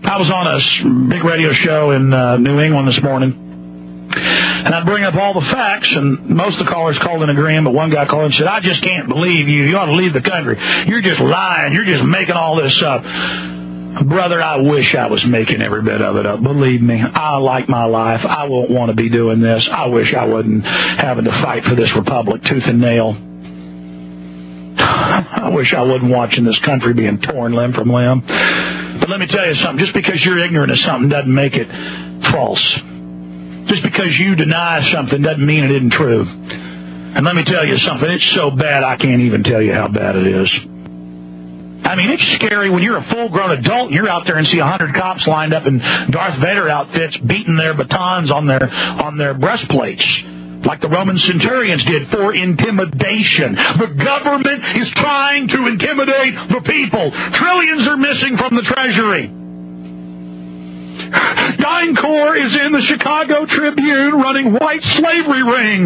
I was on a big radio show in New England this morning, and I'd bring up all the facts, and most of the callers called in agreement, but one guy called and said, I just can't believe you. You ought to leave the country. You're just lying. You're just making all this up. Brother, I wish I was making every bit of it up. Believe me, I like my life. I won't want to be doing this. I wish I wasn't having to fight for this republic tooth and nail. I wish I wasn't watching this country being torn limb from limb. But let me tell you something. Just because you're ignorant of something doesn't make it false. Just because you deny something doesn't mean it isn't true. And let me tell you something. It's so bad I can't even tell you how bad it is. I mean, it's scary when you're a full-grown adult and you're out there and see 100 cops lined up in Darth Vader outfits beating their batons on their breastplates, like the Roman centurions did, for intimidation. The government is trying to intimidate the people. Trillions are missing from the Treasury. DynCorp is in the Chicago Tribune running white slavery rings.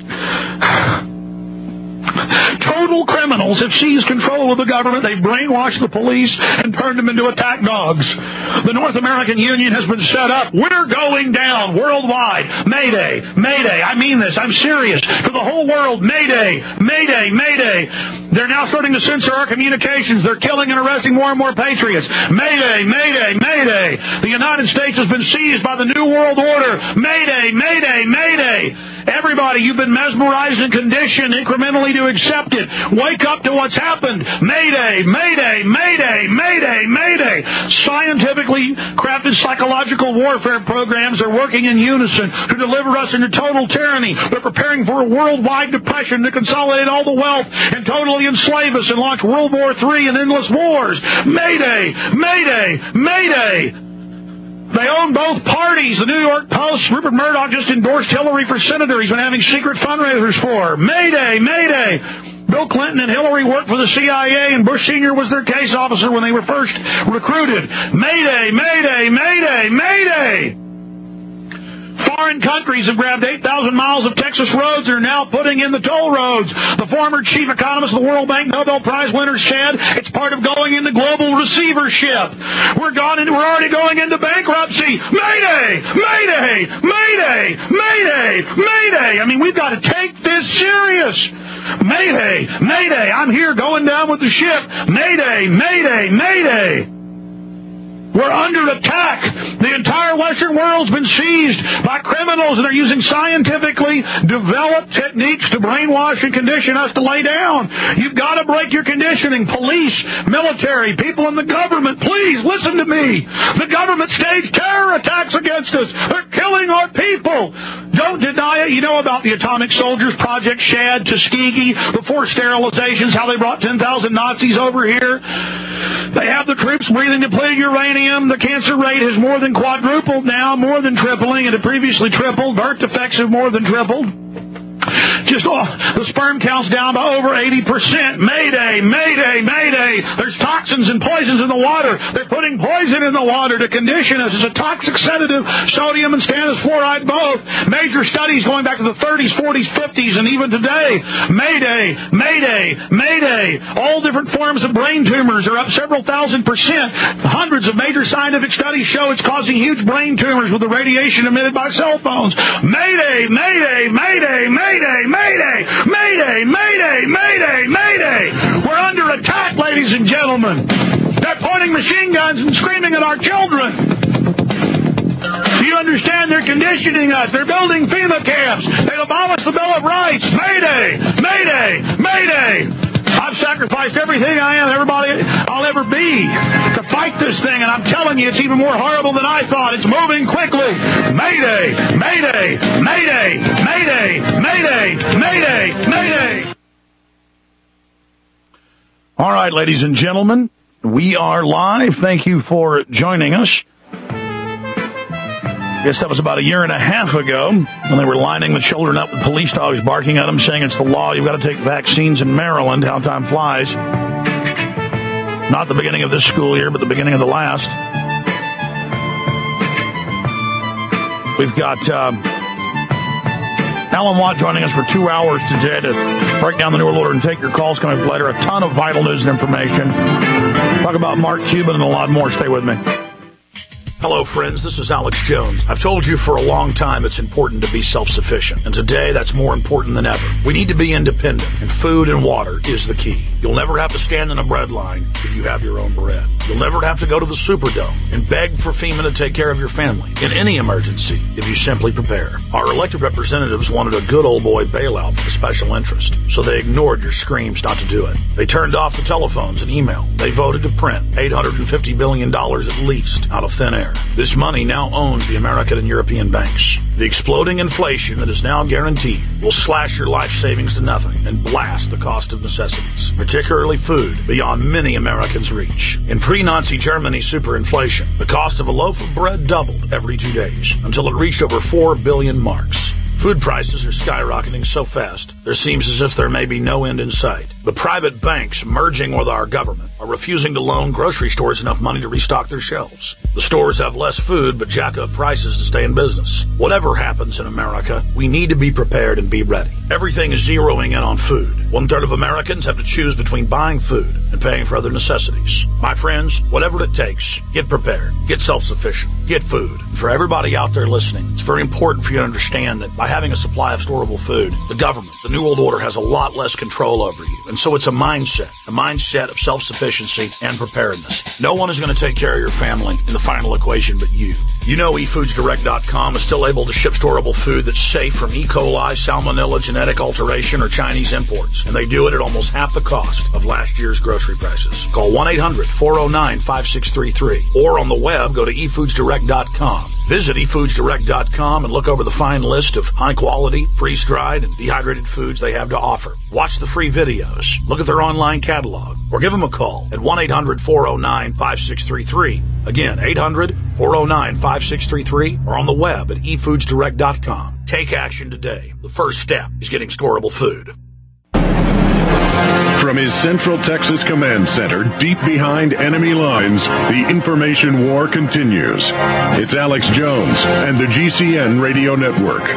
Total criminals have seized control of the government. They've brainwashed the police and turned them into attack dogs. The North American Union has been set up. We're going down worldwide. Mayday, Mayday. I mean this. I'm serious. To the whole world, Mayday, Mayday, Mayday. They're now starting to censor our communications. They're killing and arresting more and more patriots. Mayday, Mayday, Mayday. The United States has been seized by the New World Order. Mayday, Mayday, Mayday. Everybody, you've been mesmerized and conditioned incrementally to accept it. Wake up to what's happened. Mayday, Mayday, Mayday, Mayday, Mayday. Scientifically crafted psychological warfare programs are working in unison to deliver us into total tyranny. They're preparing for a worldwide depression to consolidate all the wealth and totally enslave us and launch World War III and endless wars. Mayday, Mayday, Mayday. They own both parties. The New York Post, Rupert Murdoch just endorsed Hillary for senator. He's been having secret fundraisers for her. Mayday, Mayday. Bill Clinton and Hillary worked for the CIA, and Bush Sr. was their case officer when they were first recruited. Mayday, Mayday, Mayday, Mayday. Foreign countries have grabbed 8,000 miles of Texas roads and are now putting in the toll roads. The former chief economist of the World Bank Nobel Prize winner said it's part of going into global receivership. We're already going into bankruptcy. Mayday! Mayday! Mayday! Mayday! Mayday! I mean, we've got to take this serious. Mayday! Mayday! I'm here going down with the ship. Mayday! Mayday! Mayday! We're under attack. The entire Western world's been seized by criminals, and they're using scientifically developed techniques to brainwash and condition us to lay down. You've got to break your conditioning. Police, military, people in the government, please listen to me. The government staged terror attacks against us. They're killing our people. Don't deny it. You know about the Atomic Soldiers, Project Shad, Tuskegee, the forced sterilizations, how they brought 10,000 Nazis over here. They have the troops breathing depleted uranium. The cancer rate has more than quadrupled now, more than tripling. It had previously tripled. Birth defects have more than tripled. The sperm count's down by over 80%. Mayday, Mayday, Mayday. There's toxins and poisons in the water. They're putting poison in the water to condition us. It's a toxic sedative, sodium and stannous fluoride both. Major studies going back to the 30s, 40s, 50s, and even today. Mayday, Mayday, Mayday. All different forms of brain tumors are up several thousand percent. Hundreds of major scientific studies show it's causing huge brain tumors with the radiation emitted by cell phones. Mayday, Mayday, Mayday, Mayday. Mayday, Mayday, Mayday, Mayday, Mayday, Mayday. We're under attack, ladies and gentlemen. They're pointing machine guns and screaming at our children. Do you understand? They're conditioning us. They're building FEMA camps. They've abolished the Bill of Rights. Mayday, Mayday, Mayday. I've sacrificed everything I am, everybody I'll ever be to fight this thing, and I'm telling you, it's even more horrible than I thought. It's moving quickly. Mayday, Mayday, Mayday, Mayday, Mayday, Mayday, Mayday. All right, ladies and gentlemen, we are live. Thank you for joining us. I guess that was about a year and a half ago when they were lining the children up with police dogs barking at them, saying it's the law. You've got to take vaccines in Maryland. How time flies. Not the beginning of this school year, but the beginning of the last. We've got Alan Watt joining us for 2 hours today to break down the New World Order and take your calls coming up later. A ton of vital news and information. Talk about Mark Cuban and a lot more. Stay with me. Hello, friends. This is Alex Jones. I've told you for a long time it's important to be self-sufficient, and today that's more important than ever. We need to be independent, and food and water is the key. You'll never have to stand in a bread line if you have your own bread. You'll never have to go to the Superdome and beg for FEMA to take care of your family in any emergency if you simply prepare. Our elected representatives wanted a good old boy bailout for the special interest, so they ignored your screams not to do it. They turned off the telephones and email. They voted to print $850 billion at least out of thin air. This money now owns the American and European banks. The exploding inflation that is now guaranteed will slash your life savings to nothing and blast the cost of necessities, particularly food, beyond many Americans' reach. In pre-Nazi Germany superinflation, the cost of a loaf of bread doubled every 2 days until it reached over 4 billion marks. Food prices are skyrocketing so fast, there seems as if there may be no end in sight. The private banks merging with our government are refusing to loan grocery stores enough money to restock their shelves. The stores have less food but jack up prices to stay in business. Whatever happens in America, we need to be prepared and be ready. Everything is zeroing in on food. 1/3 of Americans have to choose between buying food and paying for other necessities. My friends, whatever it takes, get prepared, get self-sufficient, get food. For everybody out there listening, it's very important for you to understand that by having a supply of storable food, the government, the New World Order, has a lot less control over you. And so it's a mindset of self-sufficiency and preparedness. No one is going to take care of your family in the final equation but you. You know eFoodsDirect.com is still able to ship storable food that's safe from E. coli, salmonella, genetic alteration, or Chinese imports. And they do it at almost half the cost of last year's grocery prices. Call 1-800-409-5633. Or on the web, go to eFoodsDirect.com. Visit eFoodsDirect.com and look over the fine list of high-quality, freeze-dried, and dehydrated foods they have to offer. Watch the free videos, look at their online catalog, or give them a call at 1-800-409-5633. Again, 800-409-5633, or on the web at eFoodsDirect.com. Take action today. The first step is getting storable food. From his Central Texas Command Center, deep behind enemy lines, the information war continues. It's Alex Jones and the GCN Radio Network.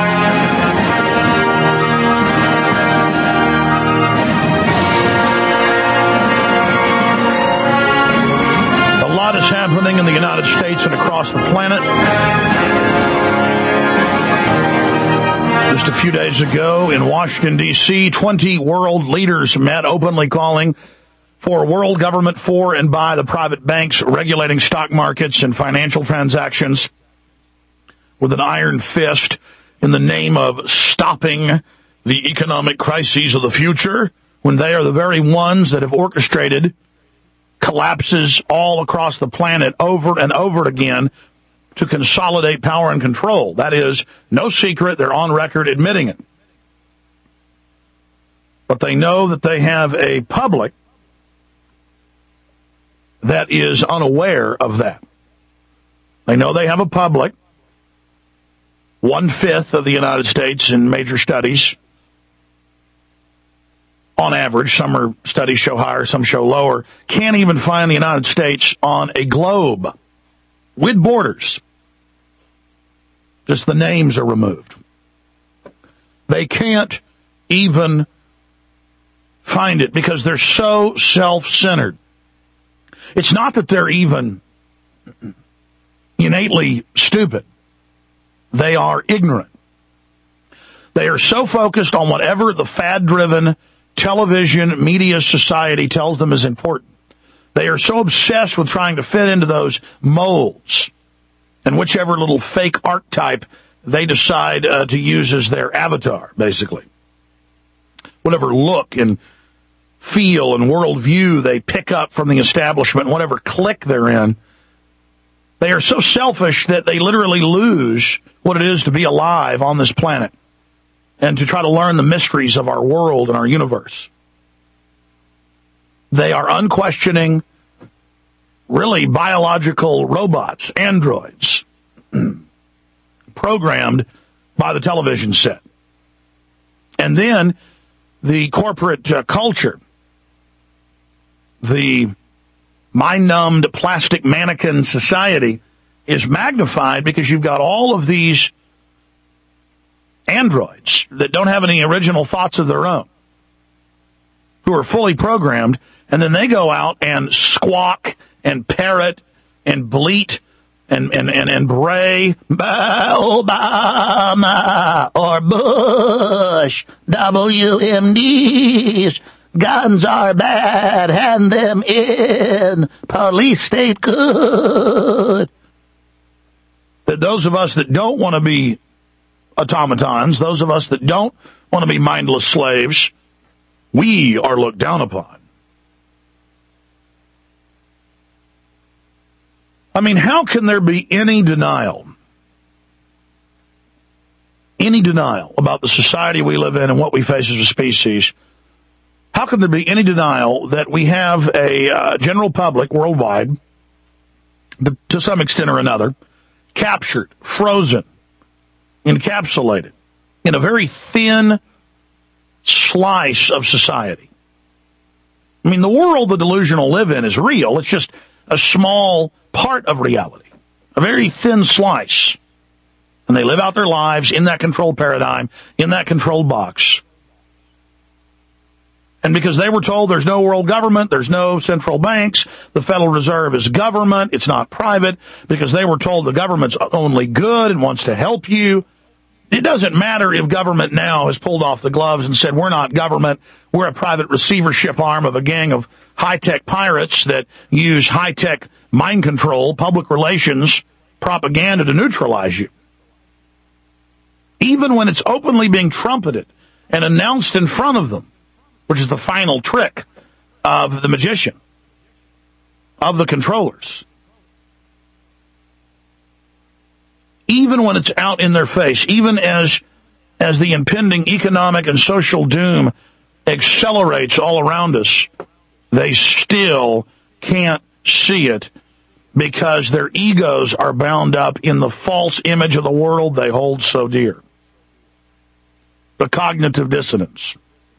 A lot is happening in the United States and across the planet. Just a few days ago in Washington, D.C., 20 world leaders met, openly calling for world government for and by the private banks regulating stock markets and financial transactions with an iron fist in the name of stopping the economic crises of the future, when they are the very ones that have orchestrated collapses all across the planet over and over again to consolidate power and control. That is no secret. They're on record admitting it. But they know that they have a public that is unaware of that. They know they have a public, 1/5 of the United States in major studies, on average. Some studies show higher, some show lower, can't even find the United States on a globe with borders. Just the names are removed. They can't even find it because they're so self-centered. It's not that they're even innately stupid. They are ignorant. They are so focused on whatever the fad-driven television media society tells them is important. They are so obsessed with trying to fit into those molds and whichever little fake archetype they decide to use as their avatar, basically. Whatever look and feel and worldview they pick up from the establishment, whatever clique they're in, they are so selfish that they literally lose what it is to be alive on this planet and to try to learn the mysteries of our world and our universe. They are unquestioning, really biological robots, androids, programmed by the television set. And then the corporate culture, the mind-numbed plastic mannequin society, is magnified because you've got all of these androids that don't have any original thoughts of their own, who are fully programmed, and then they go out and squawk and parrot and bleat and Bray Obama or Bush, WMDs, guns are bad, hand them in, police state good. That those of us that don't want to be automatons, those of us that don't want to be mindless slaves, we are looked down upon. I mean, how can there be any denial about the society we live in and what we face as a species? How can there be any denial that we have a general public worldwide, to some extent or another, captured, frozen, encapsulated in a very thin slice of society? I mean, the world the delusional live in is real. It's just a small part of reality, a very thin slice. And they live out their lives in that controlled paradigm, in that controlled box. And because they were told there's no world government, there's no central banks, the Federal Reserve is government, it's not private, because they were told the government's only good and wants to help you. It doesn't matter if government now has pulled off the gloves and said, we're not government, we're a private receivership arm of a gang of high-tech pirates that use high-tech mind control, public relations, propaganda to neutralize you. Even when it's openly being trumpeted and announced in front of them, which is the final trick of the magician, of the controllers. Even when it's out in their face, even as the impending economic and social doom accelerates all around us, they still can't see it because their egos are bound up in the false image of the world they hold so dear. The cognitive dissonance.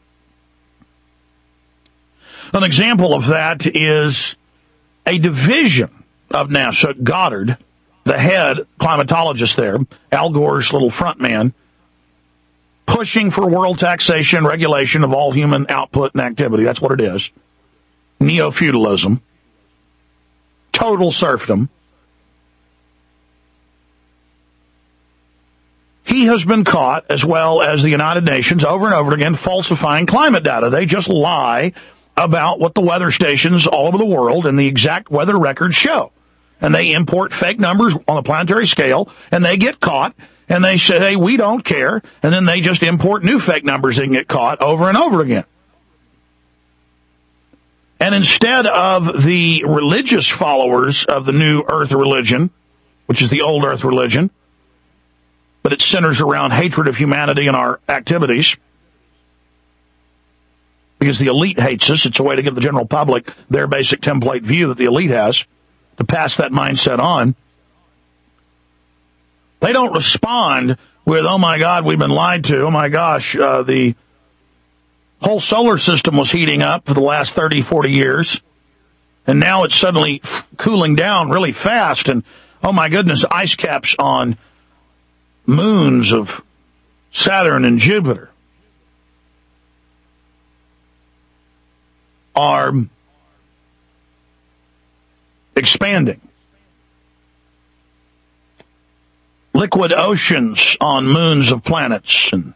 An example of that is a division of NASA, Goddard, the head climatologist there, Al Gore's little front man, pushing for world taxation, regulation of all human output and activity. That's what it is. Neo-feudalism. Total serfdom. He has been caught, as well as the United Nations, over and over again, falsifying climate data. They just lie about what the weather stations all over the world and the exact weather records show. And they import fake numbers on a planetary scale, and they get caught, and they say, hey, we don't care, and then they just import new fake numbers and get caught over and over again. And instead of the religious followers of the new earth religion, which is the old earth religion, but it centers around hatred of humanity and our activities, because the elite hates us, it's a way to give the general public their basic template view that the elite has, to pass that mindset on. They don't respond with, oh my God, we've been lied to, oh my gosh, the whole solar system was heating up for the last 30, 40 years, and now it's suddenly cooling down really fast, and oh my goodness, ice caps on moons of Saturn and Jupiter are expanding. Liquid oceans on moons of planets and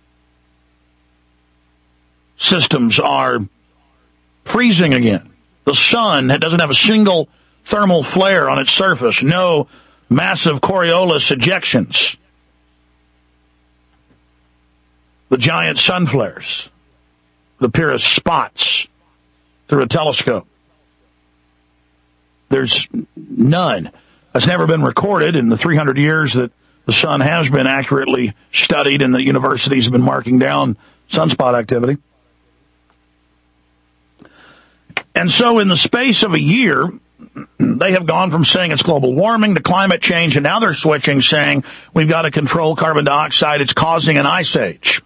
systems are freezing again. The sun doesn't have a single thermal flare on its surface, no massive Coriolis ejections. The giant sun flares that appear as spots through a telescope. There's none. That's never been recorded in the 300 years that the sun has been accurately studied and the universities have been marking down sunspot activity. And so in the space of a year, they have gone from saying it's global warming to climate change, and now they're switching, saying we've got to control carbon dioxide. It's causing an ice age.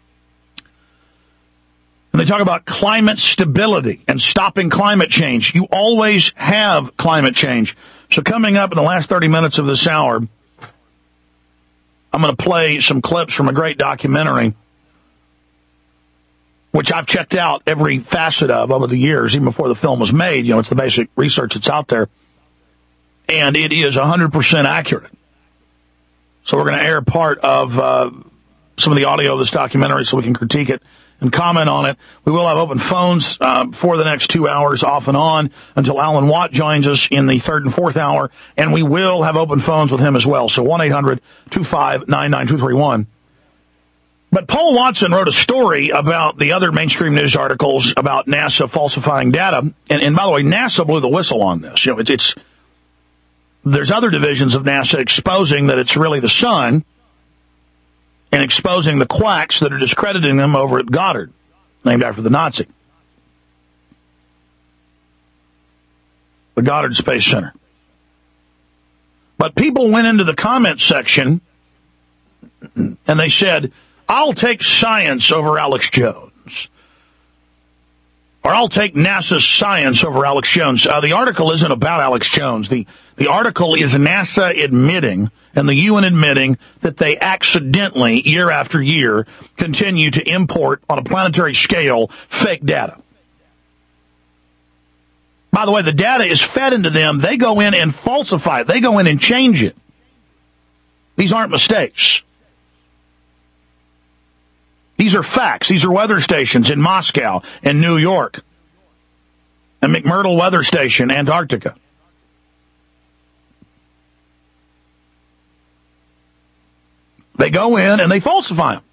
And they talk about climate stability and stopping climate change. You always have climate change. So coming up in the last 30 minutes of this hour, I'm going to play some clips from a great documentary, which I've checked out every facet of over the years, even before the film was made. You know, it's the basic research that's out there. and it is 100% accurate. So we're going to air part of some of the audio of this documentary so we can critique it and comment on it. We will have open phones for the next 2 hours off and on until Alan Watt joins us in the third and fourth hour, and we will have open phones with him as well. So 1-800-259-9231. But Paul Watson wrote a story about the other mainstream news articles about NASA falsifying data. And by the way, NASA blew the whistle on this. You know, there's other divisions of NASA exposing that it's really the sun and exposing the quacks that are discrediting them over at Goddard, named after the Nazi. The Goddard Space Center. But people went into the comment section and they said, I'll take science over Alex Jones. Or I'll take NASA's science over Alex Jones. The article isn't about Alex Jones. The article is NASA admitting and the UN admitting that they accidentally, year after year, continue to import on a planetary scale fake data. By the way, the data is fed into them. They go in and falsify it. They go in and change it. These aren't mistakes. These are facts. These are weather stations in Moscow and New York and McMurdo Weather Station, Antarctica. They go in and they falsify them.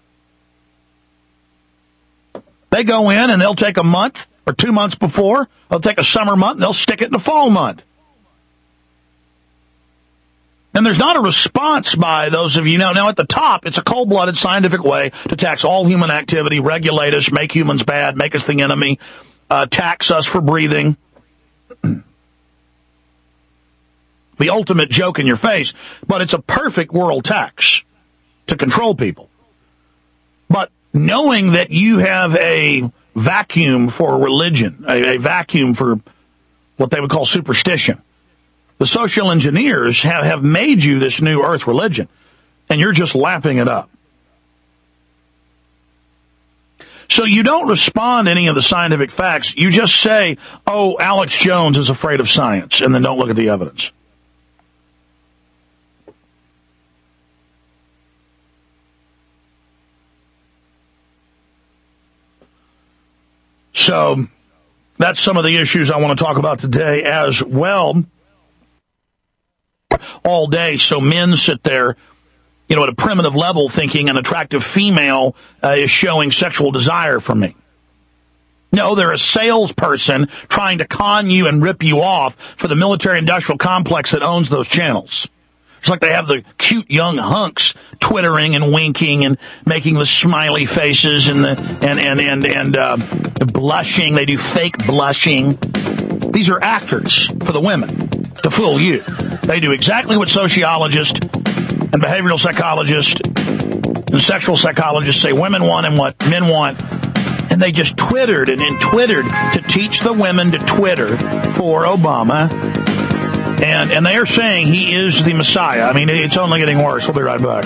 They go in and they'll take a month or 2 months before. They'll take a summer month and they'll stick it in the fall month. And there's not a response by those of you. Now at the top, it's a cold-blooded scientific way to tax all human activity, regulate us, make humans bad, make us the enemy, tax us for breathing. The ultimate joke in your face, but it's a perfect world tax to control people. But knowing that you have a vacuum for religion, a vacuum for what they would call superstition, the social engineers have made you this new earth religion, and you're just lapping it up. So you don't respond to any of the scientific facts. You just say, oh, Alex Jones is afraid of science, and then don't look at the evidence. So that's some of the issues I want to talk about today as well. All day, so men sit there, at a primitive level thinking an attractive female is showing sexual desire from me. No, they're a salesperson trying to con you and rip you off for the military-industrial complex that owns those channels. It's like they have the cute young hunks twittering and winking and making the smiley faces and blushing. They do fake blushing. These are actors for the women to fool you. They do exactly what sociologists and behavioral psychologists and sexual psychologists say women want and what men want. And they just twittered and twittered to teach the women to Twitter for Obama. And they are saying he is the Messiah. I mean, it's only getting worse. We'll be right back.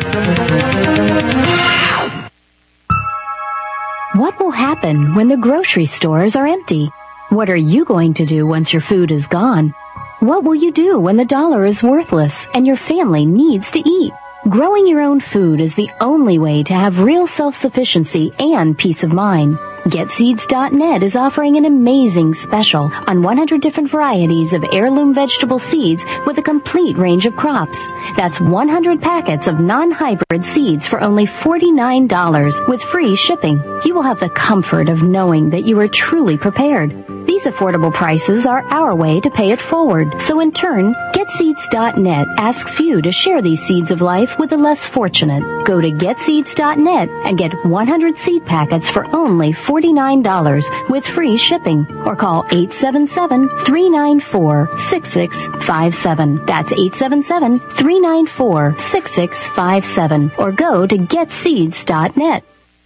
What will happen when the grocery stores are empty? What are you going to do once your food is gone? What will you do when the dollar is worthless and your family needs to eat? Growing your own food is the only way to have real self-sufficiency and peace of mind. GetSeeds.net is offering an amazing special on 100 different varieties of heirloom vegetable seeds with a complete range of crops. That's 100 packets of non-hybrid seeds for only $49 with free shipping. You will have the comfort of knowing that you are truly prepared. These affordable prices are our way to pay it forward. So in turn, GetSeeds.net asks you to share these seeds of life with the less fortunate. Go to GetSeeds.net and get 100 seed packets for only $49 with free shipping. Or call 877-394-6657. That's 877-394-6657. Or go to GetSeeds.net.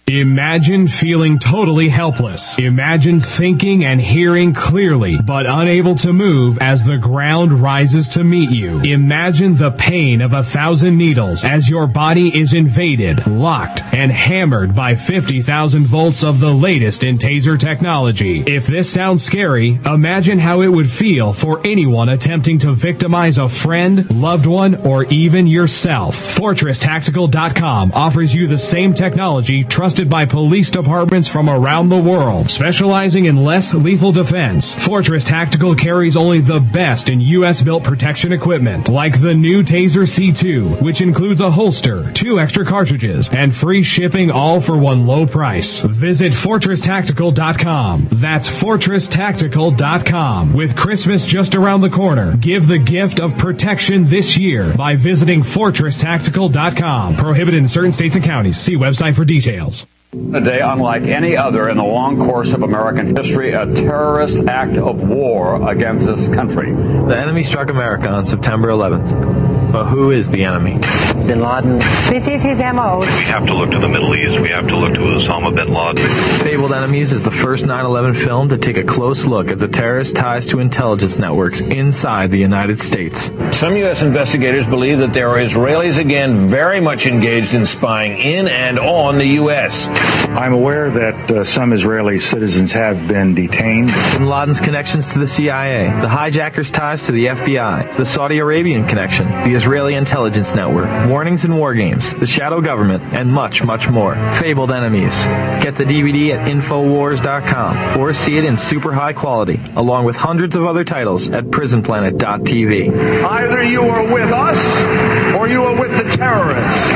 Imagine feeling totally helpless. Imagine thinking and hearing clearly, but unable to move as the ground rises to meet you. Imagine the pain of 1,000 needles as your body is invaded, locked, and hammered by 50,000 volts of the latest in taser technology. If this sounds scary, imagine how it would feel for anyone attempting to victimize a friend, loved one, or even yourself. FortressTactical.com offers you the same technology trusted by police departments from around the world, specializing in less lethal defense. Fortress Tactical carries only the best in U.S.-built protection equipment, like the new Taser C2, which includes a holster, 2 extra cartridges, and free shipping, all for one low price. Visit FortressTactical.com. That's FortressTactical.com. With Christmas just around the corner, give the gift of protection this year by visiting FortressTactical.com. Prohibited in certain states and counties. See website for details. A day unlike any other in the long course of American history, a terrorist act of war against this country. The enemy struck America on September 11th. But who is the enemy? Bin Laden. This is his MO. We have to look to the Middle East. We have to look to Osama bin Laden. Fabled Enemies is the first 9/11 film to take a close look at the terrorist ties to intelligence networks inside the United States. Some U.S. investigators believe that there are Israelis again very much engaged in spying in and on the U.S. I'm aware that some Israeli citizens have been detained. Bin Laden's connections to the CIA, the hijackers' ties to the FBI, the Saudi Arabian connection, the Israeli intelligence network, warnings in war games, the shadow government, and much, much more. Fabled Enemies. Get the DVD at Infowars.com or see it in super high quality, along with hundreds of other titles at PrisonPlanet.tv. Either you are with us or you are with the terrorists.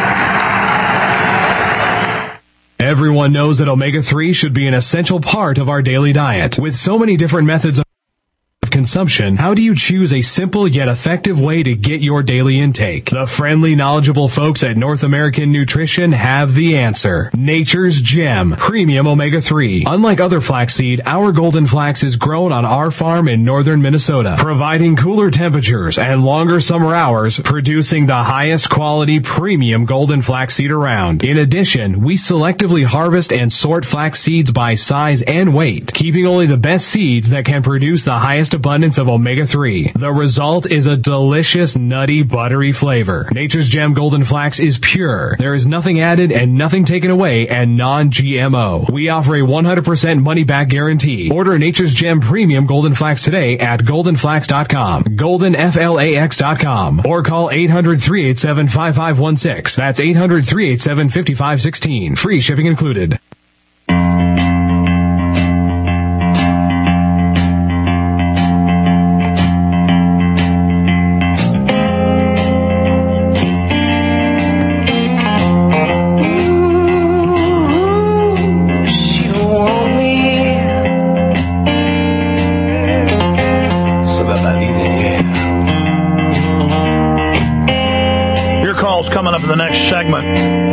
Everyone knows that omega-3 should be an essential part of our daily diet. With so many different methods of consumption, how do you choose a simple yet effective way to get your daily intake? The friendly, knowledgeable folks at North American Nutrition have the answer. Nature's Gem Premium Omega-3. Unlike other flaxseed, our golden flax is grown on our farm in northern Minnesota, providing cooler temperatures and longer summer hours, producing the highest quality premium golden flaxseed around. In addition, we selectively harvest and sort flax seeds by size and weight, keeping only the best seeds that can produce the highest abundance of omega-3. The result is a delicious, nutty, buttery flavor. Nature's Gem Golden Flax is pure. There is nothing added and nothing taken away, and non-GMO. We offer a 100% money-back guarantee. Order Nature's Gem Premium Golden Flax today at goldenflax.com, goldenflax.com, or call 800-387-5516. That's 800-387-5516. Free shipping included. Coming up in the next segment.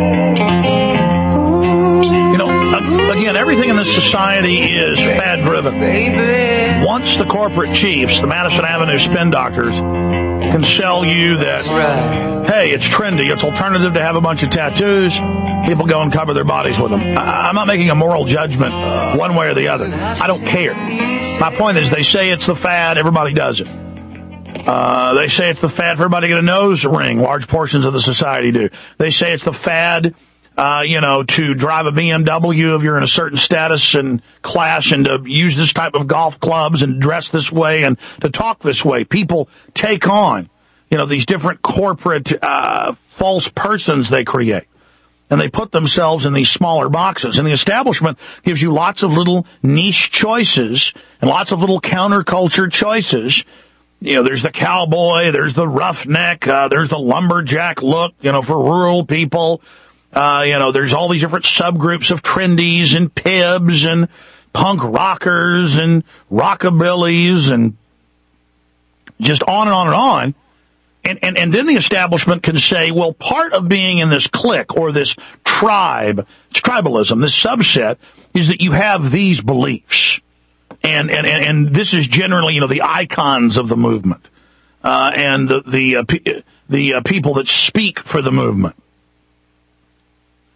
You know, again, everything in this society is fad-driven. Once the corporate chiefs, the Madison Avenue spin doctors, can sell you that, hey, it's trendy, it's alternative to have a bunch of tattoos, people go and cover their bodies with them. I'm not making a moral judgment one way or the other. I don't care. My point is, they say it's the fad, everybody does it. They say it's the fad for everybody to get a nose ring. Large portions of the society do. They say it's the fad, to drive a BMW if you're in a certain status and class, and to use this type of golf clubs and dress this way and to talk this way. People take on, these different corporate false persons they create. And they put themselves in these smaller boxes. And the establishment gives you lots of little niche choices and lots of little counterculture choices. There's the cowboy, there's the roughneck, there's the lumberjack look, for rural people. There's all these different subgroups of trendies and pibs and punk rockers and rockabillys and just on and on and on. And then the establishment can say, well, part of being in this clique or this tribe, it's tribalism, this subset, is that you have these beliefs. And this is generally, the icons of the movement, and the people that speak for the movement.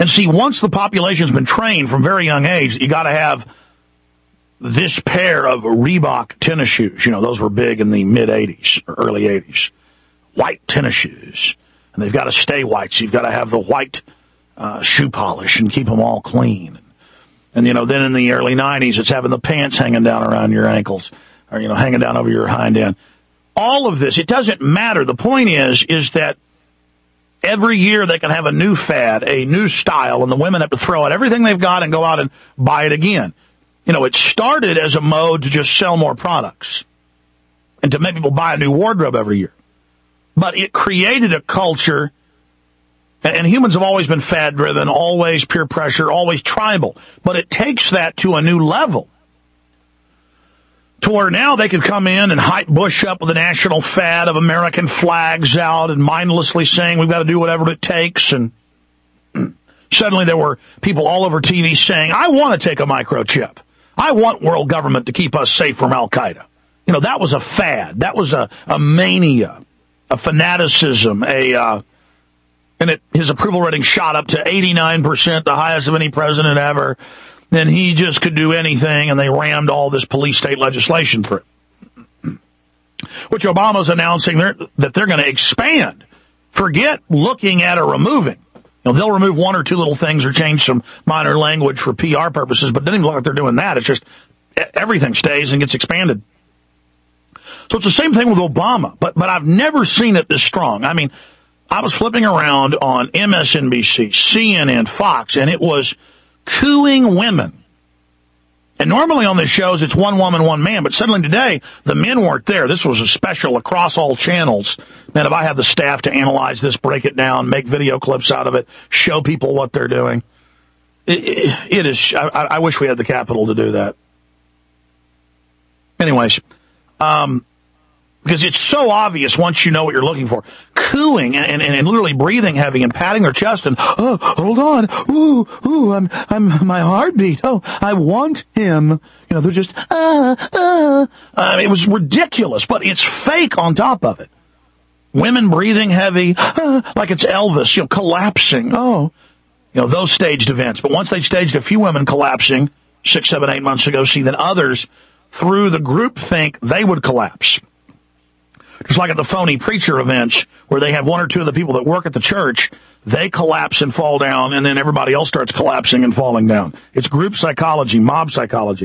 And see, once the population's been trained from very young age, you got to have this pair of Reebok tennis shoes. You know, those were big in the mid-'80s, or early '80s. White tennis shoes. And they've got to stay white, so you've got to have the white shoe polish and keep them all clean. And, you know, then in the early '90s, it's having the pants hanging down around your ankles, or, you know, hanging down over your hind end. All of this, it doesn't matter. The point is that every year they can have a new fad, a new style, and the women have to throw out everything they've got and go out and buy it again. You know, it started as a mode to just sell more products and to make people buy a new wardrobe every year. But it created a culture, and humans have always been fad-driven, always peer pressure, always tribal. But it takes that to a new level, to where now they could come in and hype Bush up with a national fad of American flags out and mindlessly saying we've got to do whatever it takes. And suddenly there were people all over TV saying, I want to take a microchip. I want world government to keep us safe from Al-Qaeda. You know, that was a fad. That was a mania, a fanaticism, his approval rating shot up to 89%, the highest of any president ever. Then he just could do anything, and they rammed all this police state legislation through, which Obama's announcing that they're going to expand. Forget looking at or removing. You know, they'll remove one or two little things or change some minor language for PR purposes, but it doesn't even look like they're doing that. It's just everything stays and gets expanded. So it's the same thing with Obama, but I've never seen it this strong. I mean, I was flipping around on MSNBC, CNN, Fox, and it was cooing women. And normally on the shows, it's one woman, one man, but suddenly today, the men weren't there. This was a special across all channels. Man, if I have the staff to analyze this, break it down, make video clips out of it, show people what they're doing, it is, I wish we had the capital to do that. Anyways, because it's so obvious once you know what you're looking for. Cooing and literally breathing heavy and patting her chest and, oh, hold on. Ooh, I'm my heartbeat. Oh, I want him. You know, they're just, it was ridiculous, but it's fake on top of it. Women breathing heavy, like it's Elvis, you know, collapsing. Oh, you know, those staged events. But once they staged a few women collapsing 6, 7, 8 months ago, see, then others, through the group think they would collapse. Just like at the phony preacher events where they have one or two of the people that work at the church, they collapse and fall down, and then everybody else starts collapsing and falling down. It's group psychology, mob psychology.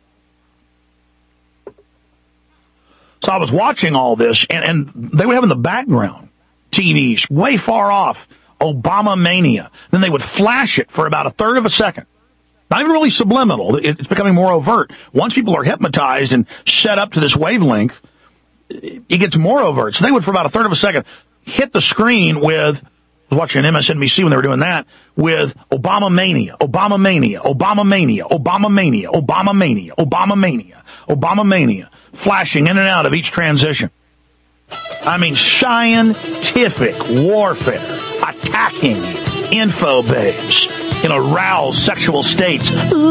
So I was watching all this, and they would have in the background, TVs, way far off, Obama mania. Then they would flash it for about a third of a second. Not even really subliminal. It's becoming more overt. Once people are hypnotized and set up to this wavelength, it gets more overt. So they would, for about a third of a second, hit the screen with, I was watching MSNBC when they were doing that, with Obama mania, Obama mania, Obama mania, Obama mania, Obama mania, Obama mania, Obama mania, flashing in and out of each transition. I mean, scientific warfare, attacking info babes in aroused sexual states,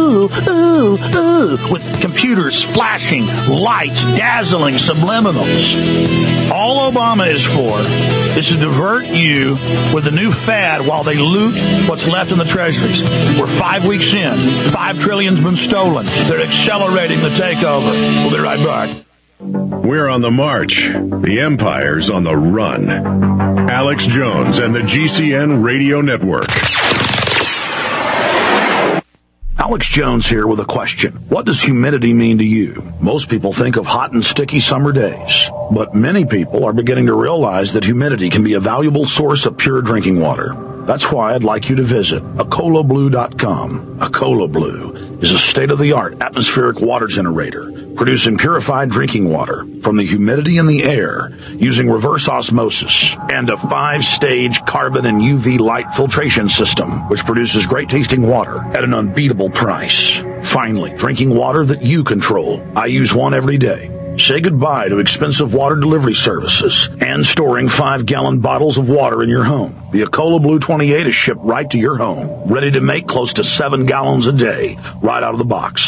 with computers flashing, lights, dazzling subliminals. All Obama is for is to divert you with a new fad while they loot what's left in the treasuries. We're 5 weeks in. $5 trillion's been stolen. They're accelerating the takeover. We'll be right back. We're on the march. The empire's on the run. Alex Jones and the GCN Radio Network. Alex Jones here with a question. What does humidity mean to you? Most people think of hot and sticky summer days, but many people are beginning to realize that humidity can be a valuable source of pure drinking water. That's why I'd like you to visit AcolaBlue.com. Acola Blue is a state-of-the-art atmospheric water generator producing purified drinking water from the humidity in the air using reverse osmosis and a 5-stage carbon and UV light filtration system, which produces great-tasting water at an unbeatable price. Finally, drinking water that you control. I use one every day. Say goodbye to expensive water delivery services and storing 5-gallon bottles of water in your home. The Acola Blue 28 is shipped right to your home, ready to make close to 7 gallons a day right out of the box.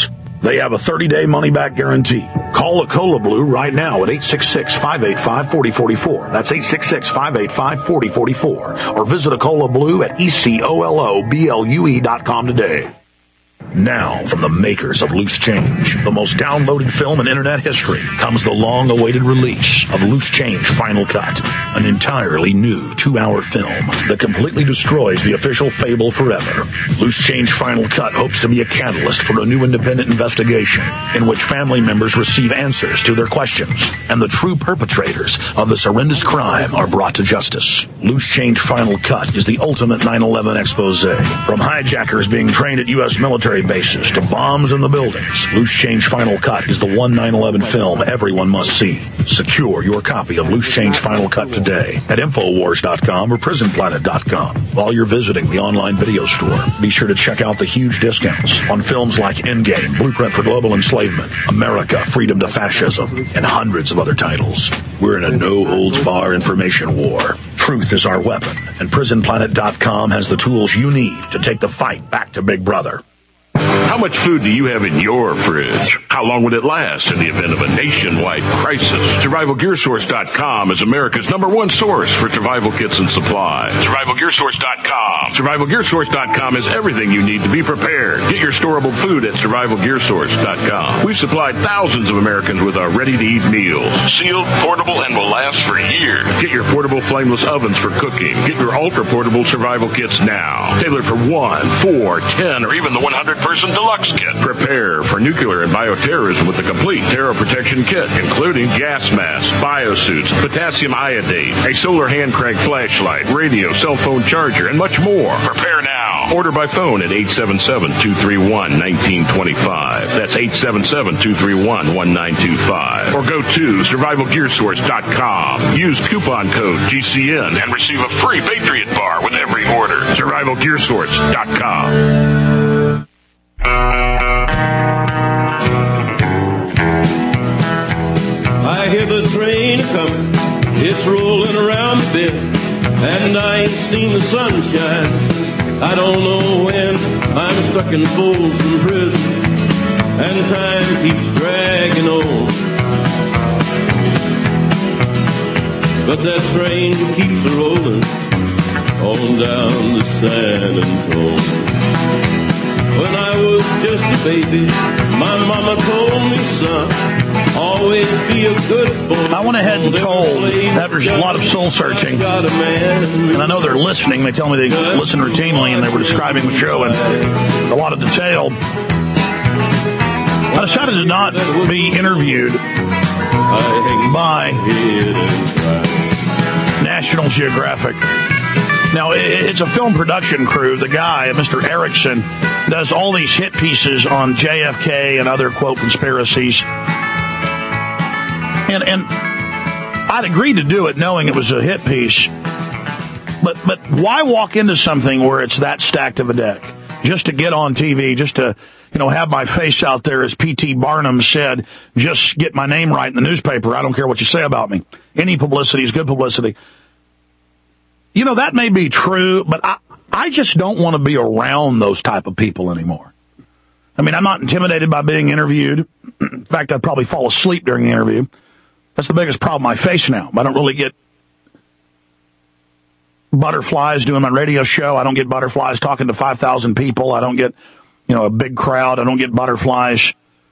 They have a 30-day money-back guarantee. Call the Cola Blue right now at 866-585-4044. That's 866-585-4044. Or visit a Cola Blue at ECOLOBLUE.com today. Now, from the makers of Loose Change, the most downloaded film in internet history, comes the long-awaited release of Loose Change Final Cut, an entirely new 2-hour film that completely destroys the official fable forever. Loose Change Final Cut hopes to be a catalyst for a new independent investigation in which family members receive answers to their questions, and the true perpetrators of this horrendous crime are brought to justice. Loose Change Final Cut is the ultimate 9/11 expose. From hijackers being trained at U.S. military bases to bombs in the buildings, Loose Change Final Cut is the one 9/11 film everyone must see. Secure your copy of Loose Change Final Cut today at Infowars.com or PrisonPlanet.com. While you're visiting the online video store, be sure to check out the huge discounts on films like Endgame, Blueprint for Global Enslavement, America, Freedom to Fascism, and hundreds of other titles. We're in a no-holds-barred information war. Truth is our weapon, and PrisonPlanet.com has the tools you need to take the fight back to Big Brother. How much food do you have in your fridge? How long would it last in the event of a nationwide crisis? SurvivalGearSource.com is America's #1 source for survival kits and supplies. SurvivalGearSource.com. SurvivalGearSource.com is everything you need to be prepared. Get your storable food at SurvivalGearSource.com. We've supplied thousands of Americans with our ready-to-eat meals. Sealed, portable, and will last for years. Get your portable flameless ovens for cooking. Get your ultra-portable survival kits now. Tailored for 1, 4, 10, or even the 100-person deluxe kit. Prepare for nuclear and bioterrorism with a complete terror protection kit, including gas masks, biosuits, potassium iodate, a solar hand crank flashlight, radio, cell phone charger, and much more. Prepare now. Order by phone at 877-231-1925. That's 877-231-1925. Or go to SurvivalGearSource.com. Use coupon code GCN and receive a free Patriot Bar with every order. SurvivalGearSource.com. I hear the train coming, it's rolling around the bend, and I ain't seen the sunshine since I don't know when. I'm stuck in Folsom Prison, and time keeps dragging on. But that train keeps rolling on down to San Antonio. When I was just a baby, my mama told me, son, always be a good boy. I went ahead and told, after a lot of soul searching, and I know they're listening, they tell me they listen routinely, and they were describing the show in a lot of detail. I decided to not be interviewed by National Geographic. Now, it's a film production crew. The guy, Mr. Erickson, does all these hit pieces on JFK and other, quote, conspiracies. And I'd agreed to do it knowing it was a hit piece. But why walk into something where it's that stacked of a deck? Just to get on TV, just to, have my face out there, as P.T. Barnum said, just get my name right in the newspaper. I don't care what you say about me. Any publicity is good publicity. That may be true, but I just don't want to be around those type of people anymore. I mean, I'm not intimidated by being interviewed. In fact, I'd probably fall asleep during the interview. That's the biggest problem I face now. I don't really get butterflies doing my radio show. I don't get butterflies talking to 5,000 people. I don't get, a big crowd. I don't get butterflies.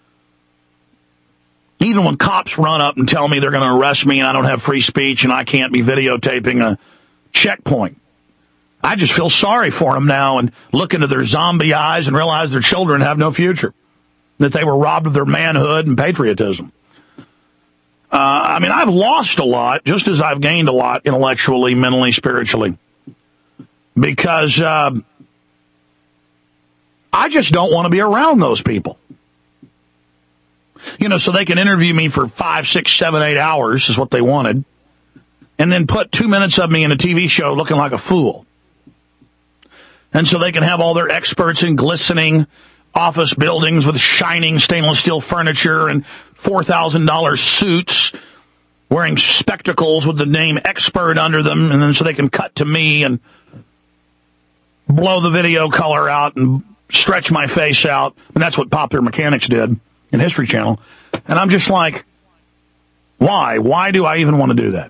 Even when cops run up and tell me they're going to arrest me and I don't have free speech and I can't be videotaping a checkpoint, I just feel sorry for them now and look into their zombie eyes and realize their children have no future, that they were robbed of their manhood and patriotism. I've lost a lot, just as I've gained a lot intellectually, mentally, spiritually, because I just don't want to be around those people. So they can interview me for 5, 6, 7, 8 hours is what they wanted, and then put 2 minutes of me in a TV show looking like a fool. And so they can have all their experts in glistening office buildings with shining stainless steel furniture and $4,000 suits, wearing spectacles with the name expert under them, and then so they can cut to me and blow the video color out and stretch my face out. And that's what Popular Mechanics did. and History Channel. And I'm just like, why? Why do I even want to do that?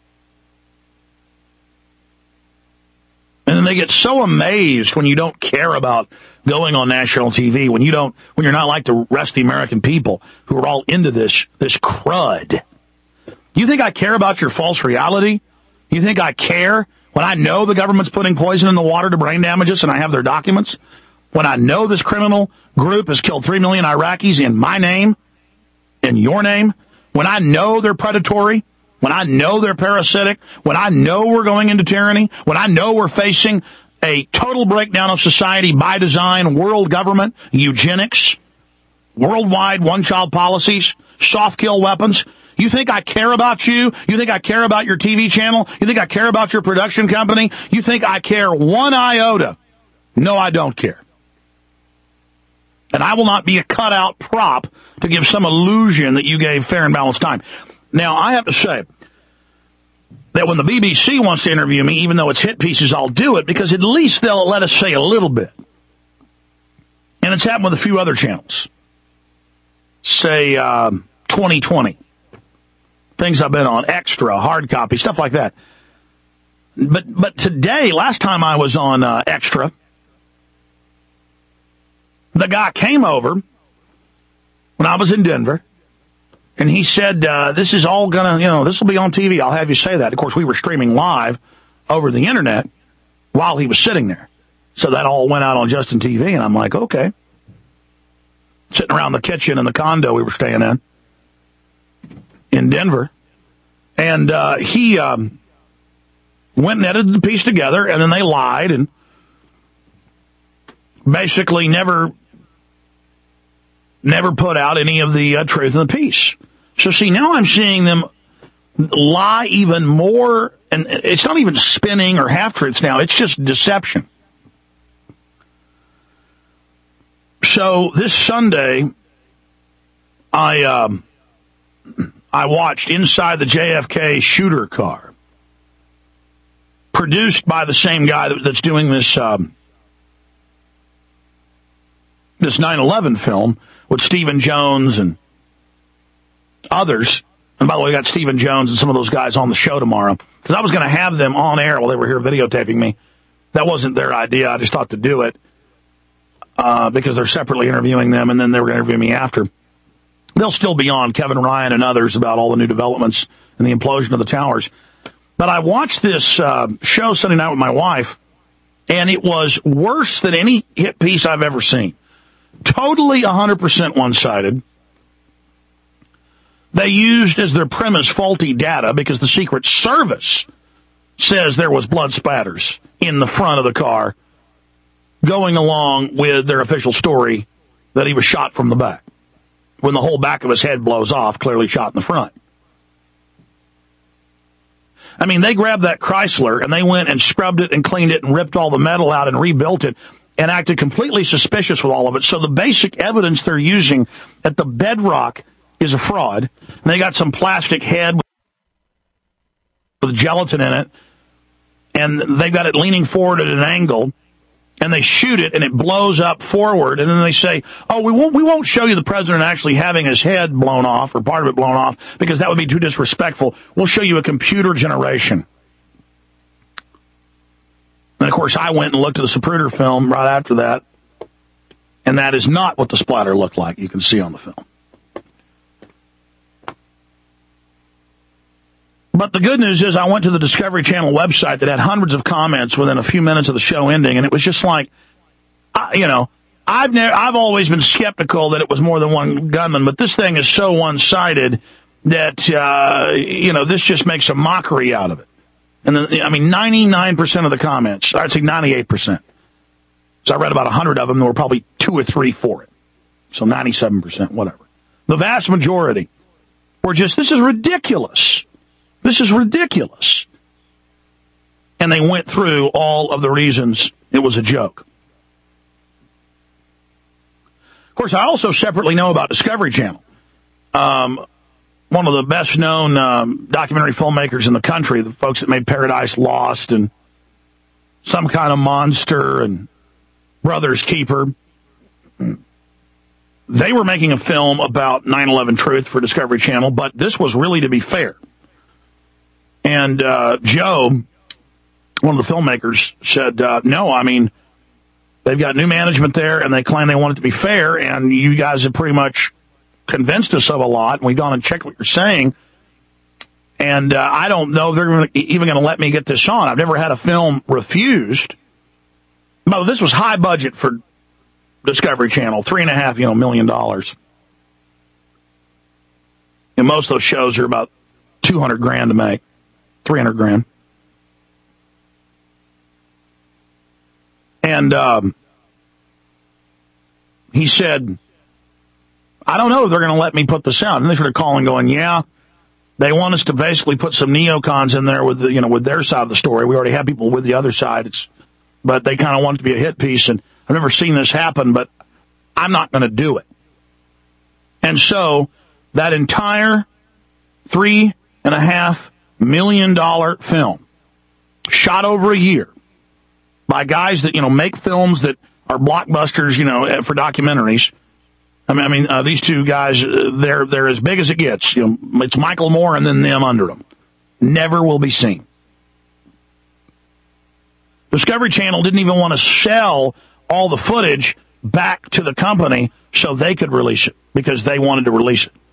And then they get so amazed when you don't care about going on national TV, when you're not like the rest of the American people who are all into this crud. You think I care about your false reality? You think I care when I know the government's putting poison in the water to brain damage us and I have their documents? When I know this criminal group has killed 3 million Iraqis in my name, in your name? When I know they're predatory? When I know they're parasitic? When I know we're going into tyranny? When I know we're facing a total breakdown of society by design, world government, eugenics, worldwide one-child policies, soft-kill weapons? You think I care about you? You think I care about your TV channel? You think I care about your production company? You think I care one iota? No, I don't care. And I will not be a cutout prop to give some illusion that you gave fair and balanced time. Now, I have to say that when the BBC wants to interview me, even though it's hit pieces, I'll do it because at least they'll let us say a little bit. And it's happened with a few other channels. Say 2020. Things I've been on, Extra, Hard Copy, stuff like that. But today, last time I was on Extra, the guy came over when I was in Denver, and he said, this is all gonna, this will be on TV. I'll have you say that. Of course, we were streaming live over the internet while he was sitting there. So that all went out on Justin TV, and I'm like, okay. Sitting around the kitchen in the condo we were staying in Denver. And he went and edited the piece together, and then they lied and basically never put out any of the truth in the piece. So see, now I'm seeing them lie even more, and it's not even spinning or half-truths now, it's just deception. So this Sunday, I watched Inside the JFK Shooter Car, produced by the same guy that's doing this 9/11 film with Stephen Jones and others. And by the way, we got Stephen Jones and some of those guys on the show tomorrow, because I was going to have them on air while they were here videotaping me. That wasn't their idea. I just thought to do it because they're separately interviewing them, and then they were going to interview me after. They'll still be on, Kevin Ryan and others, about all the new developments and the implosion of the towers. But I watched this show Sunday night with my wife, and it was worse than any hit piece I've ever seen. Totally 100% one-sided. They used as their premise faulty data because the Secret Service says there was blood spatters in the front of the car, going along with their official story that he was shot from the back, when the whole back of his head blows off, clearly shot in the front. I mean, they grabbed that Chrysler and they went and scrubbed it and cleaned it and ripped all the metal out and rebuilt it and acted completely suspicious with all of it. So the basic evidence they're using at the bedrock is a fraud. And they got some plastic head with gelatin in it, and they've got it leaning forward at an angle, and they shoot it, and it blows up forward, and then they say, oh, we won't show you the president actually having his head blown off, or part of it blown off, because that would be too disrespectful. We'll show you a computer generation. And, of course, I went and looked at the Zapruder film right after that, and that is not what the splatter looked like, you can see on the film. But the good news is I went to the Discovery Channel website that had hundreds of comments within a few minutes of the show ending, and it was just like, I've always been skeptical that it was more than one gunman, but this thing is so one-sided that, this just makes a mockery out of it. And then, 99% of the comments, I'd say 98%. So I read about 100 of them, there were probably 2 or 3 for it. So 97%, whatever. The vast majority were just, this is ridiculous. This is ridiculous. And they went through all of the reasons it was a joke. Of course, I also separately know about Discovery Channel. One of the best-known documentary filmmakers in the country, the folks that made Paradise Lost and Some Kind of Monster and Brother's Keeper. they were making a film about 9/11 Truth for Discovery Channel, but this was really to be fair. And Joe, one of the filmmakers, said, no, I mean, they've got new management there, and they claim they want it to be fair, and you guys have pretty much convinced us of a lot, and we've gone and checked what you're saying, and I don't know if they're even going to let me get this on. I've never had a film refused. But this was high budget for Discovery Channel, $3.5 million. And most of those shows are about $200,000 to make, $300,000. And he said, I don't know if they're going to let me put this out. And they started calling, going, yeah, they want us to basically put some neocons in there with with their side of the story. We already have people with the other side. But they kind of want it to be a hit piece, and I've never seen this happen, but I'm not going to do it. And so that entire $3.5 million film, shot over a year by guys that, make films that are blockbusters, for documentaries. I mean, these two guys, they're as big as it gets. It's Michael Moore and then them under them. Never will be seen. Discovery Channel didn't even want to sell all the footage back to the company so they could release it, because they wanted to release it.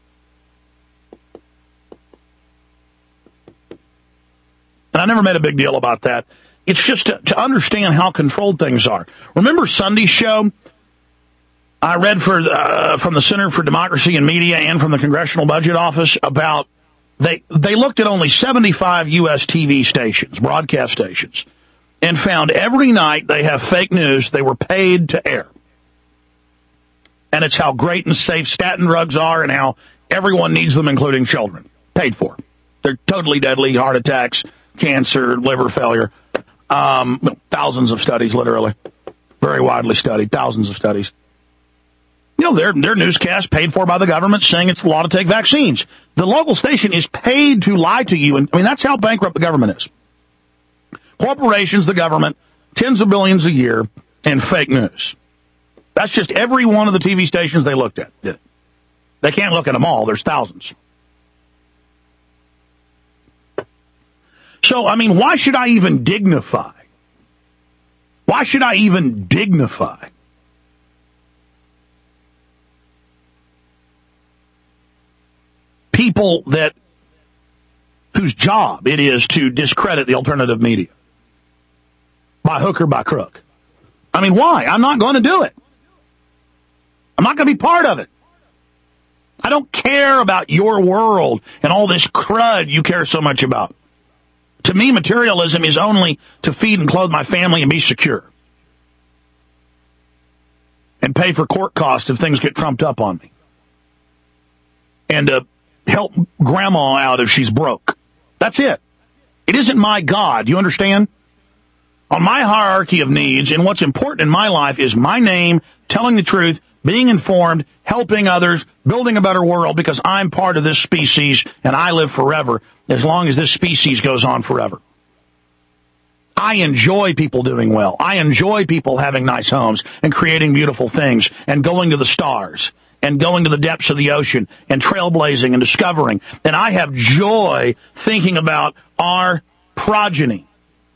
And I never made a big deal about that. It's just to understand how controlled things are. Remember Sunday's show? I read from the Center for Democracy and Media and from the Congressional Budget Office about they looked at only 75 U.S. TV stations, broadcast stations, and found every night they have fake news they were paid to air. And it's how great and safe statin drugs are and how everyone needs them, including children. Paid for. They're totally deadly: heart attacks, cancer, liver failure. Thousands of studies, literally. Very widely studied, thousands of studies. Their newscast paid for by the government, saying it's the law to take vaccines. The local station is paid to lie to you, and that's how bankrupt the government is. Corporations, the government, tens of billions a year, and fake news. That's just every one of the TV stations they looked at did it. They can't look at them all. There's thousands. So, why should I even dignify? Why should I even dignify people whose job it is to discredit the alternative media by hook or by crook? Why? I'm not going to do it. I'm not going to be part of it. I don't care about your world and all this crud you care so much about. To me, materialism is only to feed and clothe my family and be secure. And pay for court costs if things get trumped up on me. And to help grandma out if she's broke. That's it. It isn't my God. You understand? On my hierarchy of needs, and what's important in my life is my name, telling the truth, being informed, helping others, building a better world, because I'm part of this species and I live forever as long as this species goes on forever. I enjoy people doing well. I enjoy people having nice homes and creating beautiful things and going to the stars and going to the depths of the ocean and trailblazing and discovering. And I have joy thinking about our progeny.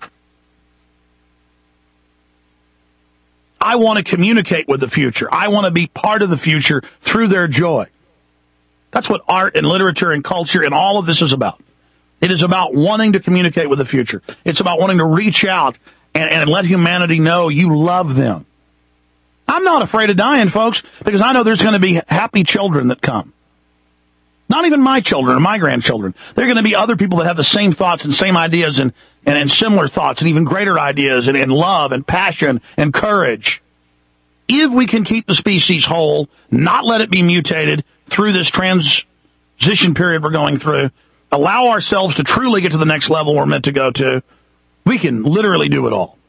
I want to communicate with the future. I want to be part of the future through their joy. That's what art and literature and culture and all of this is about. It is about wanting to communicate with the future. It's about wanting to reach out and let humanity know you love them. I'm not afraid of dying, folks, because I know there's going to be happy children that come. Not even my children or my grandchildren. There are going to be other people that have the same thoughts and same ideas and similar thoughts and even greater ideas and love and passion and courage. If we can keep the species whole, not let it be mutated through this transition period we're going through, allow ourselves to truly get to the next level we're meant to go to, we can literally do it all.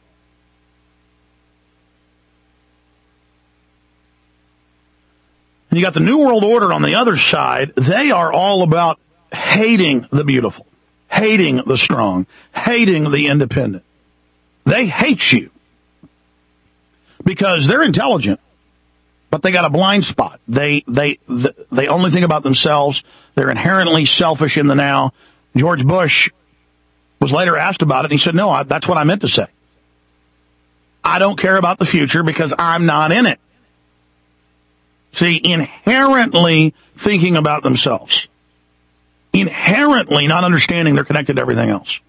And you got the New World Order on the other side. They are all about hating the beautiful, hating the strong, hating the independent. They hate you because they're intelligent. But they got a blind spot. They only think about themselves. They're inherently selfish in the now. George Bush was later asked about it, and he said, no, that's what I meant to say. I don't care about the future because I'm not in it. See, inherently thinking about themselves. Inherently not understanding they're connected to everything else.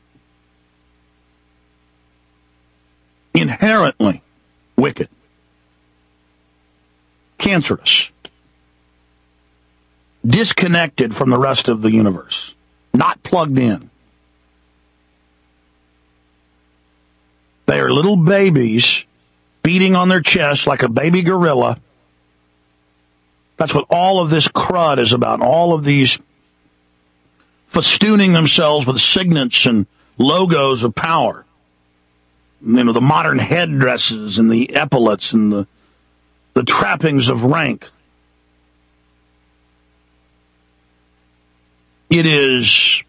Inherently wicked. Cancerous. Disconnected from the rest of the universe. Not plugged in. They are little babies beating on their chest like a baby gorilla. That's what all of this crud is about. All of these festooning themselves with signets and logos of power. You know, the modern headdresses and the epaulets and the trappings of rank. It is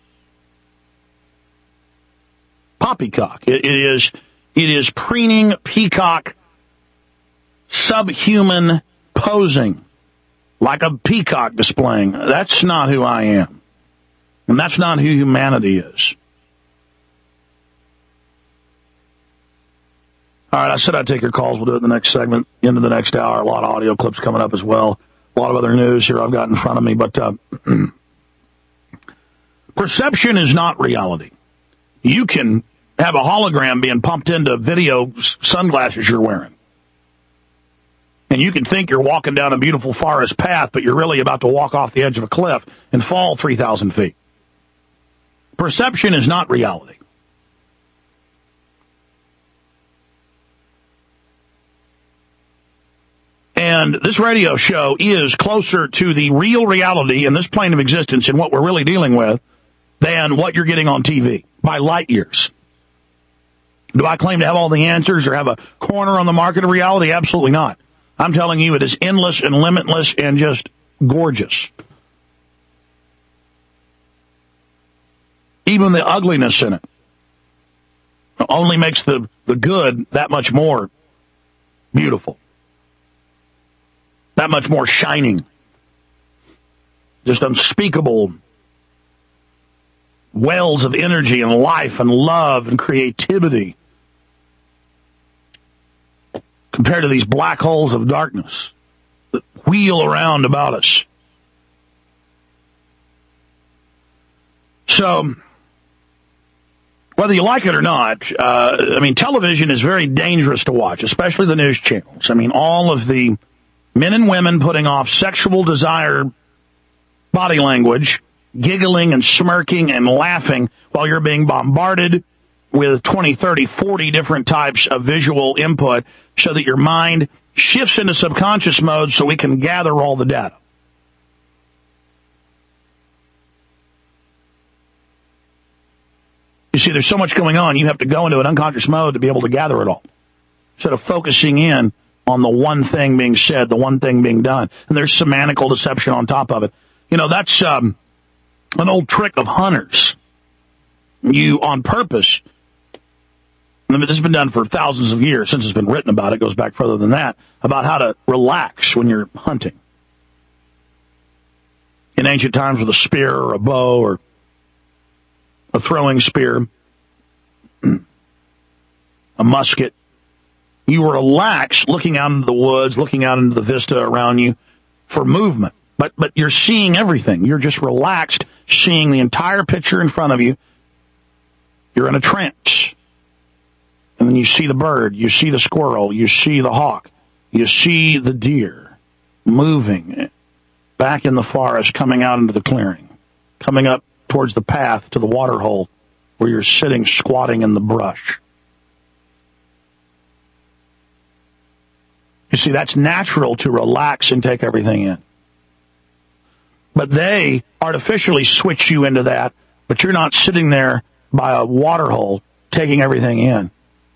poppycock. It is preening peacock, subhuman posing, like a peacock displaying. That's not who I am. And that's not who humanity is. All right, I said I'd take your calls. We'll do it in the next segment, into the next hour. A lot of audio clips coming up as well. A lot of other news here I've got in front of me. But perception is not reality. You can have a hologram being pumped into video sunglasses you're wearing. And you can think you're walking down a beautiful forest path, but you're really about to walk off the edge of a cliff and fall 3,000 feet. Perception is not reality. And this radio show is closer to the real reality in this plane of existence and what we're really dealing with than what you're getting on TV by light years. Do I claim to have all the answers or have a corner on the market of reality? Absolutely not. I'm telling you it is endless and limitless and just gorgeous. Even the ugliness in it only makes the good that much more beautiful. That much more shining. Just unspeakable wells of energy and life and love and creativity compared to these black holes of darkness that wheel around about us. So, whether you like it or not, television is very dangerous to watch, especially the news channels. I mean, all of the men and women putting off sexual desire, body language, giggling and smirking and laughing while you're being bombarded with 20, 30, 40 different types of visual input so that your mind shifts into subconscious mode so we can gather all the data. You see, there's so much going on, you have to go into an unconscious mode to be able to gather it all, instead of focusing in on the one thing being said, the one thing being done. And there's semantical deception on top of it. You know, that's an old trick of hunters. You, on purpose, this has been done for thousands of years, since it's been written about, it goes back further than that, about how to relax when you're hunting. In ancient times with a spear or a bow or a throwing spear, a musket, you were relaxed looking out into the woods, looking out into the vista around you for movement. But you're seeing everything. You're just relaxed, seeing the entire picture in front of you. You're in a trance. And then you see the bird, you see the squirrel, you see the hawk, you see the deer moving back in the forest, coming out into the clearing, coming up towards the path to the water hole where you're sitting squatting in the brush. You see, that's natural to relax and take everything in. But they artificially switch you into that, but you're not sitting there by a water hole taking everything in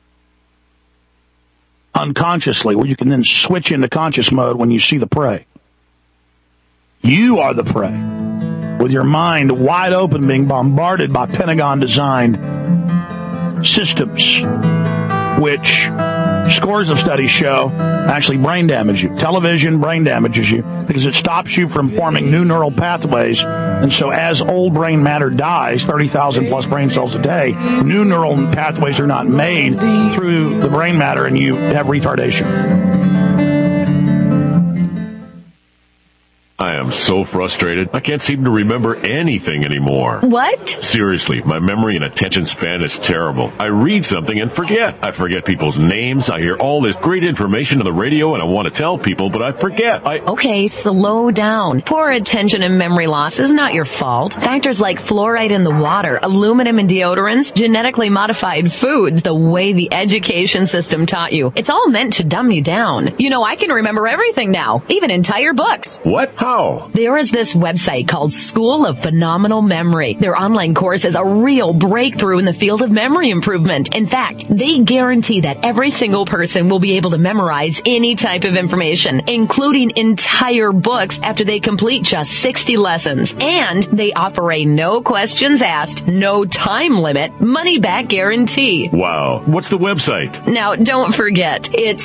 unconsciously, where you can then switch into conscious mode when you see the prey. You are the prey, with your mind wide open, being bombarded by Pentagon-designed systems, which scores of studies show actually brain damage you. Television brain damages you because it stops you from forming new neural pathways. And so as old brain matter dies, 30,000 plus brain cells a day, new neural pathways are not made through the brain matter, and you have retardation. I am so frustrated. I can't seem to remember anything anymore. What? Seriously, my memory and attention span is terrible. I read something and forget. I forget people's names. I hear all this great information on the radio and I want to tell people, but I forget. Okay, slow down. Poor attention and memory loss is not your fault. Factors like fluoride in the water, aluminum in deodorants, genetically modified foods, the way the education system taught you. It's all meant to dumb you down. You know, I can remember everything now, even entire books. What? How? There is this website called School of Phenomenal Memory. Their online course is a real breakthrough in the field of memory improvement. In fact, they guarantee that every single person will be able to memorize any type of information, including entire books after they complete just 60 lessons. And they offer a no questions asked, no time limit, money back guarantee. Wow. What's the website? Now, don't forget, it's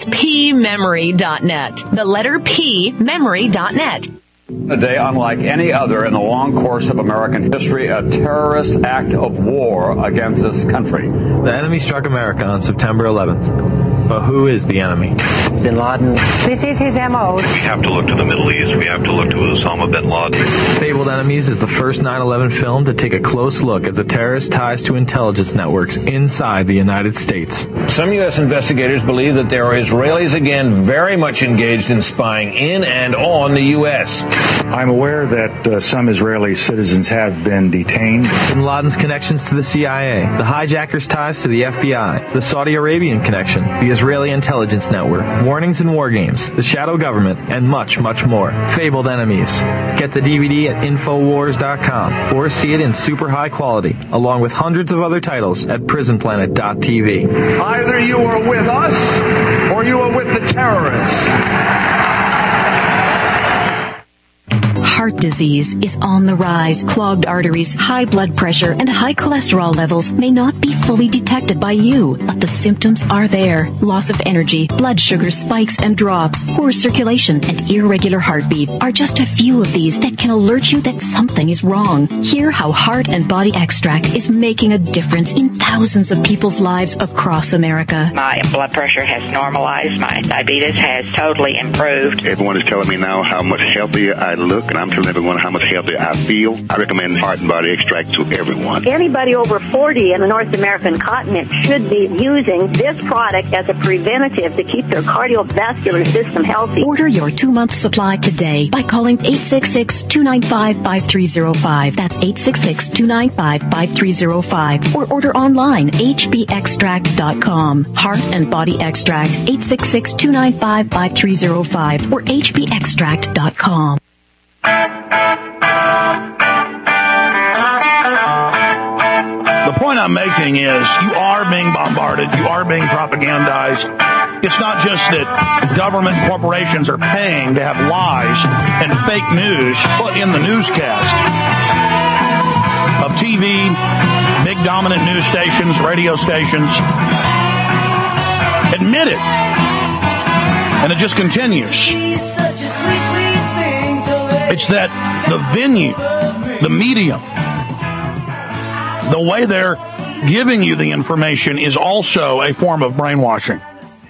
pmemory.net. The letter P, memory.net. A day unlike any other in the long course of American history, a terrorist act of war against this country. The enemy struck America on September 11th. But who is the enemy? Bin Laden. This is his MO. We have to look to the Middle East. We have to look to Osama bin Laden. Fabled Enemies is the first 9/11 film to take a close look at the terrorist ties to intelligence networks inside the United States. Some U.S. investigators believe that there are Israelis again very much engaged in spying in and on the U.S. I'm aware that some Israeli citizens have been detained. Bin Laden's connections to the CIA, the hijackers' ties to the FBI, the Saudi Arabian connection, the Israeli intelligence network, warnings and war games, the shadow government, and much, much more. Fabled Enemies. Get the DVD at Infowars.com or see it in super high quality, along with hundreds of other titles at PrisonPlanet.tv. Either you are with us or you are with the terrorists. Heart disease is on the rise. Clogged arteries, high blood pressure, and high cholesterol levels may not be fully detected by you, but the symptoms are there. Loss of energy, blood sugar spikes and drops, poor circulation, and irregular heartbeat are just a few of these that can alert you that something is wrong. Hear how Heart and Body Extract is making a difference in thousands of people's lives across America. My blood pressure has normalized. My diabetes has totally improved. Everyone is telling me now how much healthier I look, and I'm telling everyone how much healthier I feel. I recommend Heart and Body Extract to everyone. Anybody over 40 in the North American continent should be using this product as a preventative to keep their cardiovascular system healthy. Order your 2-month supply today by calling 866-295-5305. That's 866-295-5305. Or order online, hbextract.com. Heart and Body Extract, 866-295-5305 or hbextract.com. The point I'm making is you are being bombarded. You are being propagandized. It's not just that government corporations are paying to have lies and fake news put in the newscast of TV, big dominant news stations, radio stations. Admit it. And it just continues. It's that the venue, the medium, the way they're giving you the information is also a form of brainwashing.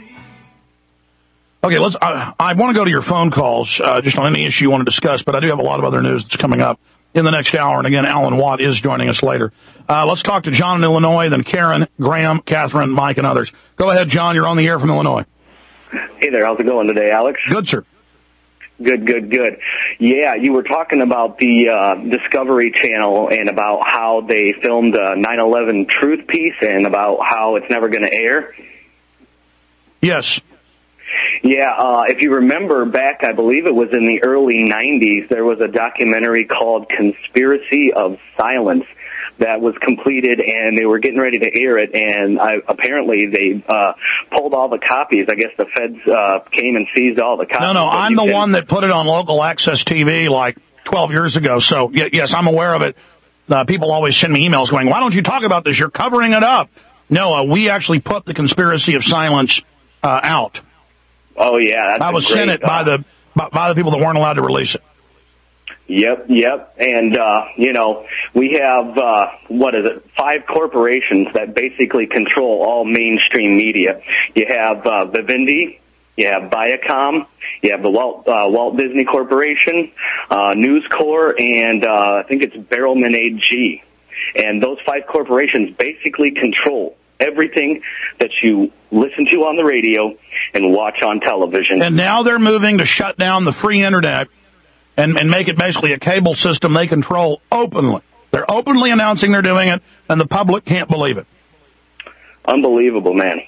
Okay, I want to go to your phone calls just on any issue you want to discuss, but I do have a lot of other news that's coming up in the next hour. And again, Alan Watt is joining us later. Let's talk to John in Illinois, then Karen, Graham, Catherine, Mike, and others. Go ahead, John. You're on the air from Illinois. Hey there. How's it going today, Alex? Good, sir. Good. Yeah, you were talking about the Discovery Channel and about how they filmed a 9/11 truth piece and about how it's never going to air. Yes. Yeah, if you remember back, I believe it was in the early 90s, there was a documentary called Conspiracy of Silence that was completed, and they were getting ready to air it, and apparently they pulled all the copies. I guess the feds came and seized all the copies. No, I'm the one that put it on local access TV like 12 years ago, so yes, I'm aware of it. People always send me emails going, why don't you talk about this? You're covering it up. No, we actually put the conspiracy of silence out. Oh yeah, that was sent it by the people that weren't allowed to release it. Yep. And, we have, 5 corporations that basically control all mainstream media. You have Vivendi, you have Viacom, you have the Walt Disney Corporation, News Corp, and I think it's Barrelman AG. And those 5 corporations basically control everything that you listen to on the radio and watch on television. And now they're moving to shut down the free internet and make it basically a cable system they control openly. They're openly announcing they're doing it, and the public can't believe it. Unbelievable, man.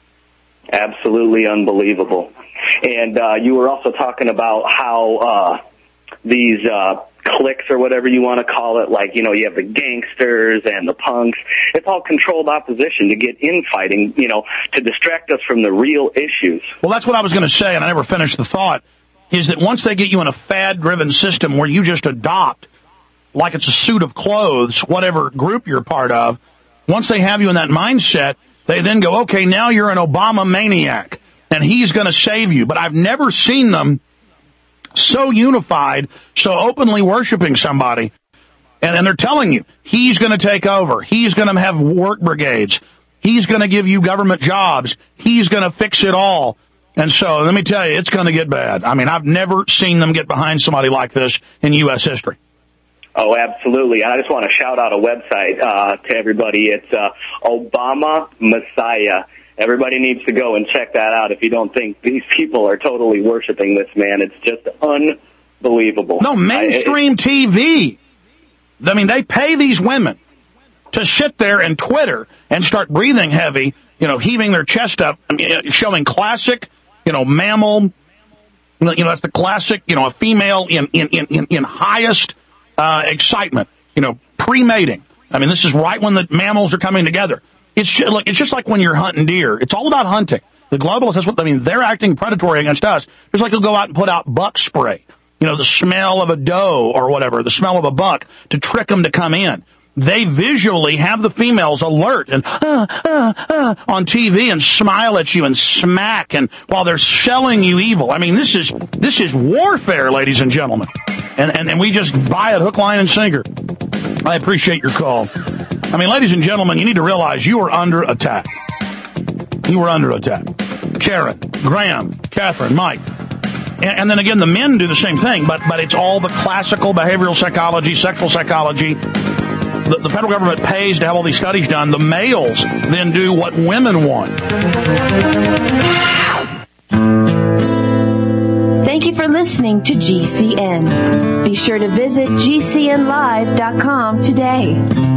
Absolutely unbelievable. And you were also talking about how these cliques or whatever you want to call it, like, you have the gangsters and the punks. It's all controlled opposition to get infighting, to distract us from the real issues. Well, that's what I was going to say, and I never finished the thought, is that once they get you in a fad-driven system where you just adopt, like it's a suit of clothes, whatever group you're part of, once they have you in that mindset, they then go, okay, now you're an Obama maniac, and he's going to save you. But I've never seen them so unified, so openly worshiping somebody. And they're telling you, he's going to take over. He's going to have work brigades. He's going to give you government jobs. He's going to fix it all. And so, let me tell you, it's going to get bad. I mean, I've never seen them get behind somebody like this in U.S. history. Oh, absolutely. And I just want to shout out a website to everybody. It's Obama Messiah. Everybody needs to go and check that out if you don't think these people are totally worshiping this man. It's just unbelievable. No, mainstream TV. I mean, they pay these women to sit there and Twitter and start breathing heavy, heaving their chest up, showing classic, mammal, that's the classic, a female in highest excitement, pre-mating. I mean, this is right when the mammals are coming together. It's just like when you're hunting deer. It's all about hunting. The globalists, that's what I mean. They're acting predatory against us. Just like they'll go out and put out buck spray, the smell of a doe or whatever, the smell of a buck to trick them to come in. They visually have the females alert and on TV and smile at you and smack, and while they're selling you evil. I mean, this is warfare, ladies and gentlemen, and we just buy it hook, line, and sinker. I appreciate your call. I mean, ladies and gentlemen, you need to realize you are under attack. You are under attack. Karen, Graham, Catherine, Mike. And then again, the men do the same thing, but it's all the classical behavioral psychology, sexual psychology. The federal government pays to have all these studies done. The males then do what women want. Thank you for listening to GCN. Be sure to visit GCNlive.com today.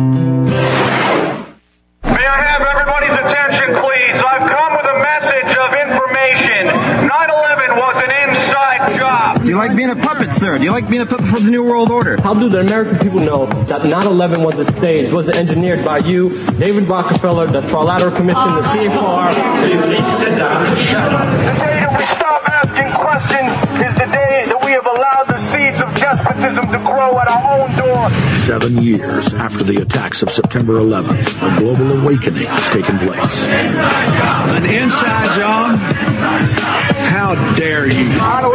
May I have everybody's attention, please? I've come with a message of information. 9/11 was an inside job. Do you like being a puppet, sir? Do you like being a puppet for the New World Order? How do the American people know that 9/11 was a stage, was engineered by you, David Rockefeller, the Trilateral Commission, the CFR? Please sit down and shut up. The day that we stop asking questions is the day that we have allowed the seeds of despotism to grow at our own door. 7 years after the attacks of September 11th, a global awakening has taken place. An inside job? How dare you?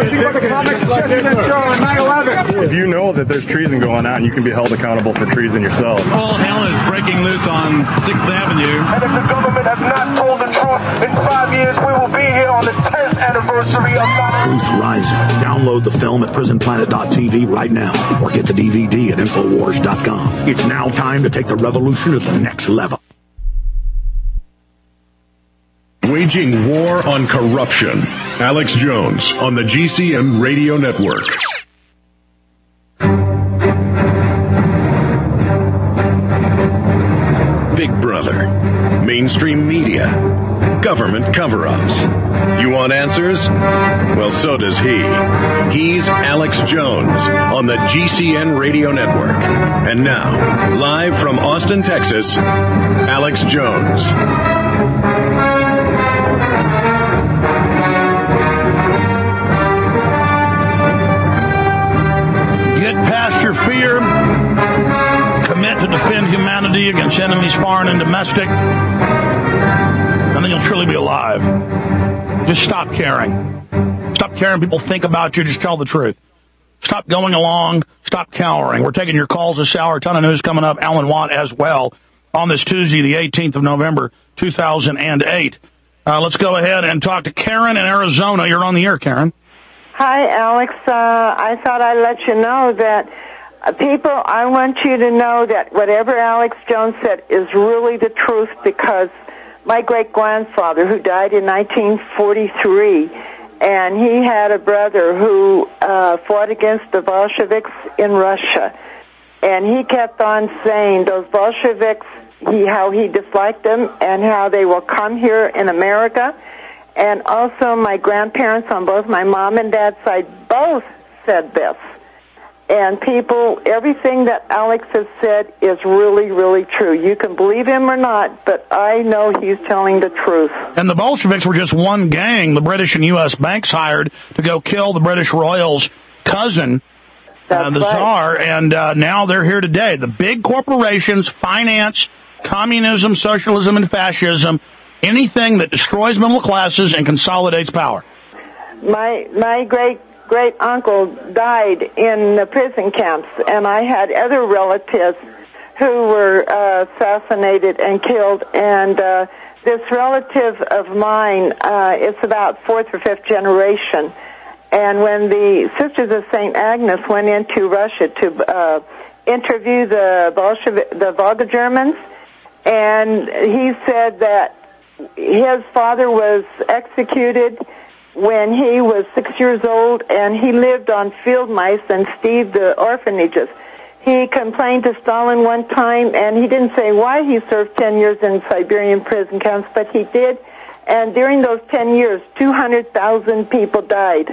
If you know that there's treason going on, you can be held accountable for treason yourself. All hell is breaking loose on 6th Avenue. And if the government has not told the truth, in 5 years we will be here on the 10th anniversary of 9/11. Truth Rising. Download the film at prisonplanet.tv right now, or get the DVD at Infowars.com. It's now time to take the revolution to the next level. Waging war on corruption. Alex Jones on the GCN Radio Network. Big Brother. Mainstream media. Government cover-ups. You want answers? Well, so does he. He's Alex Jones on the GCN Radio Network. And now, live from Austin, Texas, Alex Jones. Get past your fear. Commit to defend humanity against enemies foreign and domestic. you'll truly be alive. Just stop caring. Stop caring people think about you. Just tell the truth. Stop going along. Stop cowering. We're taking your calls this hour. A ton of news coming up. Alan Watt as well on this Tuesday, the 18th of November, 2008. Let's go ahead and talk to Karen in Arizona. You're on the air, Karen. Hi, Alex. I thought I'd let you know that people, I want you to know that whatever Alex Jones said is really the truth, because my great-grandfather, who died in 1943, and he had a brother who fought against the Bolsheviks in Russia, and he kept on saying those Bolsheviks, how he disliked them and how they will come here in America. And also my grandparents on both my mom and dad's side both said this. And people, everything that Alex has said is really, really true. You can believe him or not, but I know he's telling the truth. And the Bolsheviks were just one gang the British and U.S. banks hired to go kill the British royal's cousin, the Tsar, and now they're here today. The big corporations finance communism, socialism, and fascism, anything that destroys middle classes and consolidates power. My great uncle died in the prison camps, and I had other relatives who were assassinated and killed, and this relative of mine, it's about fourth or fifth generation, and when the Sisters of St. Agnes went into Russia to interview the Volga Germans, and he said that his father was executed when he was 6 years old, and he lived on field mice and Steve the orphanages. He complained to Stalin one time, and he didn't say why he served 10 years in Siberian prison camps, but he did. And during those 10 years, 200,000 people died.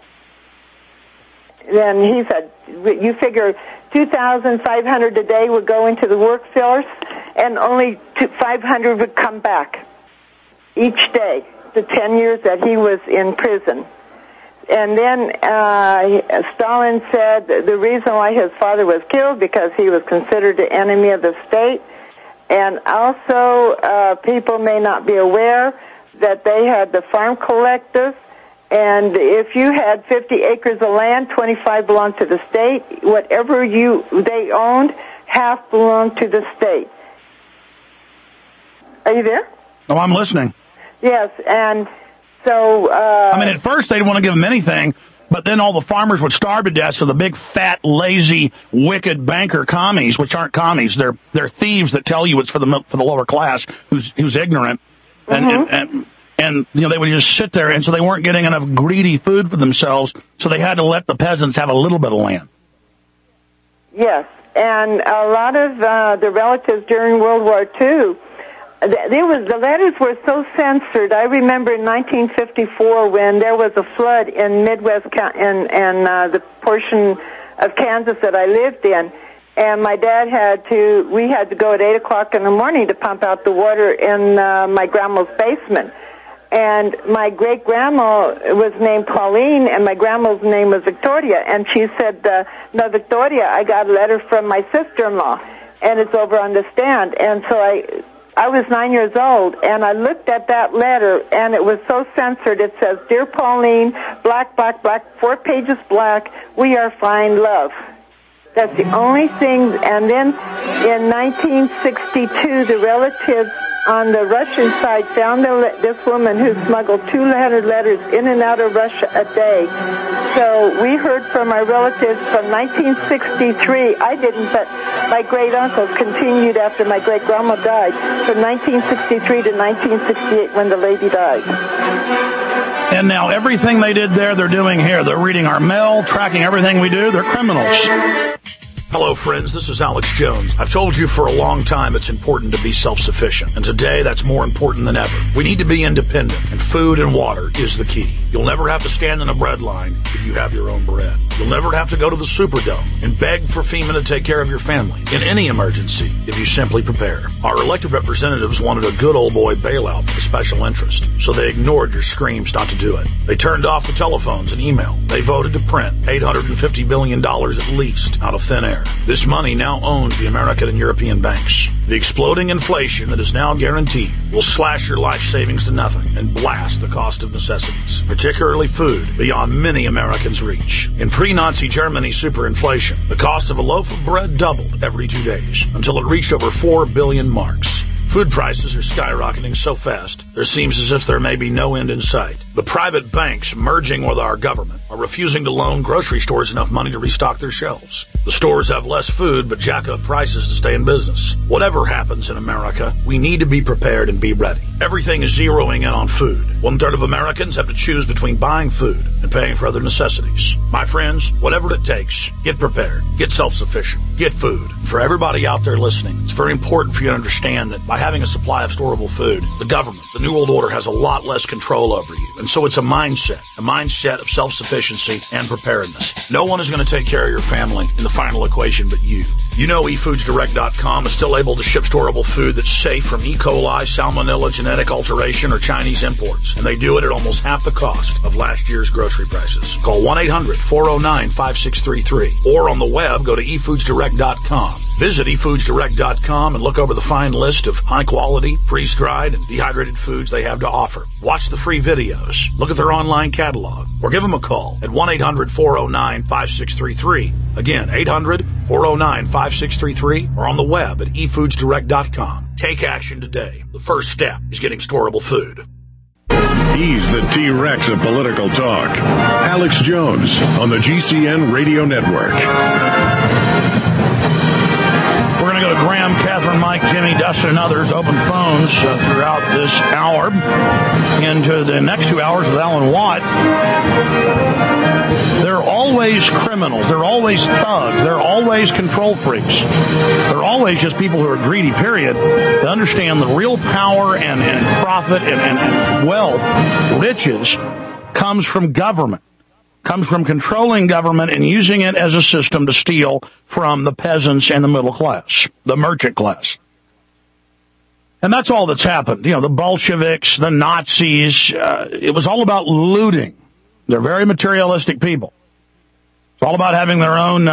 Then he said, you figure 2,500 a day would go into the workforce, and only 500 would come back each day, the 10 years that he was in prison. And then Stalin said the reason why his father was killed because he was considered the enemy of the state. And also, people may not be aware that they had the farm collective, and if you had 50 acres of land, 25 belonged to the state. Whatever they owned, half belonged to the state. Are you there? Oh, I'm listening. Yes, and so... I mean, at first they didn't want to give them anything, but then all the farmers would starve to death, so the big, fat, lazy, wicked banker commies, which aren't commies, they're thieves that tell you it's for the lower class who's ignorant, and you know, they would just sit there, and so they weren't getting enough greedy food for themselves, so they had to let the peasants have a little bit of land. Yes, and a lot of the relatives during World War II, the letters were so censored. I remember in 1954 when there was a flood in Midwest in the portion of Kansas that I lived in, and my dad we had to go at 8 o'clock in the morning to pump out the water in my grandma's basement. And my great-grandma was named Pauline, and my grandma's name was Victoria. And she said, no, Victoria, I got a letter from my sister-in-law, and it's over on the stand. And so I was 9 years old, and I looked at that letter, and it was so censored. It says, Dear Pauline, black, 4 pages black, we are fine, love. That's the only thing. And then in 1962, the relatives on the Russian side found this woman who smuggled 200 letters in and out of Russia a day. So we heard from our relatives from 1963. I didn't, but my great-uncles continued after my great-grandma died, from 1963 to 1968 when the lady died. And now everything they did there, they're doing here. They're reading our mail, tracking everything we do. They're criminals. Hello, friends. This is Alex Jones. I've told you for a long time it's important to be self-sufficient. And today, that's more important than ever. We need to be independent, and food and water is the key. You'll never have to stand in a bread line if you have your own bread. You'll never have to go to the Superdome and beg for FEMA to take care of your family in any emergency if you simply prepare. Our elected representatives wanted a good old boy bailout for the special interest, so they ignored your screams not to do it. They turned off the telephones and email. They voted to print $850 billion at least out of thin air. there. This money now owns the American and European banks. The exploding inflation that is now guaranteed will slash your life savings to nothing and blast the cost of necessities, particularly food, beyond many Americans' reach. In pre-Nazi Germany's superinflation, the cost of a loaf of bread doubled every 2 days until it reached over 4 billion marks. Food prices are skyrocketing so fast, there seems as if there may be no end in sight. The private banks merging with our government are refusing to loan grocery stores enough money to restock their shelves. The stores have less food, but jack up prices to stay in business. Whatever happens in America, we need to be prepared and be ready. Everything is zeroing in on food. 1/3 of Americans have to choose between buying food and paying for other necessities. My friends, whatever it takes, get prepared, get self-sufficient, get food. For everybody out there listening, it's very important for you to understand that by having a supply of storable food, the government, the New World Order, has a lot less control over you. And so it's a mindset of self-sufficiency and preparedness. No one is going to take care of your family in the final equation but you. You know eFoodsDirect.com is still able to ship storable food that's safe from E. coli, salmonella, genetic alteration, or Chinese imports. And they do it at almost half the cost of last year's grocery prices. Call 1-800-409-5633. Or on the web, go to eFoodsDirect.com. Visit eFoodsDirect.com and look over the fine list of high-quality, freeze-dried, and dehydrated foods they have to offer. Watch the free videos. Look at their online catalog. Or give them a call at 1-800-409-5633. Again, 800-409-5633. Or on the web at eFoodsDirect.com. Take action today. The first step is getting storable food. He's the T-Rex of political talk. Alex Jones on the GCN Radio Network. We're going to go to Graham, Catherine, Mike, Jimmy, Dustin, and others. Open phones throughout this hour. Into the next 2 hours with Alan Watt. They're always criminals. They're always thugs. They're always control freaks. They're always just people who are greedy, period. They understand the real power and profit and wealth, riches, comes from government. Comes from controlling government and using it as a system to steal from the peasants and the middle class, the merchant class. And that's all that's happened. You know, the Bolsheviks, the Nazis, it was all about looting. They're very materialistic people. It's all about having their own,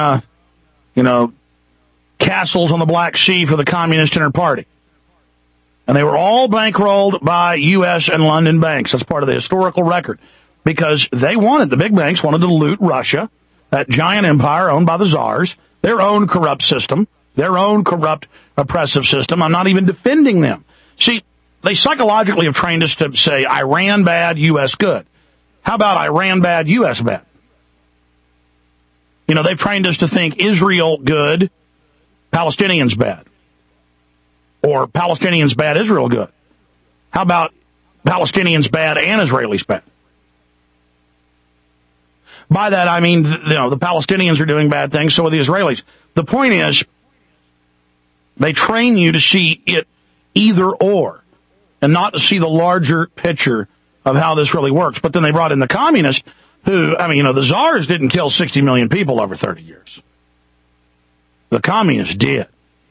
castles on the Black Sea for the Communist Party. And they were all bankrolled by U.S. and London banks. That's part of the historical record. Because the big banks wanted to loot Russia, that giant empire owned by the czars, their own corrupt system, their own corrupt, oppressive system. I'm not even defending them. See, they psychologically have trained us to say, Iran bad, U.S. good. How about Iran bad, U.S. bad? You know, they've trained us to think Israel good, Palestinians bad. Or Palestinians bad, Israel good. How about Palestinians bad and Israelis bad? By that, I mean, the Palestinians are doing bad things, so are the Israelis. The point is, they train you to see it either or, and not to see the larger picture of how this really works. But then they brought in the communists, who, the czars didn't kill 60 million people over 30 years. The communists did.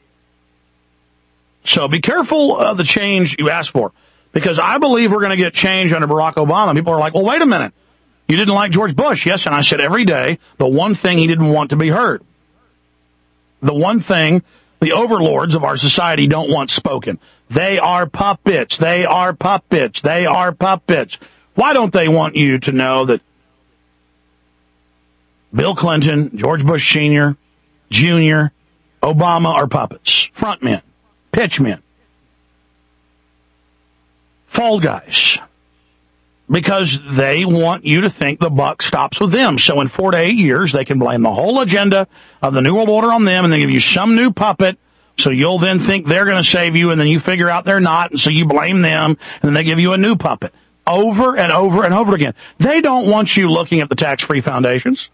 So be careful of the change you ask for, because I believe we're going to get change under Barack Obama. People are like, well, wait a minute. You didn't like George Bush. Yes, and I said every day the one thing he didn't want to be heard. The one thing the overlords of our society don't want spoken. They are puppets. They are puppets. They are puppets. Why don't they want you to know that Bill Clinton, George Bush Sr., Jr., Obama are puppets, frontmen, pitchmen, fall guys? Because they want you to think the buck stops with them. So in 4 to 8 years, they can blame the whole agenda of the New World Order on them, and they give you some new puppet, so you'll then think they're going to save you, and then you figure out they're not, and so you blame them, and then they give you a new puppet. Over and over and over again. They don't want you looking at the tax-free foundations.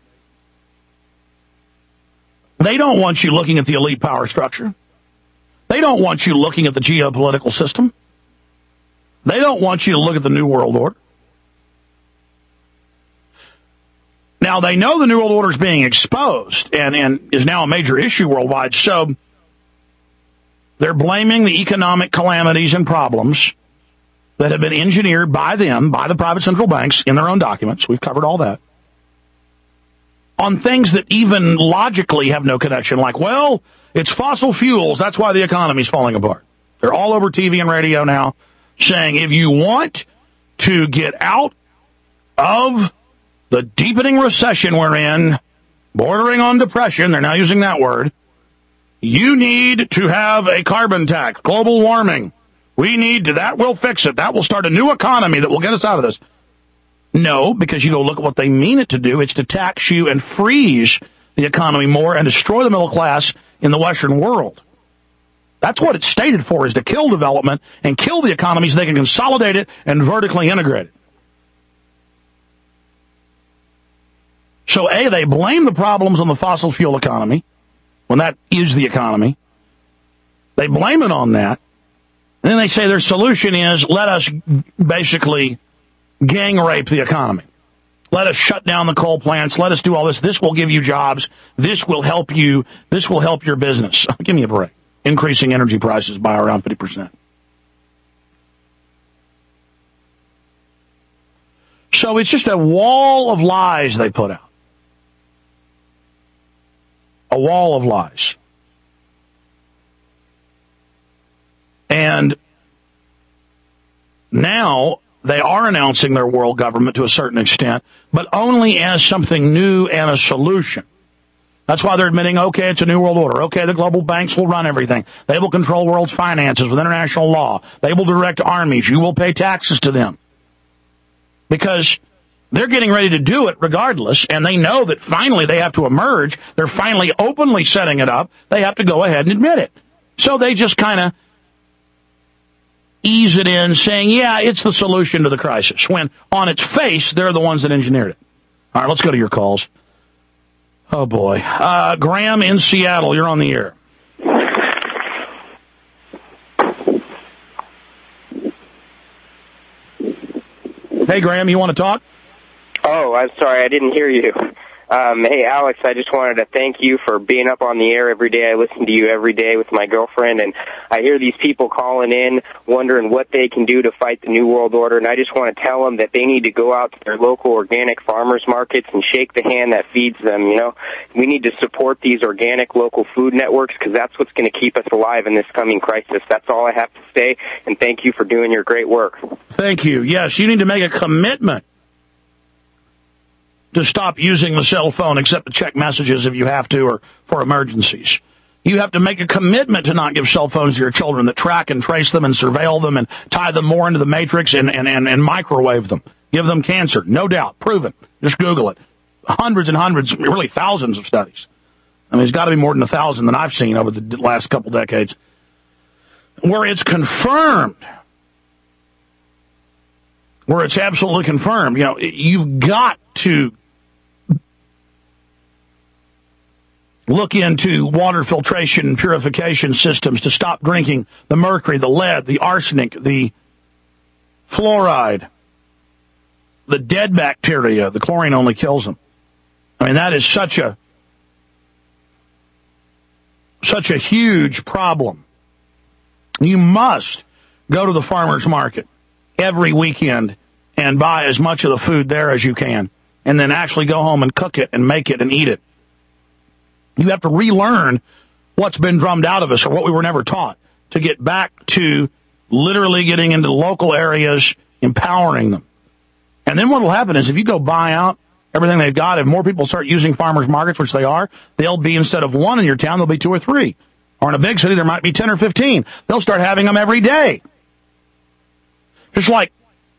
They don't want you looking at the elite power structure. They don't want you looking at the geopolitical system. They don't want you to look at the New World Order. Now, they know the New World Order is being exposed and is now a major issue worldwide, so they're blaming the economic calamities and problems that have been engineered by them, by the private central banks, in their own documents. We've covered all that. on things that even logically have no connection, like, well, it's fossil fuels, that's why the economy's falling apart. They're all over TV and radio now saying if you want to get out of the deepening recession we're in, bordering on depression, they're now using that word, you need to have a carbon tax, global warming. That will fix it. That will start a new economy that will get us out of this. No, because you go look at what they mean it to do. It's to tax you and freeze the economy more and destroy the middle class in the Western world. That's what it's stated for, is to kill development and kill the economy so they can consolidate it and vertically integrate it. So, A, they blame the problems on the fossil fuel economy, when that is the economy. They blame it on that. And then they say their solution is, let us basically gang rape the economy. Let us shut down the coal plants. Let us do all this. This will give you jobs. This will help you. This will help your business. Give me a break. Increasing energy prices by around 50%. So it's just a wall of lies they put out. A wall of lies. And now they are announcing their world government to a certain extent, but only as something new and a solution. That's why they're admitting, okay, it's a new world order. Okay, the global banks will run everything. They will control world's finances with international law. They will direct armies. You will pay taxes to them. Because they're getting ready to do it regardless, and they know that finally they have to emerge. They're finally openly setting it up. They have to go ahead and admit it. So they just kind of ease it in, saying, yeah, it's the solution to the crisis, when on its face, they're the ones that engineered it. All right, let's go to your calls. Oh, boy. Graham in Seattle, you're on the air. Hey, Graham, you want to talk? Oh, I'm sorry, I didn't hear you. Hey, Alex, I just wanted to thank you for being up on the air every day. I listen to you every day with my girlfriend, and I hear these people calling in, wondering what they can do to fight the New World Order, and I just want to tell them that they need to go out to their local organic farmers markets and shake the hand that feeds them, you know. We need to support these organic local food networks, because that's what's going to keep us alive in this coming crisis. That's all I have to say, and thank you for doing your great work. Thank you. Yes, you need to make a commitment to stop using the cell phone except to check messages if you have to or for emergencies. You have to make a commitment to not give cell phones to your children that track and trace them and surveil them and tie them more into the matrix and microwave them. Give them cancer. No doubt. Proven. Just Google it. Hundreds and hundreds, really thousands of studies. I mean, it's got to be more than 1,000 that I've seen over the last couple decades, where it's confirmed. Where it's absolutely confirmed. You know, you've got to look into water filtration and purification systems to stop drinking the mercury, the lead, the arsenic, the fluoride, the dead bacteria. The chlorine only kills them. I mean, that is such a huge problem. You must go to the farmer's market every weekend and buy as much of the food there as you can, and then actually go home and cook it and make it and eat it. You have to relearn what's been drummed out of us or what we were never taught to get back to literally getting into local areas, empowering them. And then what will happen is if you go buy out everything they've got, if more people start using farmers markets, which they are, they'll be, instead of one in your town, there'll be 2 or 3. Or in a big city, there might be 10 or 15. They'll start having them every day. Just like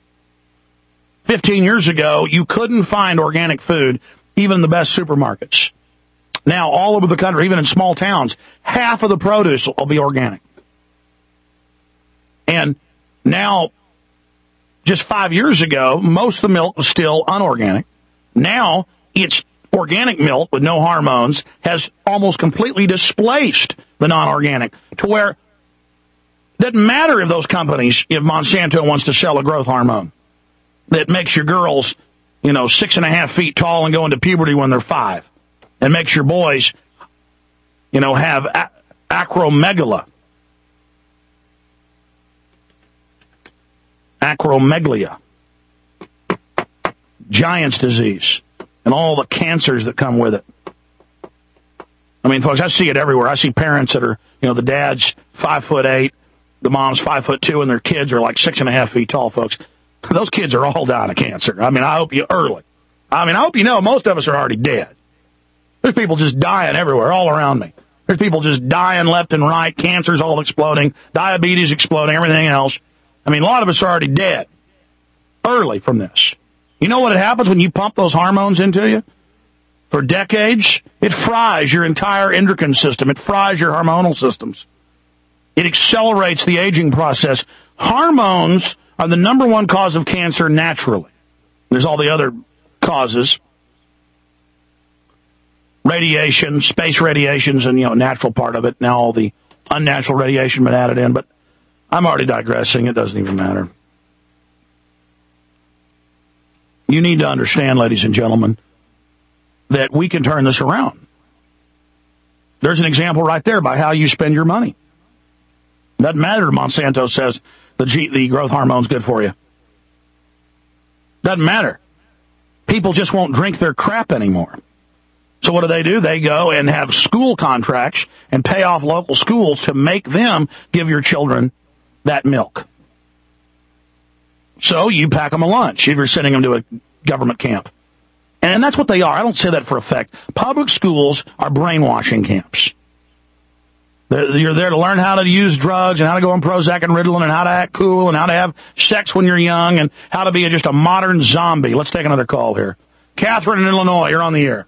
15 years ago, you couldn't find organic food even in the best supermarkets. Now, all over the country, even in small towns, half of the produce will be organic. And now, just 5 years ago, most of the milk was still unorganic. Now, it's organic milk with no hormones has almost completely displaced the non-organic, to where it doesn't matter if those companies, if Monsanto wants to sell a growth hormone that makes your girls, 6.5 feet tall and go into puberty when they're 5. And makes your boys, have acromegalia. Acromegalia. Giant's disease. and all the cancers that come with it. I mean, folks, I see it everywhere. I see parents that are, the dad's 5'8", the mom's 5'2", and their kids are like 6.5 feet tall, folks. Those kids are all dying of cancer. I mean, I hope you know most of us are already dead. There's people just dying everywhere, all around me. There's people just dying left and right, cancer's all exploding, diabetes exploding, everything else. I mean, a lot of us are already dead early from this. You know what happens when you pump those hormones into you? For decades, it fries your entire endocrine system. It fries your hormonal systems. It accelerates the aging process. Hormones are the number one cause of cancer naturally. There's all the other causes. Radiation, space radiations, and, natural part of it. Now all the unnatural radiation been added in, but I'm already digressing. It doesn't even matter. You need to understand, ladies and gentlemen, that we can turn this around. There's an example right there by how you spend your money. Doesn't matter if Monsanto says the growth hormone's good for you. Doesn't matter. People just won't drink their crap anymore. So what do? They go and have school contracts and pay off local schools to make them give your children that milk. So you pack them a lunch if you're sending them to a government camp. And that's what they are. I don't say that for effect. Public schools are brainwashing camps. You're there to learn how to use drugs and how to go on Prozac and Ritalin and how to act cool and how to have sex when you're young and how to be just a modern zombie. Let's take another call here. Catherine in Illinois, you're on the air.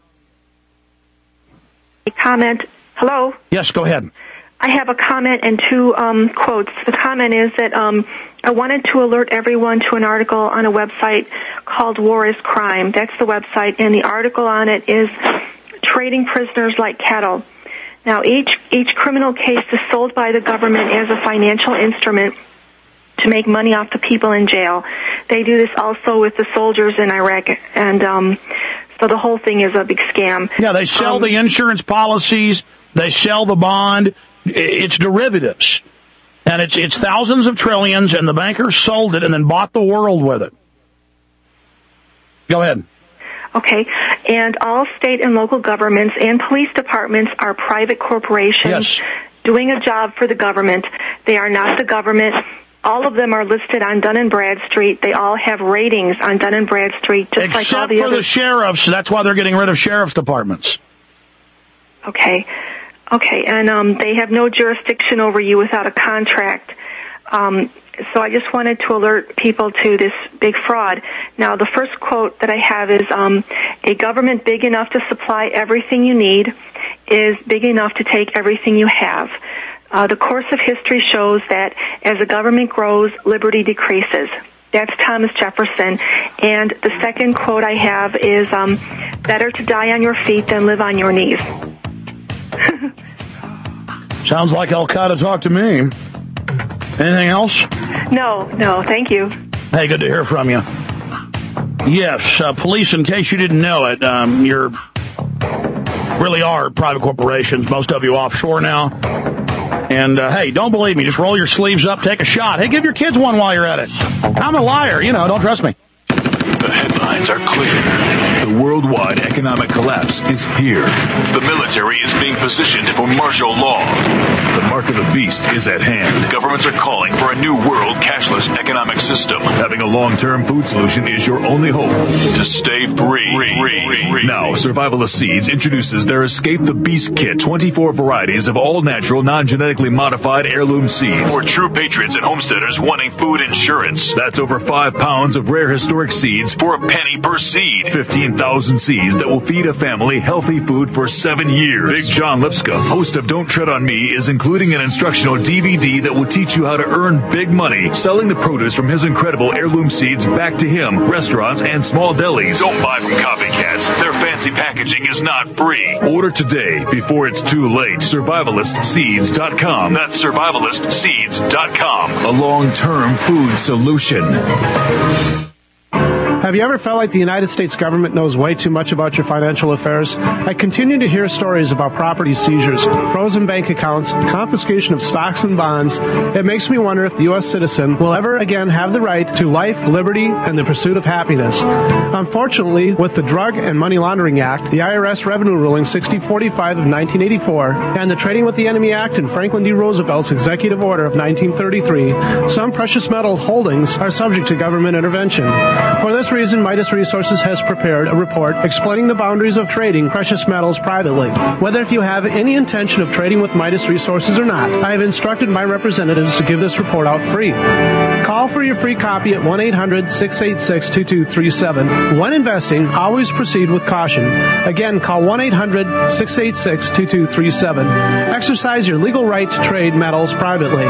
A comment. Hello? Yes, go ahead. I have a comment and two quotes. The comment is that I wanted to alert everyone to an article on a website called War is Crime. That's the website, and the article on it is Trading Prisoners Like Cattle. Now, each criminal case is sold by the government as a financial instrument to make money off the people in jail. They do this also with the soldiers in Iraq, and so the whole thing is a big scam. Yeah, they sell the insurance policies, they sell the bond. It's derivatives. And it's thousands of trillions, and the bankers sold it and then bought the world with it. Go ahead. Okay. And all state and local governments and police departments are private corporations doing a job for the government. They are not the government. All of them are listed on Dun & Bradstreet. They all have ratings on Dun & Bradstreet, just Except like all the for other... the sheriffs. That's why they're getting rid of sheriff's departments. Okay, and they have no jurisdiction over you without a contract. So I just wanted to alert people to this big fraud. Now, the first quote that I have is, a government big enough to supply everything you need is big enough to take everything you have. The course of history shows that as the government grows, liberty decreases. That's Thomas Jefferson. And the second quote I have is, better to die on your feet than live on your knees. Sounds like Al-Qaeda talk to me. Anything else? No, thank you. Hey, good to hear from you. Yes, police, in case you didn't know it, you're really are private corporations, most of you offshore now. And, hey, don't believe me. Just roll your sleeves up, take a shot. Hey, give your kids one while you're at it. I'm a liar, don't trust me. The headlines are clear. The worldwide economic collapse is here. The military is being positioned for martial law. The mark of the beast is at hand. Governments are calling for a new world cashless economic system. Having a long-term food solution is your only hope to stay free. Now, Survivalist Seeds introduces their Escape the Beast Kit, 24 varieties of all-natural, non-genetically modified heirloom seeds. For true patriots and homesteaders wanting food insurance. That's over 5 pounds of rare historic seeds for a penny per seed. 15,000 seeds that will feed a family healthy food for 7 years. Big John Lipska, host of Don't Tread on Me, is including an instructional DVD that will teach you how to earn big money selling the produce from his incredible heirloom seeds back to him, restaurants, and small delis. Don't buy from copycats. Their fancy packaging is not free. Order today before it's too late. SurvivalistSeeds.com. That's SurvivalistSeeds.com. A long-term food solution. Have you ever felt like the United States government knows way too much about your financial affairs? I continue to hear stories about property seizures, frozen bank accounts, confiscation of stocks and bonds. It makes me wonder if the U.S. citizen will ever again have the right to life, liberty, and the pursuit of happiness. Unfortunately, with the Drug and Money Laundering Act, the IRS Revenue Ruling 6045 of 1984, and the Trading with the Enemy Act and Franklin D. Roosevelt's Executive Order of 1933, some precious metal holdings are subject to government intervention. For this reason, Midas Resources has prepared a report explaining the boundaries of trading precious metals privately. Whether if you have any intention of trading with Midas Resources or not, I have instructed my representatives to give this report out free. Call for your free copy at 1-800-686-2237. When investing, always proceed with caution. Again, call 1-800-686-2237. Exercise your legal right to trade metals privately.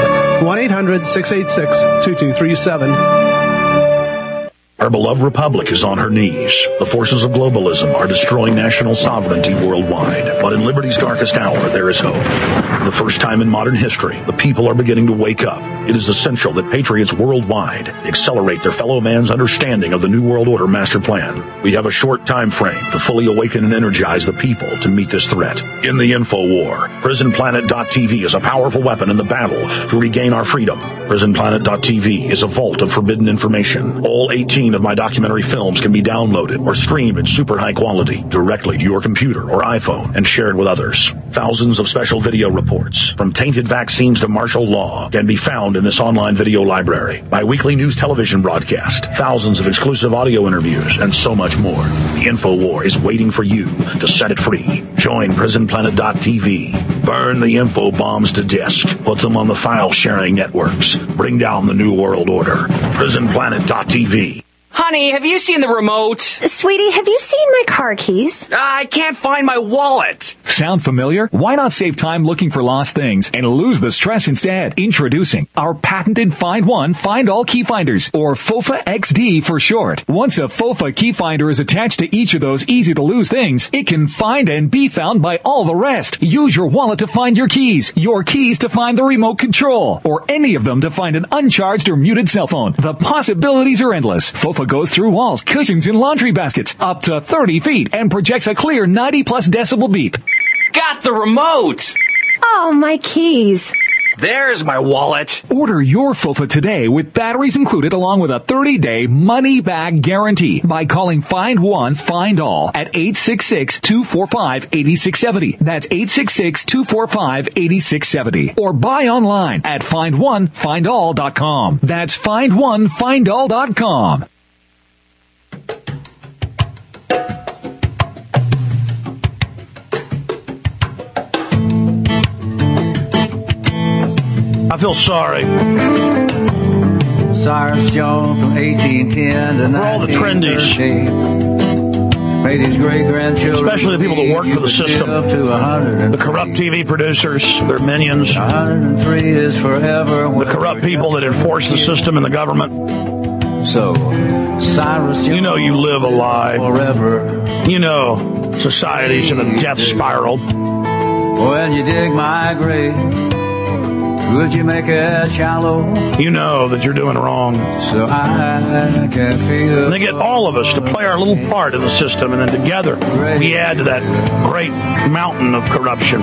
1-800-686-2237. Our beloved republic is on her knees. The forces of globalism are destroying national sovereignty worldwide. But in liberty's darkest hour, there is hope. For the first time in modern history, the people are beginning to wake up. It is essential that patriots worldwide accelerate their fellow man's understanding of the New World Order master plan. We have a short time frame to fully awaken and energize the people to meet this threat. In the info war, PrisonPlanet.tv is a powerful weapon in the battle to regain our freedom. PrisonPlanet.tv is a vault of forbidden information. All 18 of my documentary films can be downloaded or streamed in super high quality directly to your computer or iPhone and shared with others. Thousands of special video reports, from tainted vaccines to martial law, can be found in this online video library. My weekly news television broadcast, thousands of exclusive audio interviews, and so much more. The InfoWar is waiting for you to set it free. Join PrisonPlanet.tv. Burn the info bombs to disk. Put them on the file-sharing networks. Bring down the New World Order. PrisonPlanet.tv. Honey, have you seen the remote? Sweetie, have you seen my car keys? I can't find my wallet. Sound familiar? Why not save time looking for lost things and lose the stress instead? Introducing our patented Find One, Find All key finders, or FOFA XD for short. Once a FOFA key finder is attached to each of those easy-to-lose things, it can find and be found by all the rest. Use your wallet to find your keys to find the remote control, or any of them to find an uncharged or muted cell phone. The possibilities are endless. FOFA goes through walls, cushions, and laundry baskets up to 30 feet and projects a clear 90-plus decibel beep. Got the remote! Oh, my keys. There's my wallet. Order your FOFA today with batteries included along with a 30-day money-back guarantee by calling Find One, Find All at 866-245-8670. That's 866-245-8670. Or buy online at FindOneFindAll.com. That's FindOneFindAll.com. I feel sorry. Cyrus Jones from 1810 to 1913. For all the trendies. Made his great-grandchildren, especially the people that work for the system, the corrupt TV producers, their minions, 103 is forever. The corrupt people that enforce the system and the government. So, Cyrus Jones, you know you live a lie. Forever. You know society's in a death spiral. When you dig my grave, would you make it shallow? You know that you're doing wrong. So I can feel. And they get all of us to play our little part in the system, and then together we add to that great mountain of corruption.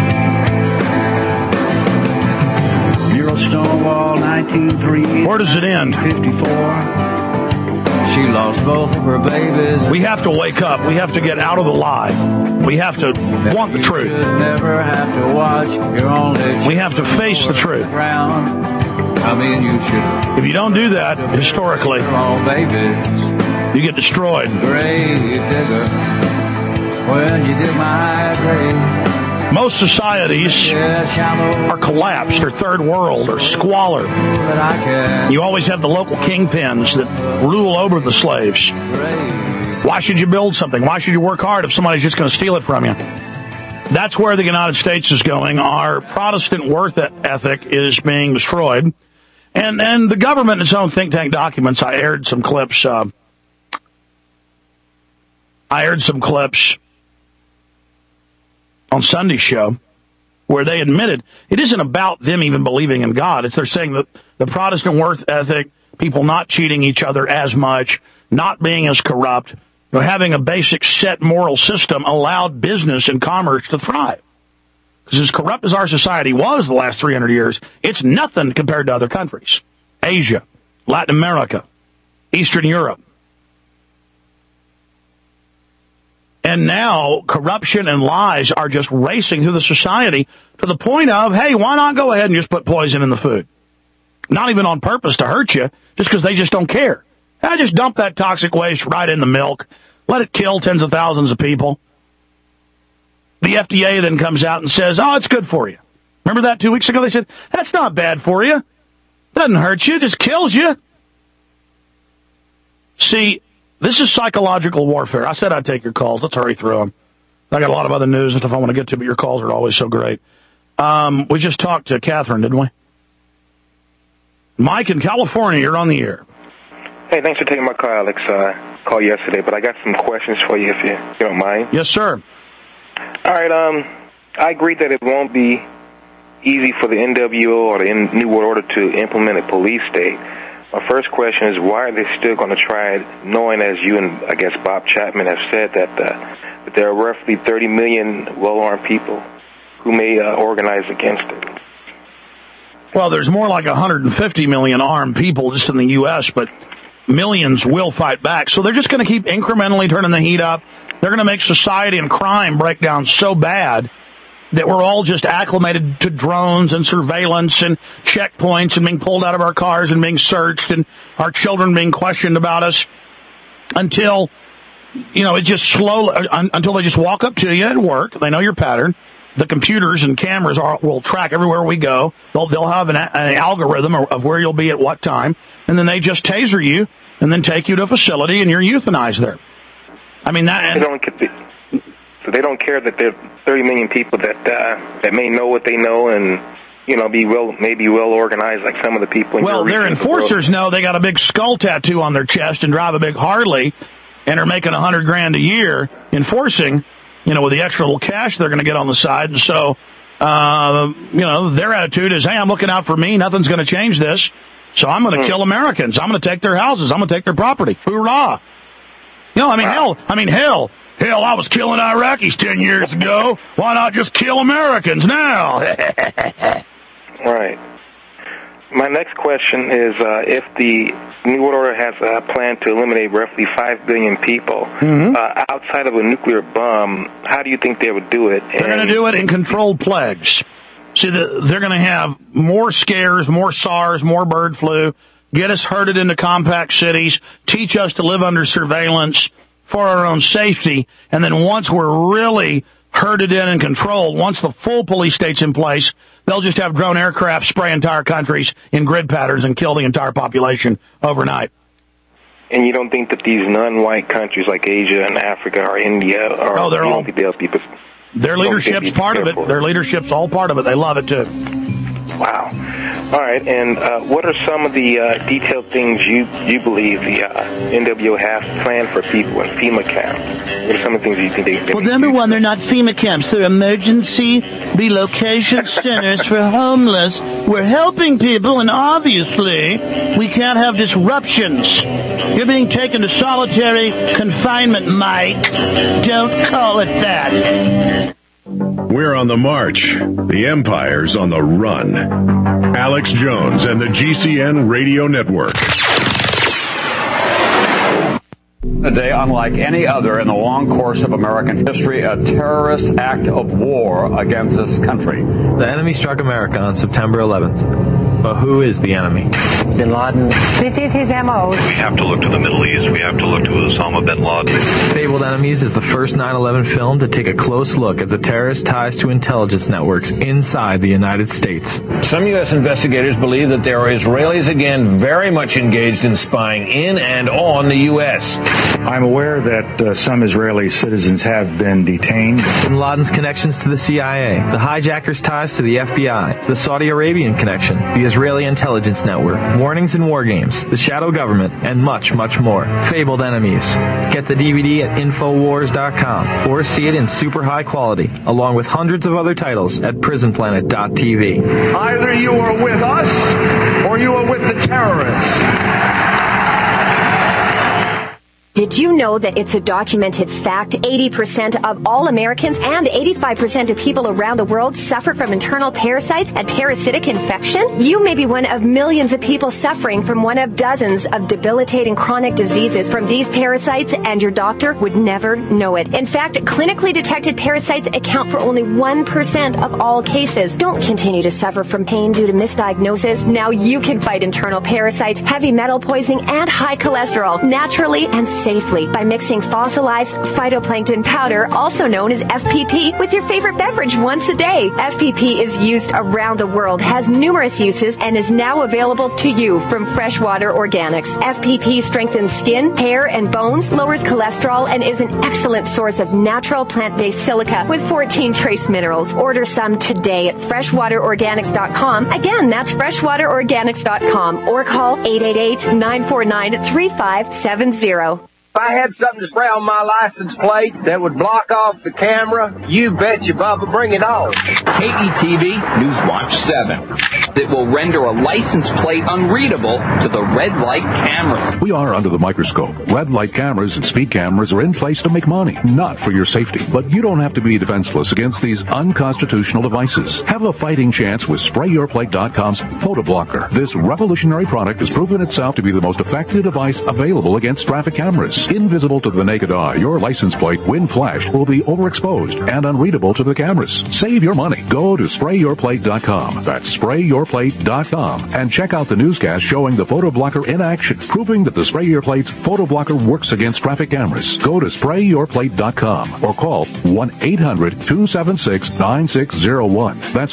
Bureau Stonewall, 1903. Where does it end? 54. She lost both of her babies. We have to wake up. We have to get out of the lie. We have to want the truth. Never have to watch your only. We have to face the truth. I mean, you should. If you don't do that, historically, you get destroyed. Grave digger, when you dig my grave. Most societies are collapsed, or third world, or squalor. You always have the local kingpins that rule over the slaves. Why should you build something? Why should you work hard if somebody's just going to steal it from you? That's where the United States is going. Our Protestant worth ethic is being destroyed. And the government in its own think tank documents, I aired some clips on Sunday's show where they admitted it isn't about them even believing in God. It's they're saying that the Protestant worth ethic people not cheating each other as much, not being as corrupt, having a basic set moral system allowed business and commerce to thrive. Because as corrupt as our society was the last 300 years, it's nothing compared to other countries. Asia, Latin America, Eastern Europe. And now corruption and lies are just racing through the society to the point of, hey, why not go ahead and just put poison in the food? Not even on purpose to hurt you, just because they just don't care. I just dump that toxic waste right in the milk. Let it kill tens of thousands of people. The FDA then comes out and says, oh, it's good for you. Remember that 2 weeks ago? They said, that's not bad for you. Doesn't hurt you, just kills you. See, this is psychological warfare. I said I'd take your calls. Let's hurry through them. I got a lot of other news and stuff I want to get to, but your calls are always so great. We just talked to Catherine, didn't we? Mike in California, you're on the air. Hey, thanks for taking my call, Alex. Called yesterday, but I got some questions for you if you don't mind. Yes, sir. All right. I agree that it won't be easy for the NWO or the New World Order to implement a police state. My first question is, why are they still going to try it, knowing, as you and I guess Bob Chapman have said, that there are roughly 30 million well-armed people who may organize against it? Well, there's more like 150 million armed people just in the U.S., but millions will fight back. So they're just going to keep incrementally turning the heat up. They're going to make society and crime break down so bad that we're all just acclimated to drones and surveillance and checkpoints and being pulled out of our cars and being searched and our children being questioned about us until, it just slowly, until they just walk up to you at work. They know your pattern. The computers and cameras will track everywhere we go. They'll have an algorithm of where you'll be at what time, and then they just taser you and then take you to a facility and you're euthanized there. I mean, So they don't care that there are 30 million people that may know what they know and, be maybe well organized like some of the people. Well, their enforcers know they got a big skull tattoo on their chest and drive a big Harley and are making $100,000 a year enforcing, with the extra little cash they're going to get on the side. And so, their attitude is, hey, I'm looking out for me. Nothing's going to change this. So I'm going to kill Americans. I'm going to take their houses. I'm going to take their property. Hoorah. Hell, I was killing Iraqis 10 years ago. Why not just kill Americans now? Right. My next question is, if the New World Order has a plan to eliminate roughly 5 billion people outside of a nuclear bomb, how do you think they would do it? They're going to do it in controlled plagues. See, they're going to have more scares, more SARS, more bird flu, get us herded into compact cities, teach us to live under surveillance for our own safety, and then once we're really herded in and controlled, once the full police state's in place, they'll just have drone aircraft spray entire countries in grid patterns and kill the entire population overnight. And you don't think that these non-white countries like Asia and Africa or India their leadership's part of it. Their leadership's all part of it. They love it too. Wow. All right. And what are some of the detailed things you believe the NWO has planned for people in FEMA camps? What are some of the things you think they Well, number one, they're not FEMA camps. They're emergency relocation centers for homeless. We're helping people, and obviously we can't have disruptions. You're being taken to solitary confinement, Mike. Don't call it that. We're on the march. The empire's on the run. Alex Jones and the GCN Radio Network. A day unlike any other in the long course of American history, a terrorist act of war against this country. The enemy struck America on September 11th. But who is the enemy? Bin Laden. This is his MO. We have to look to the Middle East. We have to look to Osama bin Laden. Fabled Enemies is the first 9/11 film to take a close look at the terrorist ties to intelligence networks inside the United States. Some U.S. investigators believe that there are Israelis again very much engaged in spying in and on the U.S. I'm aware that some Israeli citizens have been detained. Bin Laden's connections to the CIA, the hijackers' ties to the FBI, the Saudi Arabian connection, the Israeli intelligence network, warnings and war games, the shadow government, and much, much more. Fabled Enemies. Get the DVD at Infowars.com or see it in super high quality, along with hundreds of other titles at PrisonPlanet.tv. Either you are with us or you are with the terrorists. Did you know that it's a documented fact 80% of all Americans and 85% of people around the world suffer from internal parasites and parasitic infection? You may be one of millions of people suffering from one of dozens of debilitating chronic diseases from these parasites, and your doctor would never know it. In fact, clinically detected parasites account for only 1% of all cases. Don't continue to suffer from pain due to misdiagnosis. Now you can fight internal parasites, heavy metal poisoning, and high cholesterol naturally and safely by mixing fossilized phytoplankton powder, also known as FPP, with your favorite beverage once a day. FPP is used around the world, has numerous uses, and is now available to you from Freshwater Organics. FPP strengthens skin, hair, and bones, lowers cholesterol, and is an excellent source of natural plant-based silica with 14 trace minerals. Order some today at freshwaterorganics.com. Again, that's freshwaterorganics.com, or call 888-949-3570. If I had something to spray on my license plate that would block off the camera, you bet you, Bubba, bring it on. KETV Newswatch 7. It will render a license plate unreadable to the red light cameras. We are under the microscope. Red light cameras and speed cameras are in place to make money, not for your safety. But you don't have to be defenseless against these unconstitutional devices. Have a fighting chance with SprayYourPlate.com's Photo Blocker. This revolutionary product has proven itself to be the most effective device available against traffic cameras. Invisible to the naked eye, your license plate, when flashed, will be overexposed and unreadable to the cameras. Save your money. Go to SprayYourPlate.com. That's SprayYourPlate.com. And check out the newscast showing the Photo Blocker in action, proving that the Spray Your Plate's Photo Blocker works against traffic cameras. Go to SprayYourPlate.com or call 1-800-276-9601. That's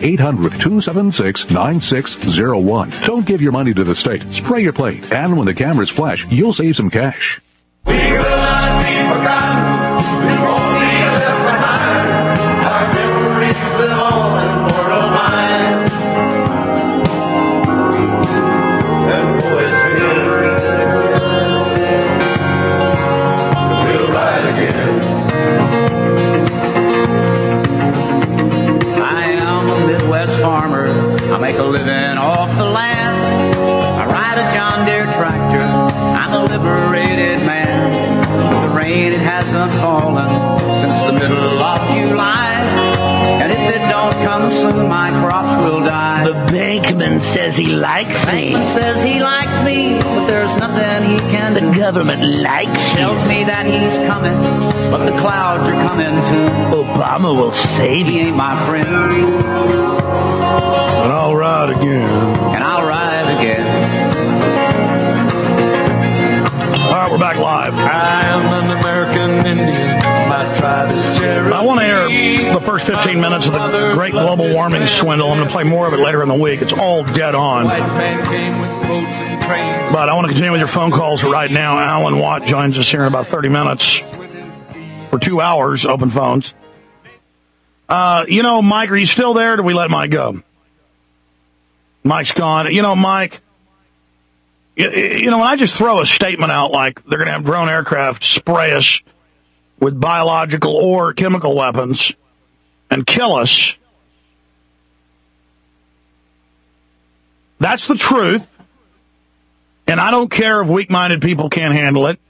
1-800-276-9601. Don't give your money to the state. Spray your plate. And when the cameras flash, you'll save some cash. We will not be forgotten. We won't be left behind. Our memories live on in mortal mind. And boys we'll rise again. I am a Midwest farmer. I make a living off the land. I ride a John Deere tractor. I'm a liberated man. The rain, it hasn't fallen since the middle of July. And if it don't come soon, my crops will die. The bankman says he likes me. Bankman says he likes me, but there's nothing he can do. The government likes you. Tells me that he's coming, but the clouds are coming too. Obama will save you. He ain't my friend. And I'll ride again. And I'll ride again. All right, we're back live. I am an American Indian. My tribe is Cherokee. I want to air the first 15 minutes of the Great Global Warming Swindle. I'm going to play more of it later in the week. It's all dead on. But I want to continue with your phone calls right now. Alan Watt joins us here in about 30 minutes for 2 hours, open phones. Mike, are you still there, or do we let Mike go? Mike's gone. Mike, when I just throw a statement out like they're going to have drone aircraft spray us with biological or chemical weapons and kill us, that's the truth. And I don't care if weak-minded people can't handle it.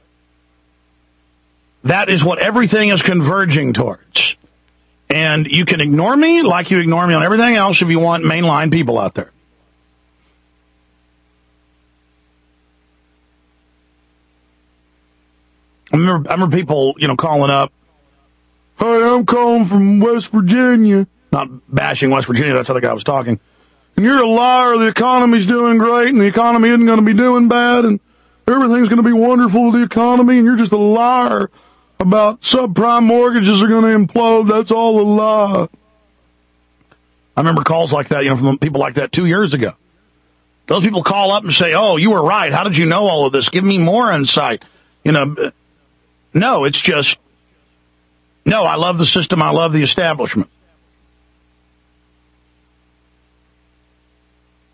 That is what everything is converging towards. And you can ignore me like you ignore me on everything else if you want mainline people out there. I remember people, calling up, "Hey, I'm calling from West Virginia." Not bashing West Virginia, that's how the guy was talking. "And you're a liar, the economy's doing great, and the economy isn't going to be doing bad, and everything's going to be wonderful with the economy, and you're just a liar about subprime mortgages are going to implode. That's all a lie." I remember calls like that, from people like that 2 years ago. Those people call up and say, "Oh, you were right. How did you know all of this? Give me more insight." No, it's just, no, I love the system. I love the establishment.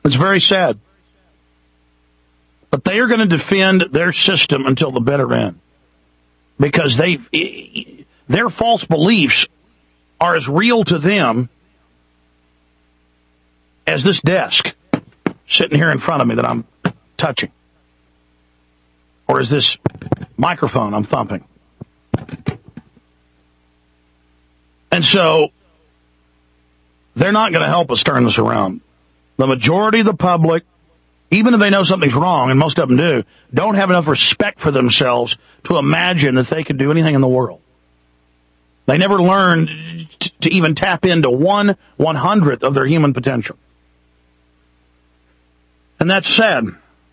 It's very sad. But they are going to defend their system until the bitter end. Because their false beliefs are as real to them as this desk sitting here in front of me that I'm touching. Or as this microphone I'm thumping. And so, they're not going to help us turn this around. The majority of the public, even if they know something's wrong, and most of them do, don't have enough respect for themselves to imagine that they could do anything in the world. They never learned to even tap into 1/100th of their human potential. And that's sad.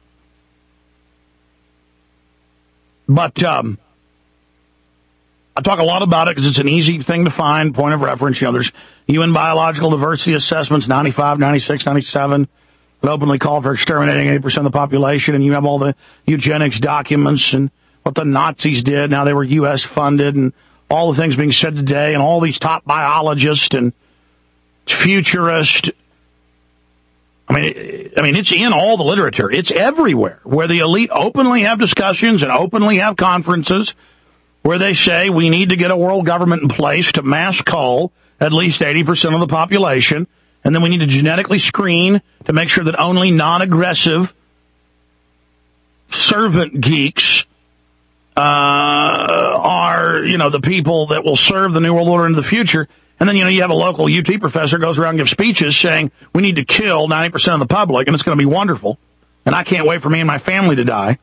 But I talk a lot about it because it's an easy thing to find, point of reference. There's UN biological diversity assessments, 95, 96, 97, that openly call for exterminating 80% of the population, and you have all the eugenics documents and what the Nazis did. Now they were U.S. funded, and all the things being said today, and all these top biologists and futurists. I mean, it's in all the literature. It's everywhere, where the elite openly have discussions and openly have conferences where they say we need to get a world government in place to mass cull at least 80% of the population, and then we need to genetically screen to make sure that only non-aggressive servant geeks are, the people that will serve the New World Order into the future. And then, you have a local UT professor goes around and gives speeches saying we need to kill 90% of the public, and it's going to be wonderful, and I can't wait for me and my family to die.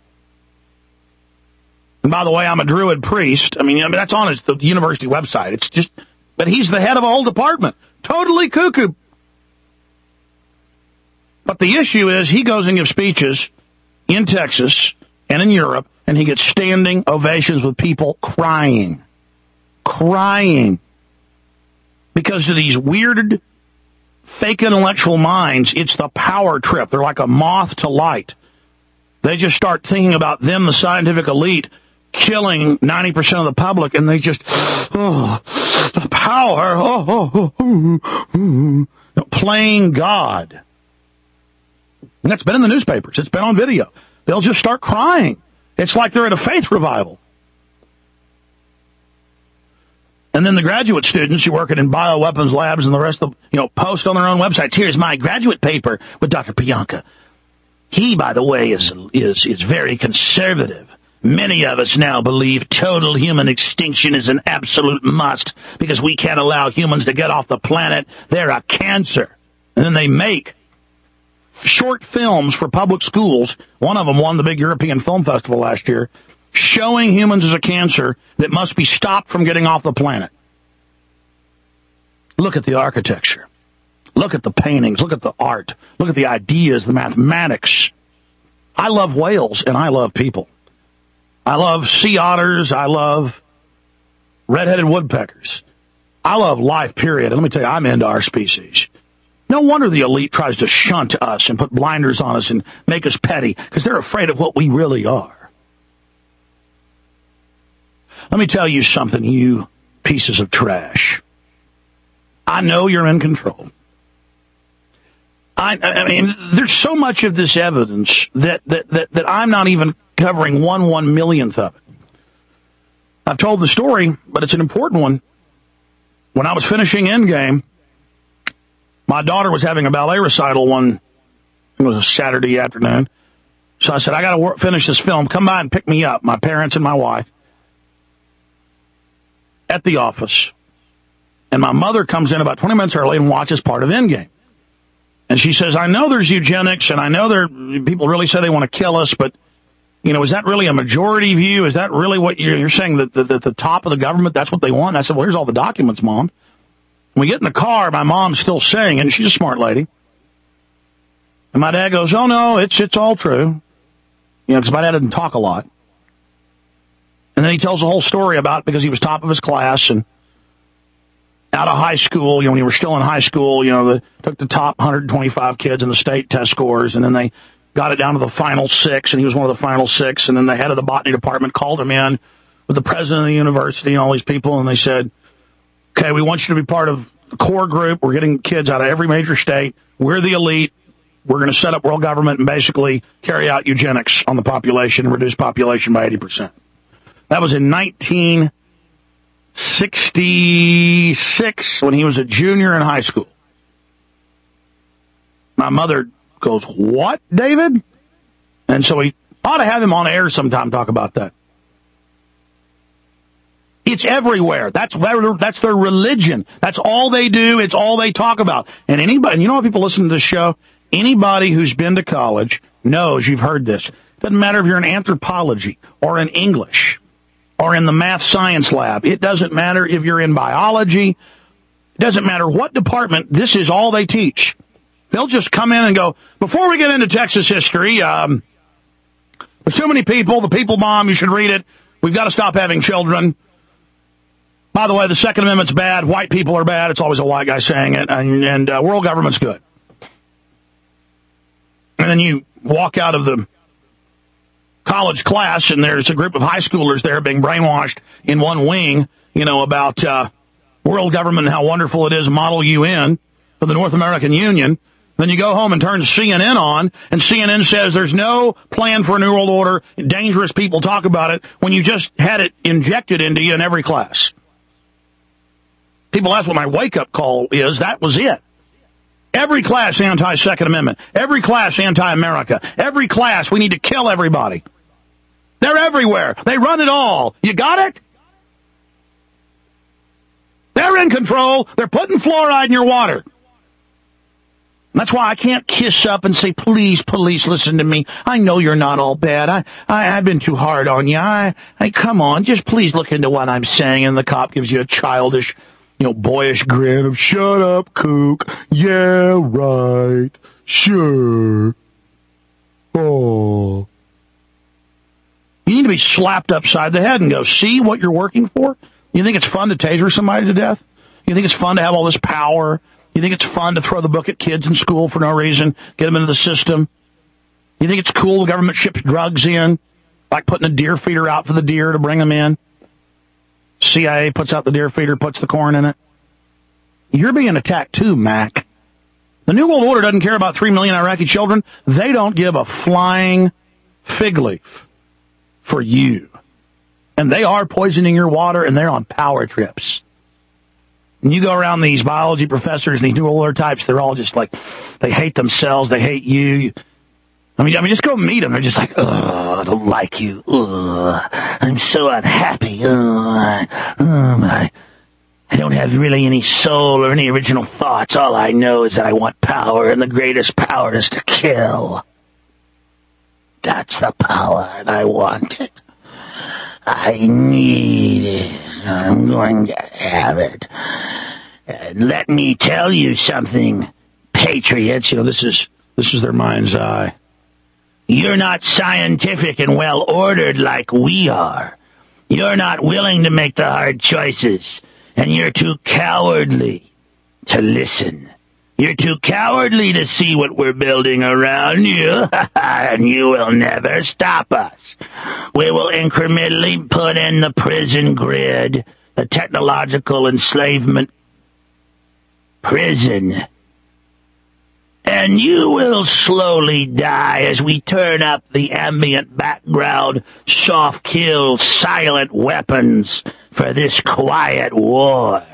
And by the way, I'm a Druid priest. I mean that's on the university website. It's just, but he's the head of a whole department. Totally cuckoo. But the issue is he goes and gives speeches in Texas and in Europe, and he gets standing ovations with people crying. Because to these weird, fake intellectual minds, it's the power trip. They're like a moth to light. They just start thinking about them, the scientific elite, killing 90% of the public, and they just, the power, playing God. And that's been in the newspapers. It's been on video. They'll just start crying. It's like they're at a faith revival. And then the graduate students who work in bioweapons labs and the rest of them, post on their own websites. Here's my graduate paper with Dr. Pianka. He, by the way, is very conservative. Many of us now believe total human extinction is an absolute must because we can't allow humans to get off the planet. They're a cancer. And then they make short films for public schools. One of them won the big European Film Festival last year, showing humans as a cancer that must be stopped from getting off the planet. Look at the architecture. Look at the paintings. Look at the art. Look at the ideas, the mathematics. I love whales, and I love people. I love sea otters. I love red-headed woodpeckers. I love life, period. And let me tell you, I'm into our species. No wonder the elite tries to shunt us and put blinders on us and make us petty, because they're afraid of what we really are. Let me tell you something, you pieces of trash. I know you're in control. I mean, there's so much of this evidence that I'm not even covering 1/1,000,000th of it. I've told the story, but it's an important one. When I was finishing Endgame, my daughter was having a ballet recital it was a Saturday afternoon. So I said, I got to finish this film. Come by and pick me up, my parents and my wife, at the office. And my mother comes in about 20 minutes early and watches part of Endgame. And she says, I know there's eugenics, and I know people really say they want to kill us, but, is that really a majority view? Is that really what you're saying, that the top of the government, that's what they want? And I said, well, here's all the documents, Mom. When we get in the car, my mom's still saying, and she's a smart lady. And my dad goes, oh, no, it's all true. Because my dad didn't talk a lot. And then he tells the whole story about it because he was top of his class and out of high school, when you were still in high school, they took the top 125 kids in the state test scores, and then they got it down to the final 6, and he was one of the final 6, and then the head of the botany department called him in with the president of the university and all these people, and they said, okay, we want you to be part of the core group. We're getting kids out of every major state. We're the elite. we're going to set up world government and basically carry out eugenics on the population and reduce population by 80%. That was in 1966 when he was a junior in high school. My mother goes, "What, David?" And so we ought to have him on air sometime, talk about that. It's everywhere. That's their religion. That's all they do. It's all they talk about. And anybody, you know what people listen to this show? Anybody who's been to college knows you've heard this. Doesn't matter if you're in anthropology or in English or in the math science lab. It doesn't matter if you're in biology. It doesn't matter what department. This is all they teach. They'll just come in and go, before we get into Texas history, there's too many people. The people bomb. You should read it. We've got to stop having children. By the way, the Second Amendment's bad. White people are bad. It's always a white guy saying it. And world government's good. And then you walk out of the college class, and there's a group of high schoolers there being brainwashed in one wing, about world government and how wonderful it is, model UN for the North American Union. Then you go home and turn CNN on, and CNN says there's no plan for a new world order. Dangerous people talk about it when you just had it injected into you in every class. People ask what my wake-up call is. That was it. Every class anti-Second Amendment. Every class anti-America. Every class we need to kill everybody. They're everywhere. They run it all. You got it? They're in control. They're putting fluoride in your water. That's why I can't kiss up and say, please, police, listen to me. I know you're not all bad. I've been too hard on you. Come on, just please look into what I'm saying. And the cop gives you a childish, boyish grin of, shut up, kook. Yeah, right. Sure. Oh. You need to be slapped upside the head and go, see what you're working for? You think it's fun to taser somebody to death? You think it's fun to have all this power? You think it's fun to throw the book at kids in school for no reason, get them into the system? You think it's cool the government ships drugs in, like putting a deer feeder out for the deer to bring them in? CIA puts out the deer feeder, puts the corn in it. You're being attacked too, Mac. The New World Order doesn't care about 3 million Iraqi children. They don't give a flying fig leaf for you. And they are poisoning your water, and they're on power trips. And you go around these biology professors and these New World Order types, they're all just like, they hate themselves, they hate you. I mean, just go meet them. They're just like, I don't like you. I'm so unhappy. But I don't have really any soul or any original thoughts. All I know is that I want power, and the greatest power is to kill. That's the power, and I want it. I need it. I'm going to have it. And let me tell you something, patriots. This is their mind's eye. You're not scientific and well-ordered like we are. You're not willing to make the hard choices. And you're too cowardly to listen. You're too cowardly to see what we're building around you, and you will never stop us. We will incrementally put in the prison grid, the technological enslavement prison. And you will slowly die as we turn up the ambient background, soft kill, silent weapons for this quiet war.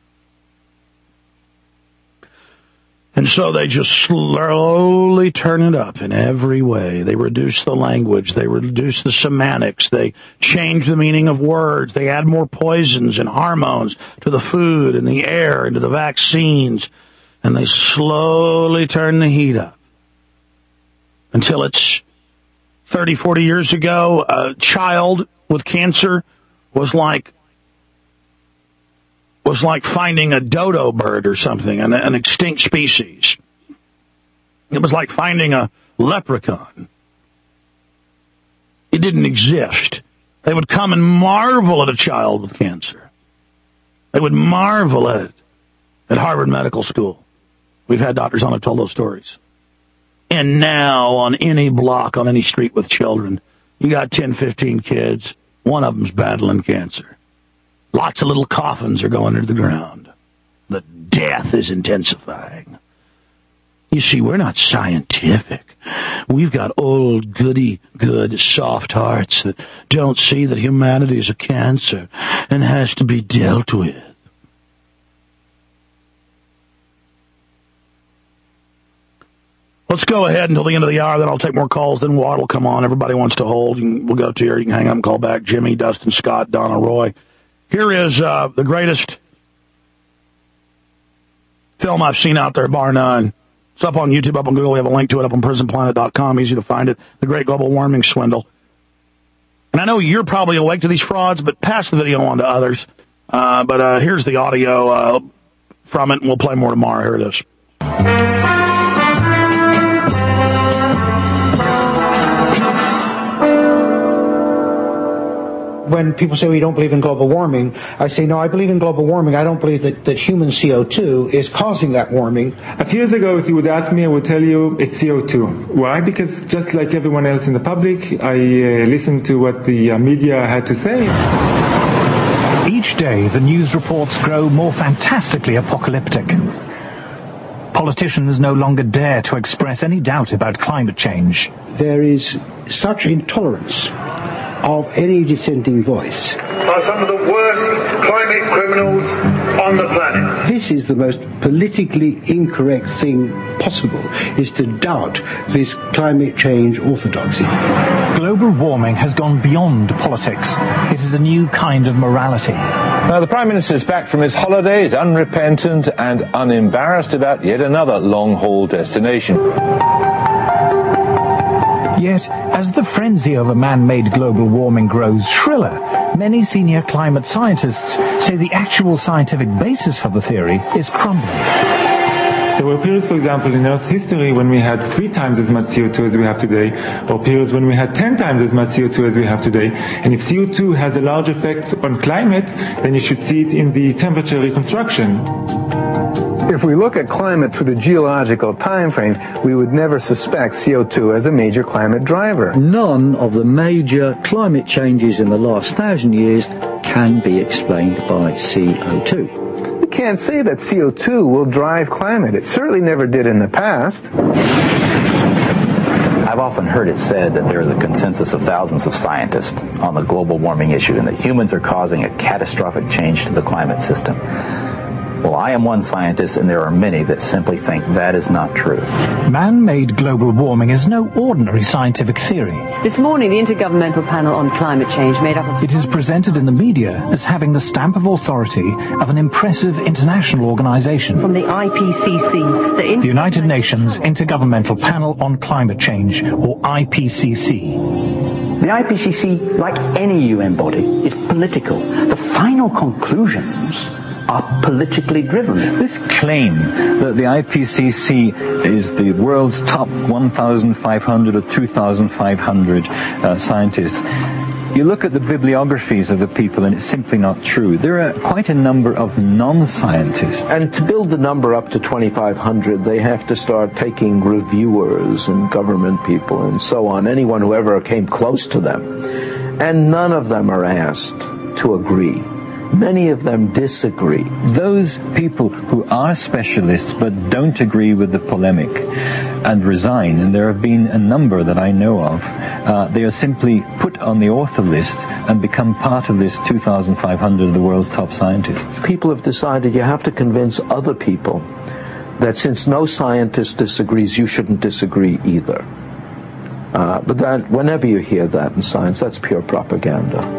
And so they just slowly turn it up in every way. They reduce the language. They reduce the semantics. They change the meaning of words. They add more poisons and hormones to the food and the air and to the vaccines. And they slowly turn the heat up until it's 30, 40 years ago, a child with cancer was like finding a dodo bird or something, an extinct species. It was like finding a leprechaun. It didn't exist. They would come and marvel at a child with cancer. They would marvel at it at Harvard Medical School. We've had doctors on who told those stories. And now, on any block, on any street with children, you got 10, 15 kids. One of them's battling cancer. Lots of little coffins are going into the ground. The death is intensifying. You see, we're not scientific. We've got old, goody, good, soft hearts that don't see that humanity is a cancer and has to be dealt with. Let's go ahead until the end of the hour, then I'll take more calls, then Watt will come on. Everybody wants to hold. We'll go to here. You can hang up and call back. Jimmy, Dustin, Scott, Donna, Roy. Here is the greatest film I've seen out there, bar none. It's up on YouTube, up on Google. We have a link to it up on prisonplanet.com. Easy to find it. The Great Global Warming Swindle. And I know you're probably awake to these frauds, but pass the video on to others. But here's the audio from it, and we'll play more tomorrow. Here it is. When people say we don't believe in global warming, I say, no, I believe in global warming. I don't believe that human CO2 is causing that warming. A few years ago, if you would ask me, I would tell you it's CO2. Why? Because just like everyone else in the public, I listened to what the media had to say. Each day, the news reports grow more fantastically apocalyptic. Politicians no longer dare to express any doubt about climate change. There is such intolerance of any dissenting voice. Are some of the worst climate criminals on the planet. This is the most politically incorrect thing possible, is to doubt this climate change orthodoxy. Global warming has gone beyond politics. It is a new kind of morality. Now, the Prime Minister is back from his holidays, unrepentant and unembarrassed about yet another long-haul destination. Yet, as the frenzy over man-made global warming grows shriller, many senior climate scientists say the actual scientific basis for the theory is crumbling. There were periods, for example, in Earth's history when we had 3 times as much CO2 as we have today, or periods when we had 10 times as much CO2 as we have today. And if CO2 has a large effect on climate, then you should see it in the temperature reconstruction. If we look at climate through the geological time frame, we would never suspect CO2 as a major climate driver. None of the major climate changes in the last 1,000 years can be explained by CO2. We can't say that CO2 will drive climate. It certainly never did in the past. I've often heard it said that there is a consensus of thousands of scientists on the global warming issue and that humans are causing a catastrophic change to the climate system. Well, I am one scientist, and there are many that simply think that is not true. Man-made global warming is no ordinary scientific theory. This morning, the Intergovernmental Panel on Climate Change made up of... It is presented in the media as having the stamp of authority of an impressive international organization. From the IPCC, the United Nations Intergovernmental Panel on Climate Change, or IPCC. The IPCC, like any UN body, is political. The final conclusions are politically driven. This claim that the IPCC is the world's top 1,500 or 2,500 scientists, you look at the bibliographies of the people and it's simply not true. There are quite a number of non-scientists. And to build the number up to 2,500, they have to start taking reviewers and government people and so on, anyone who ever came close to them. And none of them are asked to agree. Many of them disagree. Those people who are specialists but don't agree with the polemic and resign, and there have been a number that I know of, they are simply put on the author list and become part of this 2,500 of the world's top scientists. People have decided you have to convince other people that since no scientist disagrees, you shouldn't disagree either. But that, whenever you hear that in science, that's pure propaganda.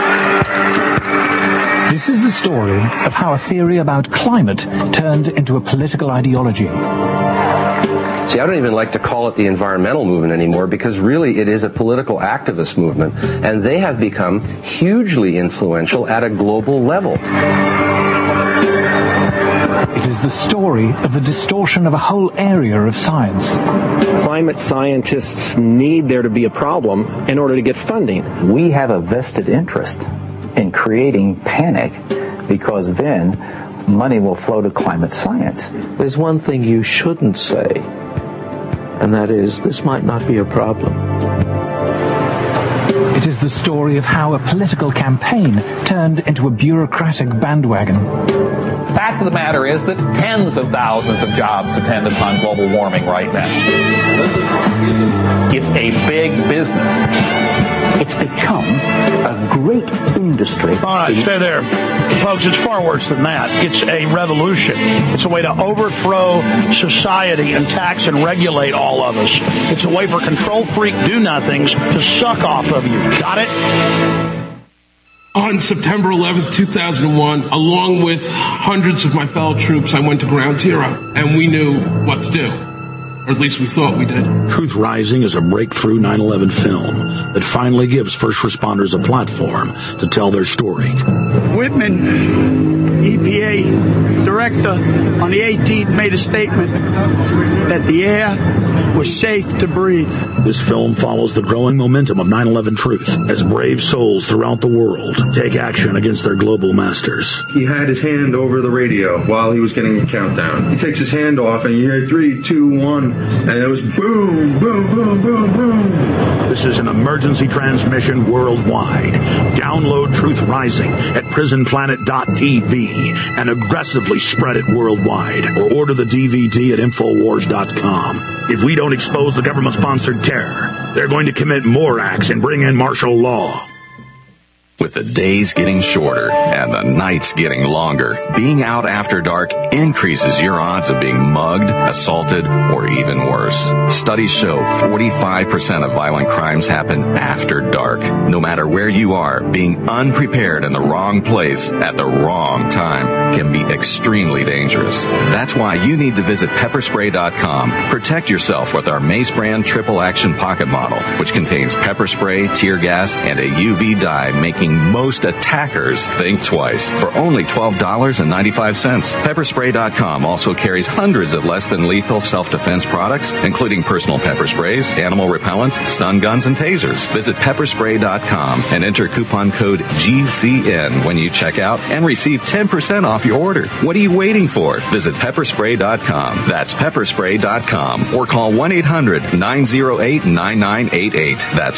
This is the story of how a theory about climate turned into a political ideology. See, I don't even like to call it the environmental movement anymore because really it is a political activist movement, and they have become hugely influential at a global level. It is the story of the distortion of a whole area of science. Climate scientists need there to be a problem in order to get funding. We have a vested interest in creating panic because then money will flow to climate science. There's one thing you shouldn't say, and that is, this might not be a problem. It is the story of how a political campaign turned into a bureaucratic bandwagon. Fact of the matter is that tens of thousands of jobs depend upon global warming right now. It's a big business. It's become a great industry. All right, stay there. Folks, it's far worse than that. It's a revolution. It's a way to overthrow society and tax and regulate all of us. It's a way for control freak do-nothings to suck off of you. Got it? On September 11th, 2001, along with hundreds of my fellow troops, I went to Ground Zero, and we knew what to do. Or at least we thought we did. Truth Rising is a breakthrough 9/11 film that finally gives first responders a platform to tell their story. Whitman, EPA director, on the 18th made a statement that the air was safe to breathe. This film follows the growing momentum of 9/11 truth as brave souls throughout the world take action against their global masters. He had his hand over the radio while he was getting a countdown. He takes his hand off and you hear 3, 2, 1, and it was boom, boom, boom, boom, boom. This is an emergency transmission worldwide. Download Truth Rising at prisonplanet.tv and aggressively spread it worldwide, or order the DVD at Infowars.com. If we don't expose the government-sponsored terror, they're going to commit more acts and bring in martial law. With the days getting shorter and the nights getting longer, being out after dark increases your odds of being mugged, assaulted, or even worse. Studies show 45% of violent crimes happen after dark. No matter where you are, being unprepared in the wrong place at the wrong time can be extremely dangerous. That's why you need to visit pepperspray.com. Protect yourself with our Mace brand triple action pocket model, which contains pepper spray, tear gas, and a UV dye, making most attackers think twice for only $12.95. Pepperspray.com also carries hundreds of less than lethal self-defense products, including personal pepper sprays, animal repellents, stun guns, and tasers. Visit pepperspray.com and enter coupon code GCN when you check out and receive 10% off your order. What are you waiting for? Visit pepperspray.com. That's pepperspray.com, or call 1-800-908-9988. That's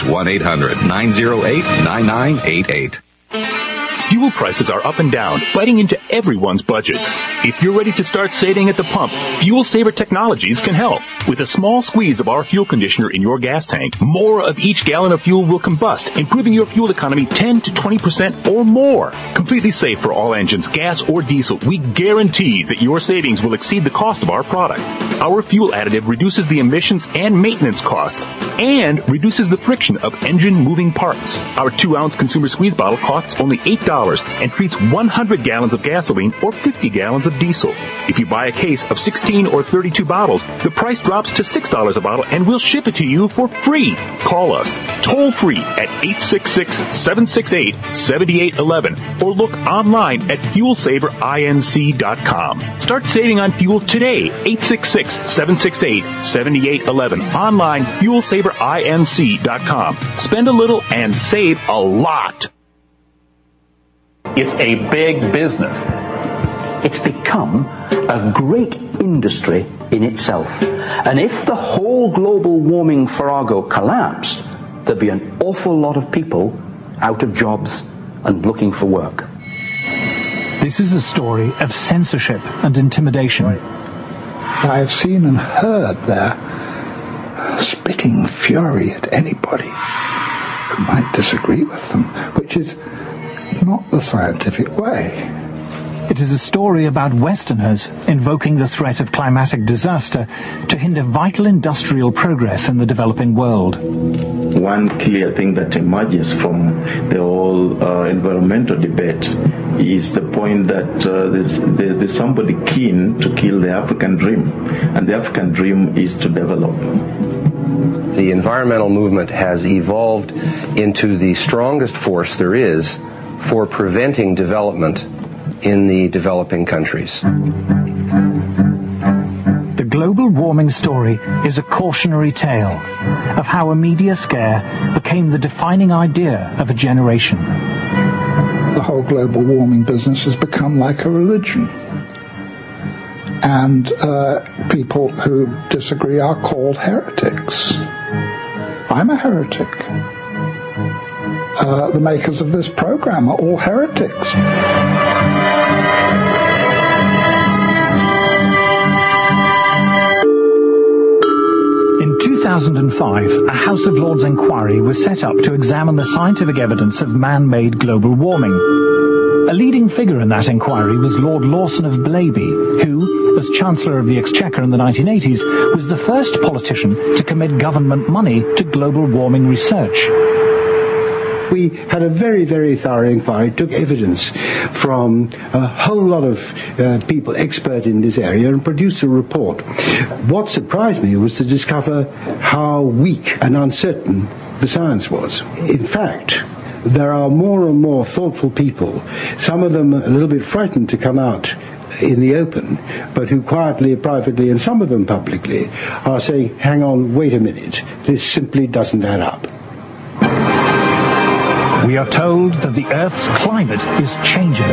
1-800-908-9988. Fuel prices are up and down, biting into everyone's budget. If you're ready to start saving at the pump, Fuel Saver Technologies can help. With a small squeeze of our fuel conditioner in your gas tank, more of each gallon of fuel will combust, improving your fuel economy 10 to 20% or more. Completely safe for all engines, gas or diesel, we guarantee that your savings will exceed the cost of our product. Our fuel additive reduces the emissions and maintenance costs, and reduces the friction of engine moving parts. Our 2-ounce consumer squeeze bottle costs only $8 and treats 100 gallons of gasoline or 50 gallons of diesel. If you buy a case of 16 or 32 bottles, the price drops to $6 a bottle, and we'll ship it to you for free. Call us toll free at 866-768-7811 or look online at fuelsaverinc.com. Start saving on fuel today. 866-768-7811. Online, fuelsaverinc.com. Spend a little and save a lot. It's a big business. It's become a great industry in itself. And if the whole global warming farrago collapsed, there'd be an awful lot of people out of jobs and looking for work. This is a story of censorship and intimidation. I have seen and heard their spitting fury at anybody who might disagree with them, which is not the scientific way. It is a story about Westerners invoking the threat of climatic disaster to hinder vital industrial progress in the developing world. One clear thing that emerges from the whole environmental debate is the point that there's somebody keen to kill the African dream, and the African dream is to develop. The environmental movement has evolved into the strongest force there is for preventing development in the developing countries. The global warming story is a cautionary tale of how a media scare became the defining idea of a generation. The whole global warming business has become like a religion. And people who disagree are called heretics. I'm a heretic. The makers of this program are all heretics. 2005, a House of Lords inquiry was set up to examine the scientific evidence of man-made global warming. A leading figure in that inquiry was Lord Lawson of Blaby, who, as Chancellor of the Exchequer in the 1980s, was the first politician to commit government money to global warming research. We had a very, very thorough inquiry, took evidence from a whole lot of people expert in this area and produced a report. What surprised me was to discover how weak and uncertain the science was. In fact, there are more and more thoughtful people, some of them a little bit frightened to come out in the open, but who quietly, privately, and some of them publicly, are saying, hang on, wait a minute, this simply doesn't add up. We are told that the Earth's climate is changing.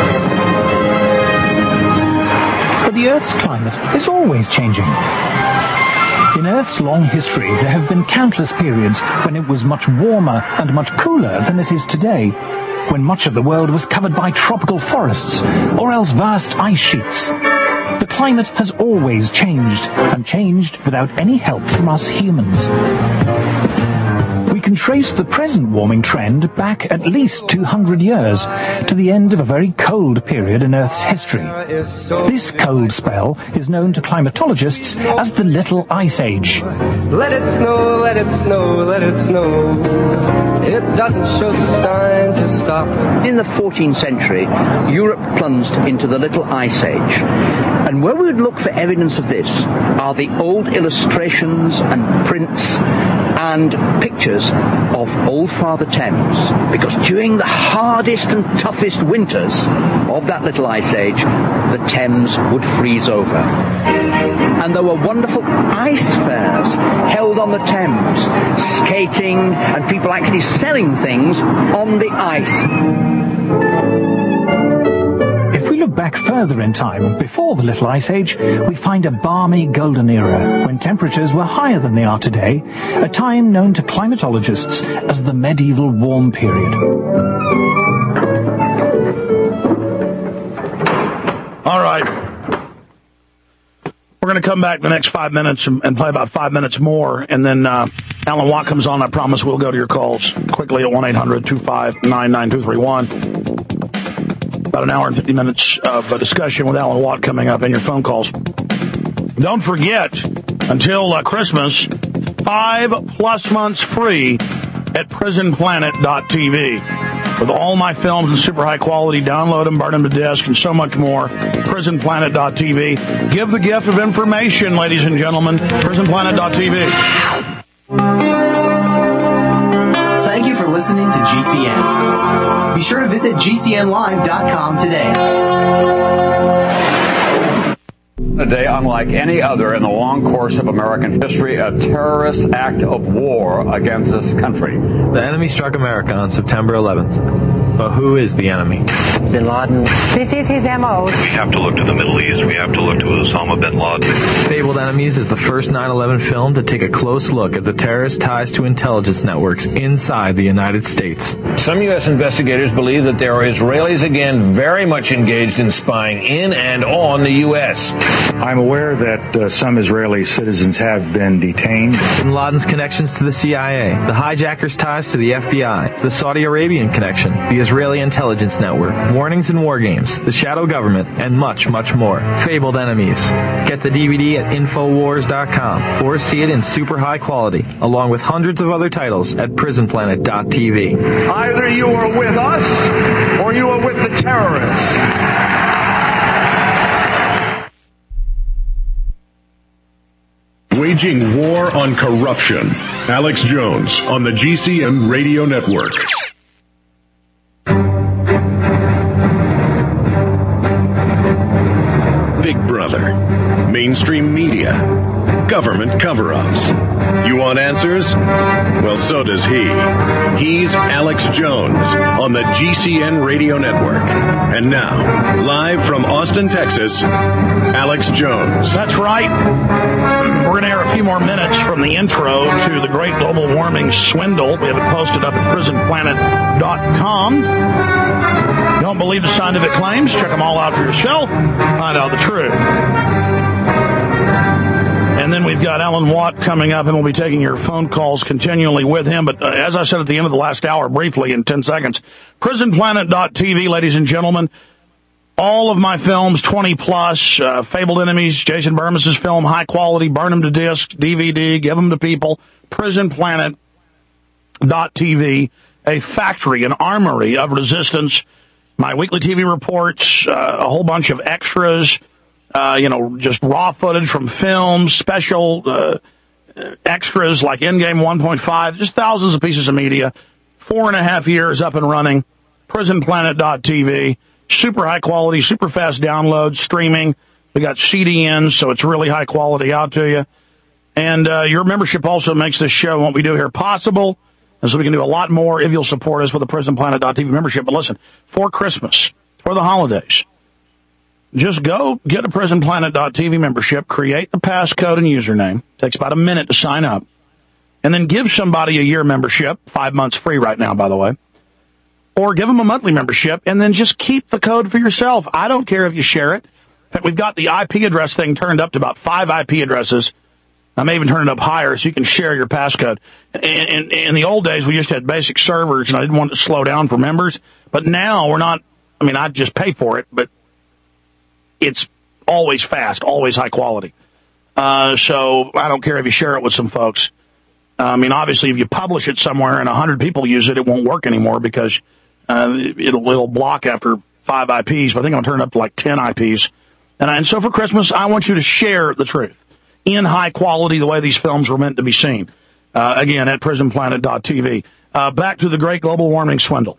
But the Earth's climate is always changing. In Earth's long history, there have been countless periods when it was much warmer and much cooler than it is today, when much of the world was covered by tropical forests, or else vast ice sheets. The climate has always changed, and changed without any help from us humans. We can trace the present warming trend back at least 200 years, to the end of a very cold period in Earth's history. This cold spell is known to climatologists as the Little Ice Age. Let it snow, let it snow, let it snow. It doesn't show signs of stopping. In the 14th century, Europe plunged into the Little Ice Age. And where we would look for evidence of this are the old illustrations and prints and pictures of Old Father Thames, because during the hardest and toughest winters of that Little Ice Age, the Thames would freeze over. And there were wonderful ice fairs held on the Thames, skating and people actually selling things on the ice. If we look back further in time, before the Little Ice Age, we find a balmy golden era, when temperatures were higher than they are today, a time known to climatologists as the medieval warm period. All right. We're going to come back the next 5 minutes and play about 5 minutes more, and then Alan Watt comes on. I promise we'll go to your calls quickly at 1-800-259-9231. About an hour and 50 minutes of a discussion with Alan Watt coming up, and your phone calls. Don't forget, until Christmas, 5+ months free at prisonplanet.tv. With all my films in super high quality, download them, burn them to disk, and so much more. prisonplanet.tv. Give the gift of information, ladies and gentlemen. prisonplanet.tv. Thank you for listening to GCN. Be sure to visit GCNlive.com today. A day unlike any other in the long course of American history, a terrorist act of war against this country. The enemy struck America on September 11th. But who is the enemy? Bin Laden. This is his MO. We have to look to the Middle East. We have to look to Osama bin Laden. Fabled Enemies is the first 9/11 film to take a close look at the terrorist ties to intelligence networks inside the United States. Some U.S. investigators believe that there are Israelis again very much engaged in spying in and on the U.S. I'm aware that some Israeli citizens have been detained. Bin Laden's connections to the CIA, the hijackers' ties to the FBI, the Saudi Arabian connection, the Israeli intelligence network, warnings and war games, the shadow government, and much, much more. Fabled Enemies. Get the DVD at Infowars.com or see it in super high quality, along with hundreds of other titles at PrisonPlanet.tv. Either you are with us or you are with the terrorists. Waging war on corruption. Alex Jones on the GCN Radio Network. Big Brother, mainstream media, government cover-ups. You want answers? Well, so does he. He's Alex Jones on the GCN Radio Network. And now, live from Austin, Texas, Alex Jones. That's right. We're going to air a few more minutes from the intro to the great global warming swindle. We have it posted up at prisonplanet.com. Don't believe the scientific claims? Check them all out for yourself. Find out the truth. And then we've got Alan Watt coming up, and we'll be taking your phone calls continually with him. But as I said at the end of the last hour, briefly in 10 seconds, PrisonPlanet.tv, ladies and gentlemen, all of my films, 20 plus, Fabled Enemies, Jason Burmis' film, high quality, burn them to disc, DVD, give them to people. PrisonPlanet.tv, a factory, an armory of resistance. My weekly TV reports, a whole bunch of extras, just raw footage from films, special extras like Endgame 1.5, just thousands of pieces of media. 4.5 years up and running. PrisonPlanet.tv. Super high quality, super fast downloads, streaming. We got CDNs, so it's really high quality out to you. And your membership also makes this show and what we do here possible. And so we can do a lot more if you'll support us with a PrisonPlanet.tv membership. But listen, for Christmas, for the holidays, just go get a PrisonPlanet.tv membership, create the passcode and username. Takes about a minute to sign up. And then give somebody a year membership, 5 months free right now, by the way. Or give them a monthly membership, and then just keep the code for yourself. I don't care if you share it. In fact, we've got the IP address thing turned up to about 5 IP addresses. I may even turn it up higher so you can share your passcode. In the old days, we just had basic servers, and I didn't want it to slow down for members. But now we're not, I'd just pay for it, but it's always fast, always high quality. So I don't care if you share it with some folks. Obviously, if you publish it somewhere and 100 people use it, it won't work anymore because it'll block after 5 IPs. But I think I'll turn it up to like 10 IPs. And so for Christmas, I want you to share the truth in high quality, the way these films were meant to be seen. Again, at PrisonPlanet.tv. Back to the great global warming swindle.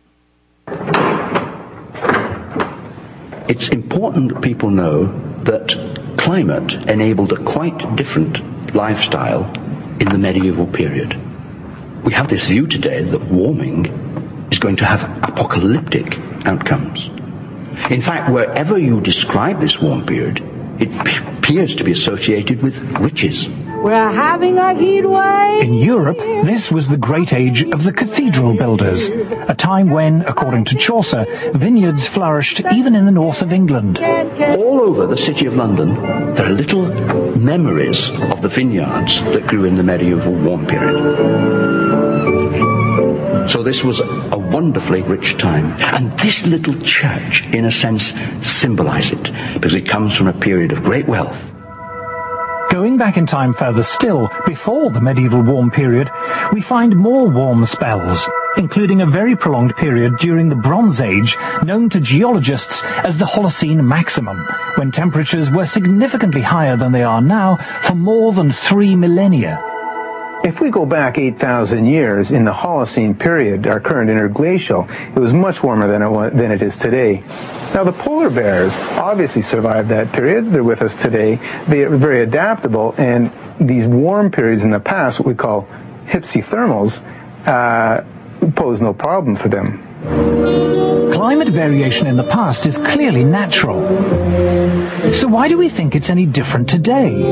It's important that people know that climate enabled a quite different lifestyle in the medieval period. We have this view today that warming is going to have apocalyptic outcomes. In fact, wherever you describe this warm period, it appears to be associated with riches. We're having a heat wave. In Europe, this was the great age of the cathedral builders, a time when, according to Chaucer, vineyards flourished even in the north of England. All over the city of London, there are little memories of the vineyards that grew in the medieval warm period. So this was a wonderfully rich time. And this little church, in a sense, symbolizes it, because it comes from a period of great wealth. Going back in time further still, before the medieval warm period, we find more warm spells, including a very prolonged period during the Bronze Age, known to geologists as the Holocene Maximum, when temperatures were significantly higher than they are now for more than 3 millennia. If we go back 8,000 years in the Holocene period, our current interglacial, it was much warmer than it is today. Now, the polar bears obviously survived that period. They're with us today. They are very adaptable, and these warm periods in the past, what we call hypsithermals, pose no problem for them. Climate variation in the past is clearly natural. So why do we think it's any different today?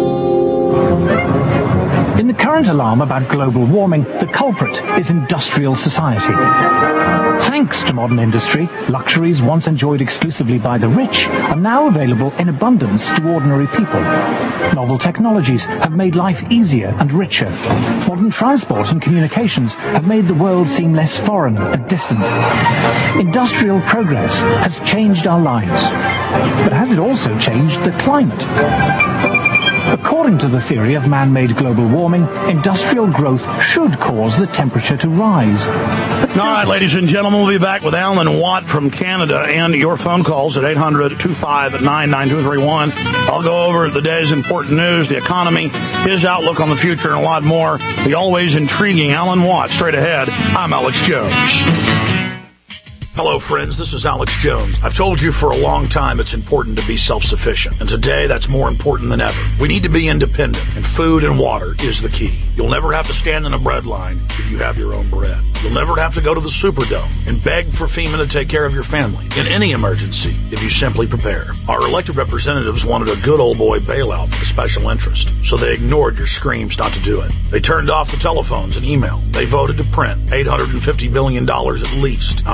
In the current alarm about global warming, the culprit is industrial society. Thanks to modern industry, luxuries once enjoyed exclusively by the rich are now available in abundance to ordinary people. Novel technologies have made life easier and richer. Modern transport and communications have made the world seem less foreign and distant. Industrial progress has changed our lives. But has it also changed the climate? According to the theory of man-made global warming, industrial growth should cause the temperature to rise. All right, ladies and gentlemen, we'll be back with Alan Watt from Canada and your phone calls at 800-259-9231. I'll go over the day's important news, the economy, his outlook on the future, and a lot more. The always intriguing Alan Watt. Straight ahead, I'm Alex Jones. Hello, friends. This is Alex Jones. I've told you for a long time it's important to be self-sufficient, and today that's more important than ever. We need to be independent, and food and water is the key. You'll never have to stand in a bread line if you have your own bread. You'll never have to go to the Superdome and beg for FEMA to take care of your family in any emergency if you simply prepare. Our elected representatives wanted a good old boy bailout for the special interest, so they ignored your screams not to do it. They turned off the telephones and email. They voted to print $850 billion at least out of thin air.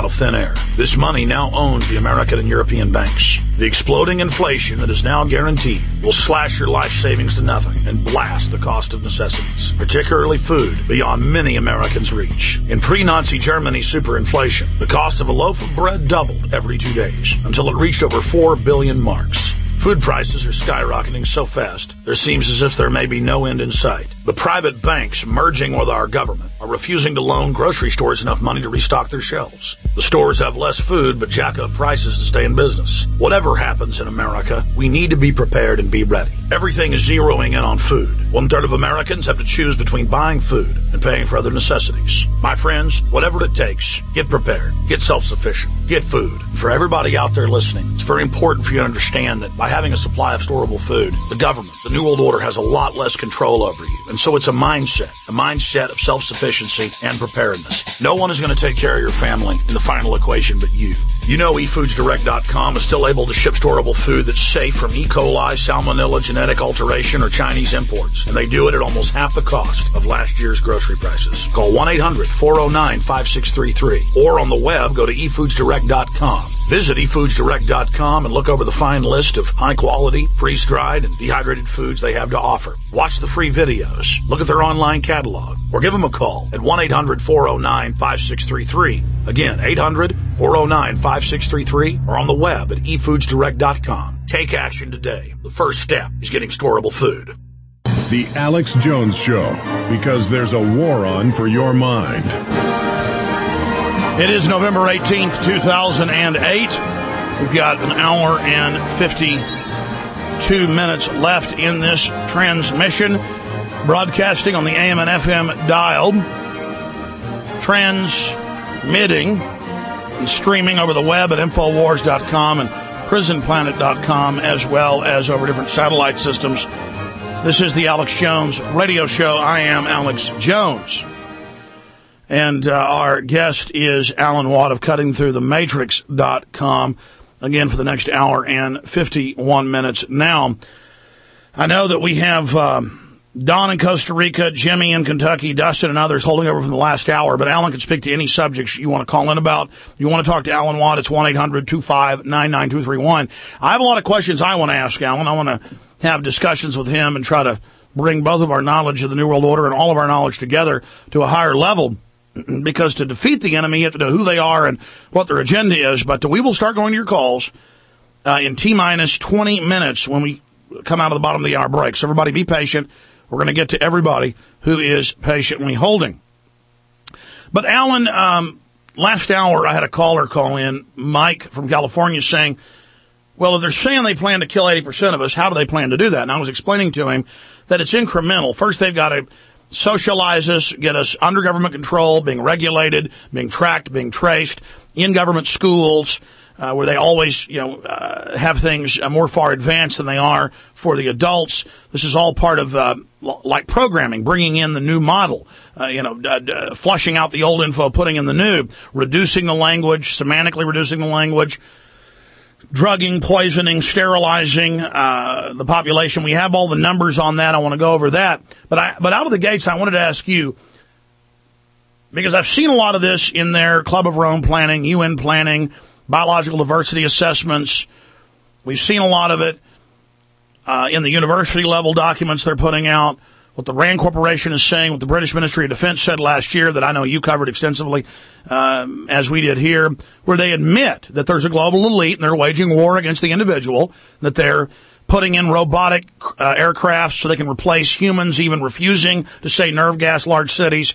there. This money now owns the American and European banks. The exploding inflation that is now guaranteed will slash your life savings to nothing and blast the cost of necessities, particularly food, beyond many Americans' reach. In pre-Nazi Germany's superinflation, the cost of a loaf of bread doubled every 2 days until it reached over 4 billion marks. Food prices are skyrocketing so fast, there seems as if there may be no end in sight. The private banks merging with our government are refusing to loan grocery stores enough money to restock their shelves. The stores have less food but jack up prices to stay in business. Whatever happens in America, we need to be prepared and be ready. Everything is zeroing in on food. 1/3 of Americans have to choose between buying food and paying for other necessities. My friends, whatever it takes, get prepared, get self-sufficient, get food. For everybody out there listening, it's very important for you to understand that by having a supply of storable food, the government, the New World Order, has a lot less control over you. And so it's a mindset of self-sufficiency and preparedness. No one is going to take care of your family in the final equation but you. You know eFoodsDirect.com is still able to ship storable food that's safe from E. coli, salmonella, genetic alteration, or Chinese imports. And they do it at almost half the cost of last year's grocery prices. Call 1-800-409-5633. Or on the web, go to eFoodsDirect.com. Visit eFoodsDirect.com and look over the fine list of high-quality, freeze-dried, and dehydrated foods they have to offer. Watch the free videos, look at their online catalog, or give them a call at 1-800-409-5633. Again, 800-409-5633, or on the web at eFoodsDirect.com. Take action today. The first step is getting storable food. The Alex Jones Show, because there's a war on for your mind. It is November 18th, 2008. We've got an hour and 52 minutes left in this transmission, broadcasting on the AM and FM dial, transmitting and streaming over the web at Infowars.com and PrisonPlanet.com, as well as over different satellite systems. This is the Alex Jones Radio Show. I am Alex Jones. And our guest is Alan Watt of CuttingThroughTheMatrix.com, again, for the next hour and 51 minutes. Now, I know that we have Don in Costa Rica, Jimmy in Kentucky, Dustin and others holding over from the last hour, but Alan can speak to any subjects you want to call in about. If you want to talk to Alan Watt, it's 1-800-259-9231. I have a lot of questions I want to ask Alan. I want to have discussions with him and try to bring both of our knowledge of the New World Order and all of our knowledge together to a higher level. Because to defeat the enemy, you have to know who they are and what their agenda is. But we will start going to your calls in T-minus 20 minutes when we come out of the bottom of the hour break. So everybody be patient. We're going to get to everybody who is patiently holding. But Alan, last hour I had a caller call in, Mike from California, saying, well, if they're saying they plan to kill 80% of us, how do they plan to do that? And I was explaining to him that it's incremental. First, they've got to socialize us, get us under government control, being regulated, being tracked, being traced, in government schools, where they always, have things more far advanced than they are for the adults. This is all part of, like programming, bringing in the new model, flushing out the old info, putting in the new, reducing the language, semantically reducing the language, drugging, poisoning, sterilizing the population. We have all the numbers on that. I want to go over that. But out of the gates, I wanted to ask you, because I've seen a lot of this in their Club of Rome planning, UN planning, biological diversity assessments. We've seen a lot of it in the university level documents they're putting out. What the RAND Corporation is saying, what the British Ministry of Defense said last year, that I know you covered extensively, as we did here, where they admit that there's a global elite and they're waging war against the individual, that they're putting in robotic aircraft so they can replace humans, even refusing to say nerve gas large cities.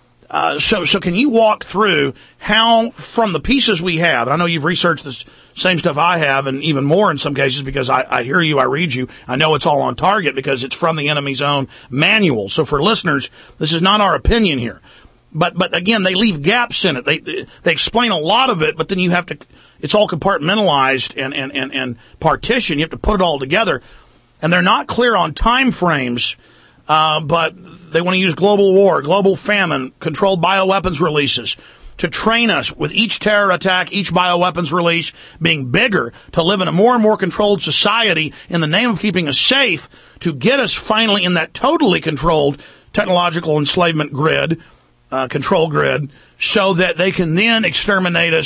So can you walk through how, from the pieces we have, and I know you've researched this same stuff I have, and even more in some cases, because I hear you, I read you, I know it's all on target because it's from the enemy's own manual. So for listeners, this is not our opinion here. But again, they leave gaps in it. They explain a lot of it, but then you have to, it's all compartmentalized and partitioned. You have to put it all together. And they're not clear on time frames, but they want to use global war, global famine, controlled bioweapons releases to train us with each terror attack, each bioweapons release being bigger, to live in a more and more controlled society in the name of keeping us safe, to get us finally in that totally controlled technological enslavement grid, control grid, so that they can then exterminate us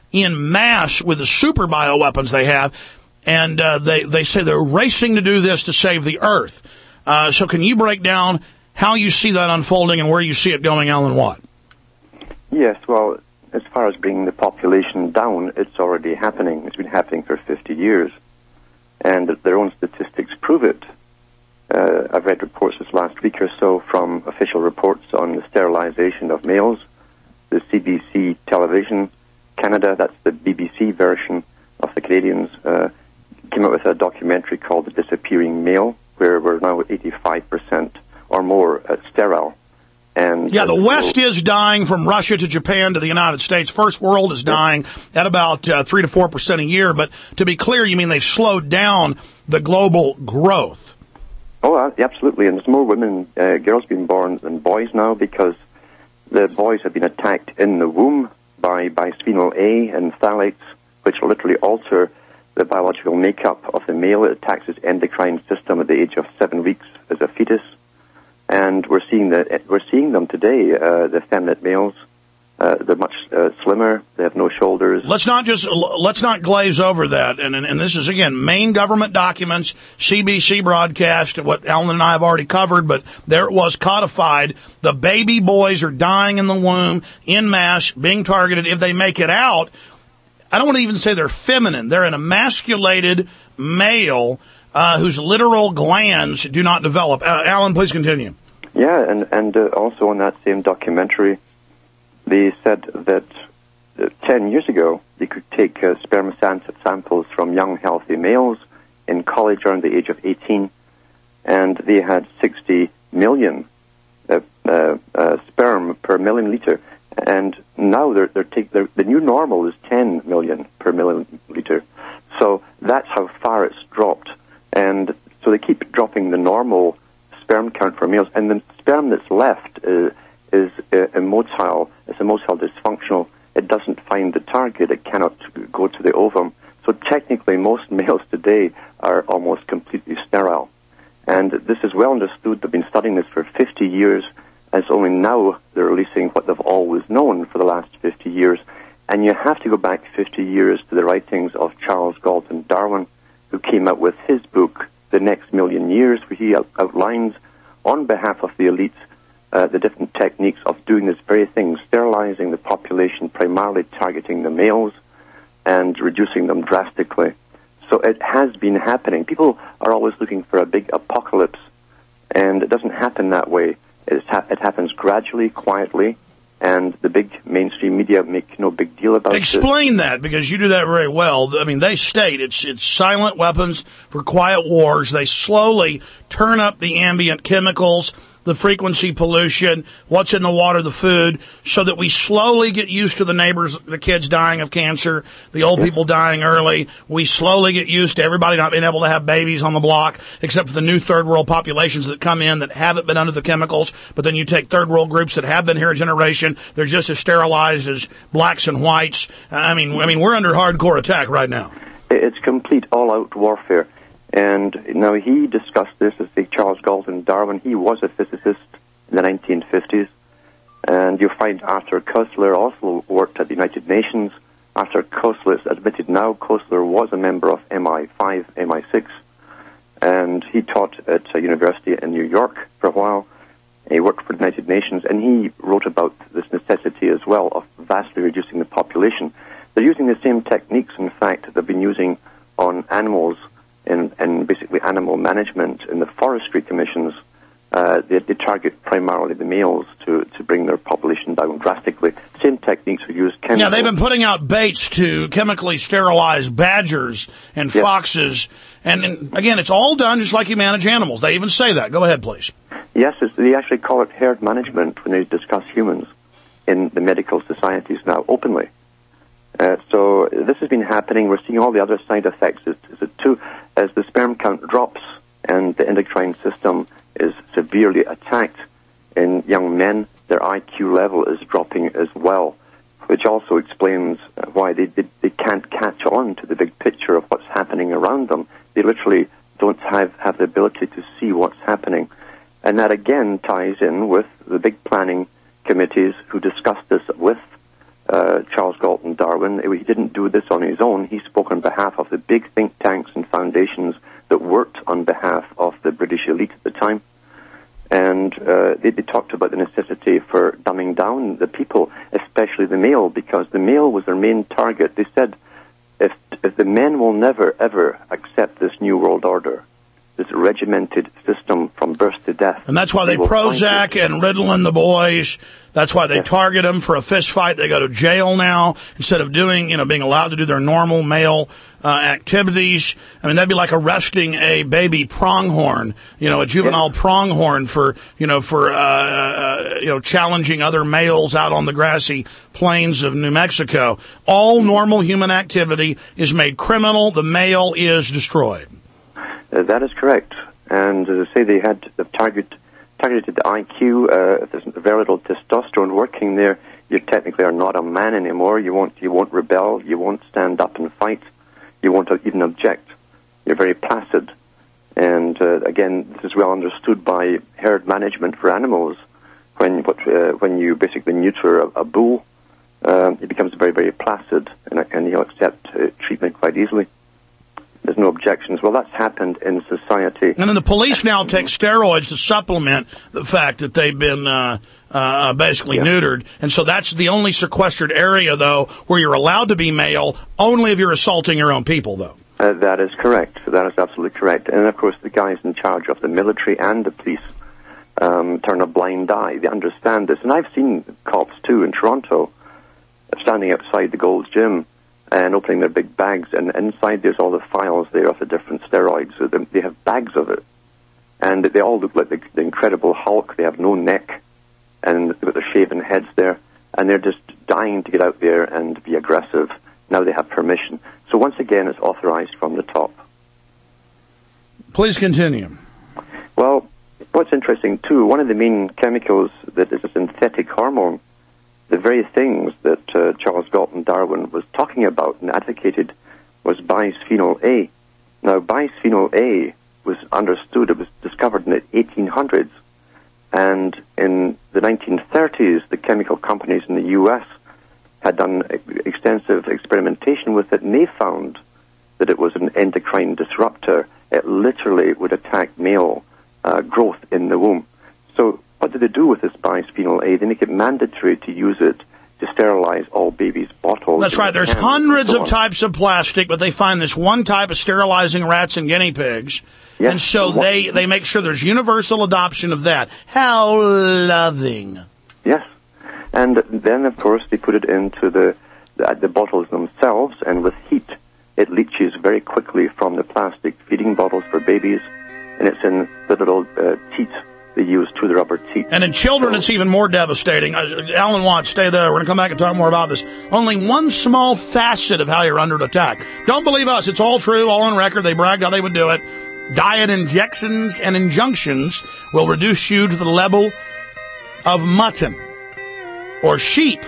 in mass with the super bioweapons they have, and they say they're racing to do this to save the Earth. So can you break down how you see that unfolding and where you see it going, Alan Watt? Yes, well, as far as bringing the population down, it's already happening. It's been happening for 50 years. And their own statistics prove it. I've read reports this last week or so from official reports on the sterilization of males. The CBC television, Canada, that's the BBC version of the Canadians, came out with a documentary called The Disappearing Male, where we're now at 85% or more sterile. And yeah, the West is dying from Russia to Japan to the United States. First world is dying at about 3 to 4% a year. But to be clear, you mean they've slowed down the global growth? Oh, absolutely. And there's more women, girls being born than boys now because the boys have been attacked in the womb by bisphenol A and phthalates, which literally alter the biological makeup of the male. It attacks his endocrine system at the age of 7 weeks as a fetus. And we're seeing them today. The feminine males, they're much slimmer. They have no shoulders. Let's not glaze over that. And this is again main government documents, CBC broadcast, what Alan and I have already covered. But there it was codified. The baby boys are dying in the womb in mass, being targeted. If they make it out, I don't want to even say they're feminine. They're an emasculated male whose literal glands do not develop. Alan, please continue. Yeah, and also on that same documentary, they said that 10 years ago, they could take sperm samples from young, healthy males in college around the age of 18, and they had 60 million sperm per milliliter. And now the new normal is 10 million per milliliter. So that's how far it's dropped. And so they keep dropping the normal sperm count for males, and the sperm that's left is immotile. It's immotile, dysfunctional. It doesn't find the target. It cannot go to the ovum. So technically, most males today are almost completely sterile. And this is well understood. They've been studying this for 50 years, and it's only now they're releasing what they've always known for the last 50 years. And you have to go back 50 years to the writings of Charles Galton Darwin, who came out with his book, The Next Million Years, where he outlines on behalf of the elites the different techniques of doing this very thing, sterilizing the population, primarily targeting the males and reducing them drastically. So it has been happening. People are always looking for a big apocalypse, and it doesn't happen that way. It happens gradually, quietly, and the big mainstream media make no big deal about it. Explain that, because you do that very well. I mean, they state it's silent weapons for quiet wars. They slowly turn up the ambient chemicals, the frequency pollution, what's in the water, the food, so that we slowly get used to the neighbors, the kids dying of cancer, the old people dying early. We slowly get used to everybody not being able to have babies on the block, except for the new third world populations that come in that haven't been under the chemicals. But then you take third world groups that have been here a generation, they're just as sterilized as blacks and whites. I mean, we're under hardcore attack right now. It's complete all-out warfare. And now he discussed this as Charles Galton Darwin. He was a physicist in the 1950s. And you'll find Arthur Koestler also worked at the United Nations. Arthur Koestler is admitted now. Koestler was a member of MI5, MI6. And he taught at a university in New York for a while. He worked for the United Nations. And he wrote about this necessity as well of vastly reducing the population. They're using the same techniques, in fact, that they've been using on animals in basically animal management in the forestry commissions. They target primarily the males to bring their population down drastically. Same techniques are used. Yeah, they've been putting out baits to chemically sterilize badgers and foxes. And again, it's all done just like you manage animals. They even say that. Go ahead, please. Yes, they actually call it herd management when they discuss humans in the medical societies now openly. So this has been happening. We're seeing all the other side effects. As the sperm count drops and the endocrine system is severely attacked in young men, their IQ level is dropping as well, which also explains why they can't catch on to the big picture of what's happening around them. They literally don't have the ability to see what's happening. And that again ties in with the big planning committees who discussed this with Charles Galton Darwin Darwin, he didn't do this on his own. He spoke on behalf of the big think tanks and foundations that worked on behalf of the British elite at the time. And they talked about the necessity for dumbing down the people, especially the male, because the male was their main target. They said, if the men will never, ever accept this new world order, this regimented system from birth to death. And that's why they Prozac and Ritalin the boys. That's why they target them for a fist fight. They go to jail now instead of being allowed to do their normal male activities. I mean, that'd be like arresting a baby pronghorn, a juvenile pronghorn for challenging other males out on the grassy plains of New Mexico. All normal human activity is made criminal. The male is destroyed. That is correct. And as I say, they had targeted the IQ. If there's very little testosterone working there, you technically are not a man anymore. You won't rebel. You won't stand up and fight. You won't even object. You're very placid. And again, this is well understood by herd management for animals. When you basically neuter a bull, it becomes very, very placid, and he'll accept treatment quite easily. There's no objections. Well, that's happened in society. And then the police now take steroids to supplement the fact that they've been basically neutered. And so that's the only sequestered area, though, where you're allowed to be male, only if you're assaulting your own people, though. That is correct. That is absolutely correct. And, of course, the guys in charge of the military and the police turn a blind eye. They understand this. And I've seen cops, too, in Toronto, standing outside the Gold's Gym and opening their big bags, and inside there's all the files there of the different steroids. So they have bags of it, and they all look like the Incredible Hulk. They have no neck, and they've got their shaven heads there, and they're just dying to get out there and be aggressive. Now they have permission. So once again, it's authorized from the top. Please continue. Well, what's interesting, too, one of the main chemicals that is a synthetic hormone, the very things that Charles Galton Darwin was talking about and advocated, was bisphenol A. Now, bisphenol A was understood, it was discovered in the 1800s, and in the 1930s, the chemical companies in the U.S. had done extensive experimentation with it, and they found that it was an endocrine disruptor. It literally would attack male growth in the womb. So what did they do with this bisphenol A? They make it mandatory to use it to sterilize all babies' bottles. That's right. There's hundreds of types of plastic, but they find this one type of sterilizing rats and guinea pigs. Yes. And so they make sure there's universal adoption of that. How loving. Yes. And then, of course, they put it into the bottles themselves, and with heat, it leaches very quickly from the plastic feeding bottles for babies, and it's in the little teat they use to the rubber teeth. And in children, it's even more devastating. Alan Watts, stay there. We're going to come back and talk more about this. Only one small facet of how you're under attack. Don't believe us. It's all true, all on record. They bragged how they would do it. Diet injections and injunctions will reduce you to the level of mutton or sheep,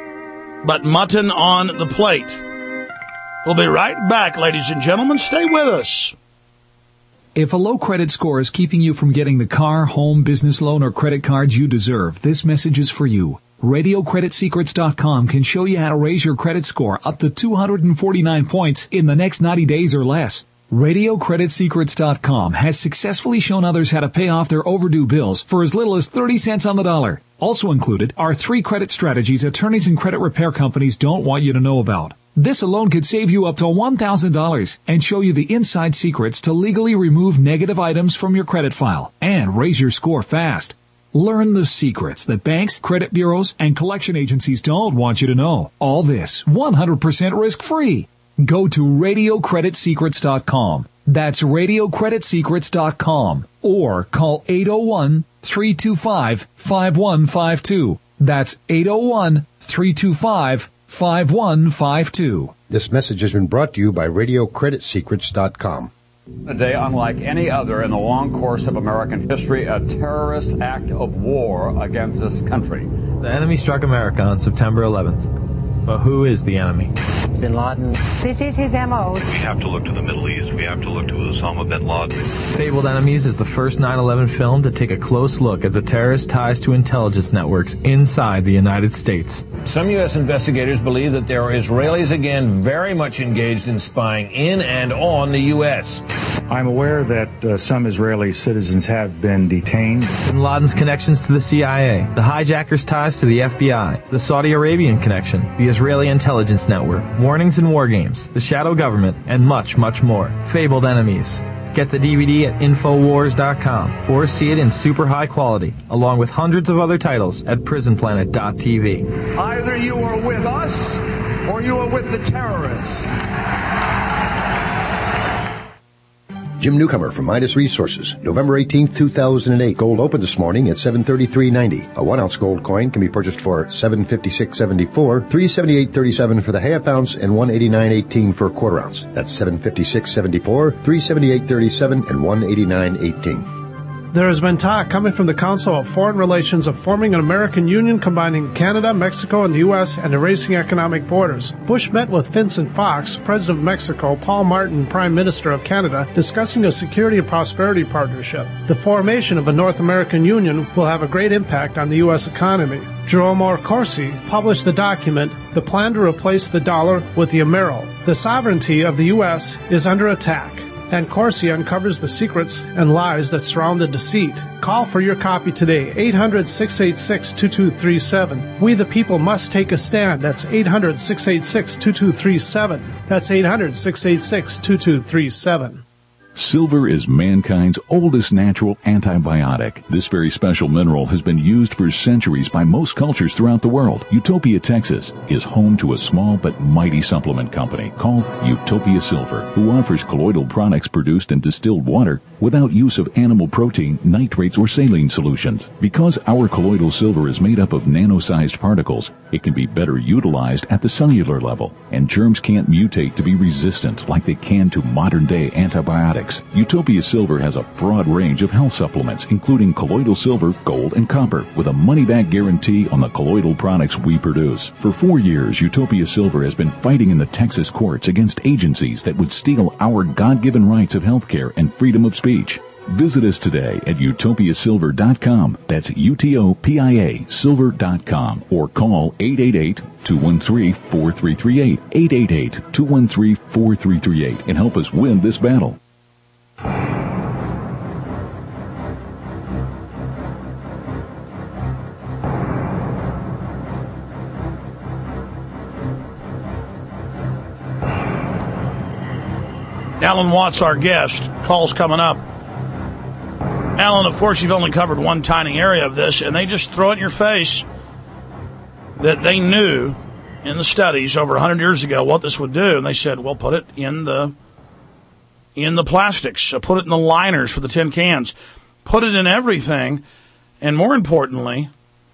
but mutton on the plate. We'll be right back, ladies and gentlemen. Stay with us. If a low credit score is keeping you from getting the car, home, business loan, or credit cards you deserve, this message is for you. RadioCreditSecrets.com can show you how to raise your credit score up to 249 points in the next 90 days or less. RadioCreditSecrets.com has successfully shown others how to pay off their overdue bills for as little as 30 cents on the dollar. Also included are 3 credit strategies attorneys and credit repair companies don't want you to know about. This alone could save you up to $1,000 and show you the inside secrets to legally remove negative items from your credit file and raise your score fast. Learn the secrets that banks, credit bureaus, and collection agencies don't want you to know. All this 100% risk-free. Go to RadioCreditSecrets.com. That's RadioCreditSecrets.com. Or call 801-325-5152. That's 801-325-5152. This message has been brought to you by RadioCreditSecrets.com. A day unlike any other in the long course of American history, a terrorist act of war against this country. The enemy struck America on September 11th. But who is the enemy? bin Laden. This is his MO. We have to look to the Middle East. We have to look to Osama bin Laden. Fabled Enemies is the first 9/11 film to take a close look at the terrorist ties to intelligence networks inside the United States. Some U.S. investigators believe that there are Israelis again very much engaged in spying in and on the U.S. I'm aware that some Israeli citizens have been detained. Bin Laden's connections to the CIA, the hijackers' ties to the FBI, the Saudi Arabian connection, the Israeli intelligence network, warnings and war games, the shadow government, and much, much more. Fabled Enemies. Get the DVD at Infowars.com or see it in super high quality, along with hundreds of other titles at PrisonPlanet.tv. Either you are with us or you are with the terrorists. Jim Newcomer from Midas Resources, November 18th, 2008. Gold opened this morning at $733.90. A 1-ounce gold coin can be purchased for $756.74, $378.37 for the half ounce, and $189.18 for a quarter ounce. That's $756.74, $378.37, and $189.18. There has been talk coming from the Council of Foreign Relations of forming an American Union combining Canada, Mexico, and the U.S. and erasing economic borders. Bush met with Vincent Fox, President of Mexico, Paul Martin, Prime Minister of Canada, discussing a security and prosperity partnership. The formation of a North American Union will have a great impact on the U.S. economy. Jerome R. Corsi published the document, The Plan to Replace the Dollar with the Emerald. The sovereignty of the U.S. is under attack, and Corsi uncovers the secrets and lies that surround the deceit. Call for your copy today, 800-686-2237. We the people must take a stand. That's 800-686-2237. That's 800-686-2237. Silver is mankind's oldest natural antibiotic. This very special mineral has been used for centuries by most cultures throughout the world. Utopia, Texas is home to a small but mighty supplement company called Utopia Silver, who offers colloidal products produced in distilled water without use of animal protein, nitrates, or saline solutions. Because our colloidal silver is made up of nano-sized particles, it can be better utilized at the cellular level, and germs can't mutate to be resistant like they can to modern-day antibiotics. Utopia Silver has a broad range of health supplements, including colloidal silver, gold, and copper, with a money-back guarantee on the colloidal products we produce. For 4 years, Utopia Silver has been fighting in the Texas courts against agencies that would steal our God-given rights of health care and freedom of speech. Visit us today at utopiasilver.com. That's UTOPIA silver.com, or call 888-213-4338, 888-213-4338, and help us win this battle. Alan Watts, our guest. Call's coming up. Alan, of course, you've only covered one tiny area of this, and they just throw it in your face that they knew in the studies over 100 years ago what this would do, and they said, well, put it in the plastics, put it in the liners for the tin cans, put it in everything, and more importantly,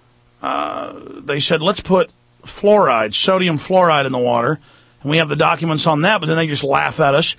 they said, let's put fluoride, sodium fluoride in the water, and we have the documents on that, but then they just laugh at us.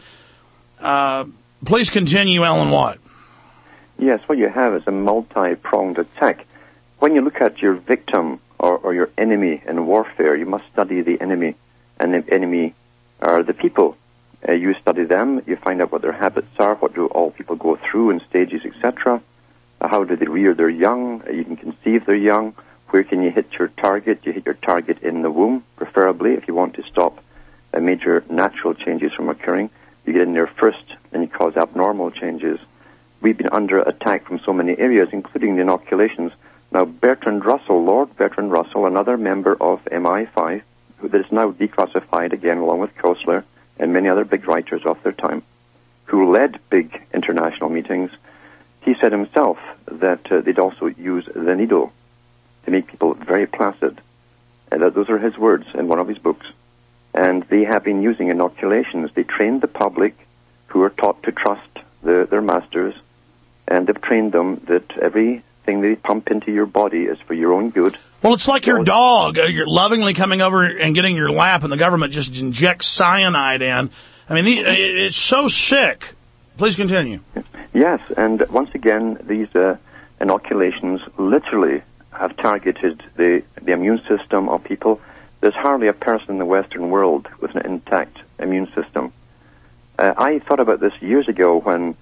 Please continue, Alan Watt. Yes, what you have is a multi-pronged attack. When you look at your victim or your enemy in warfare, you must study the enemy, and the enemy are the people. You study them, you find out what their habits are, what do all people go through in stages, etc. How do they rear their young? You can conceive their young. Where can you hit your target? You hit your target in the womb, preferably, if you want to stop major natural changes from occurring. You get in there first, and you cause abnormal changes. We've been under attack from so many areas, including the inoculations. Now, Lord Bertrand Russell, another member of MI5, that is now declassified again, along with Koestler and many other big writers of their time, who led big international meetings, he said himself that they'd also use the needle to make people very placid. And those are his words in one of his books. And they have been using inoculations. They trained the public, who are taught to trust their masters, and they've trained them that everything they pump into your body is for your own good. Well, it's like your dog. You're lovingly coming over and getting your lap, and the government just injects cyanide in. I mean, it's so sick. Please continue. Yes, and once again, these inoculations literally have targeted the immune system of people. there's hardly a person in the Western world with an intact immune system. I thought about this years ago when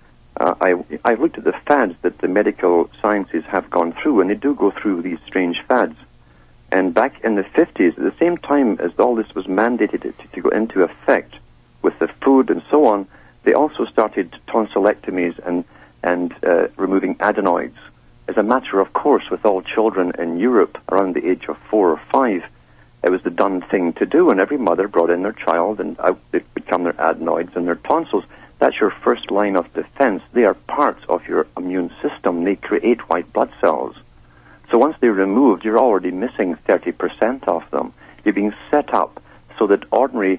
I looked at the fads that the medical sciences have gone through, and they do go through these strange fads. And back in the 50s, at the same time as all this was mandated to go into effect with the food and so on, they also started tonsillectomies and removing adenoids. As a matter of course, with all children in Europe around the age of 4 or 5, it was the done thing to do, and every mother brought in their child, and out they become their adenoids and their tonsils. That's your first line of defense. They are parts of your immune system. They create white blood cells. So once they're removed, you're already missing 30% of them. You're being set up so that ordinary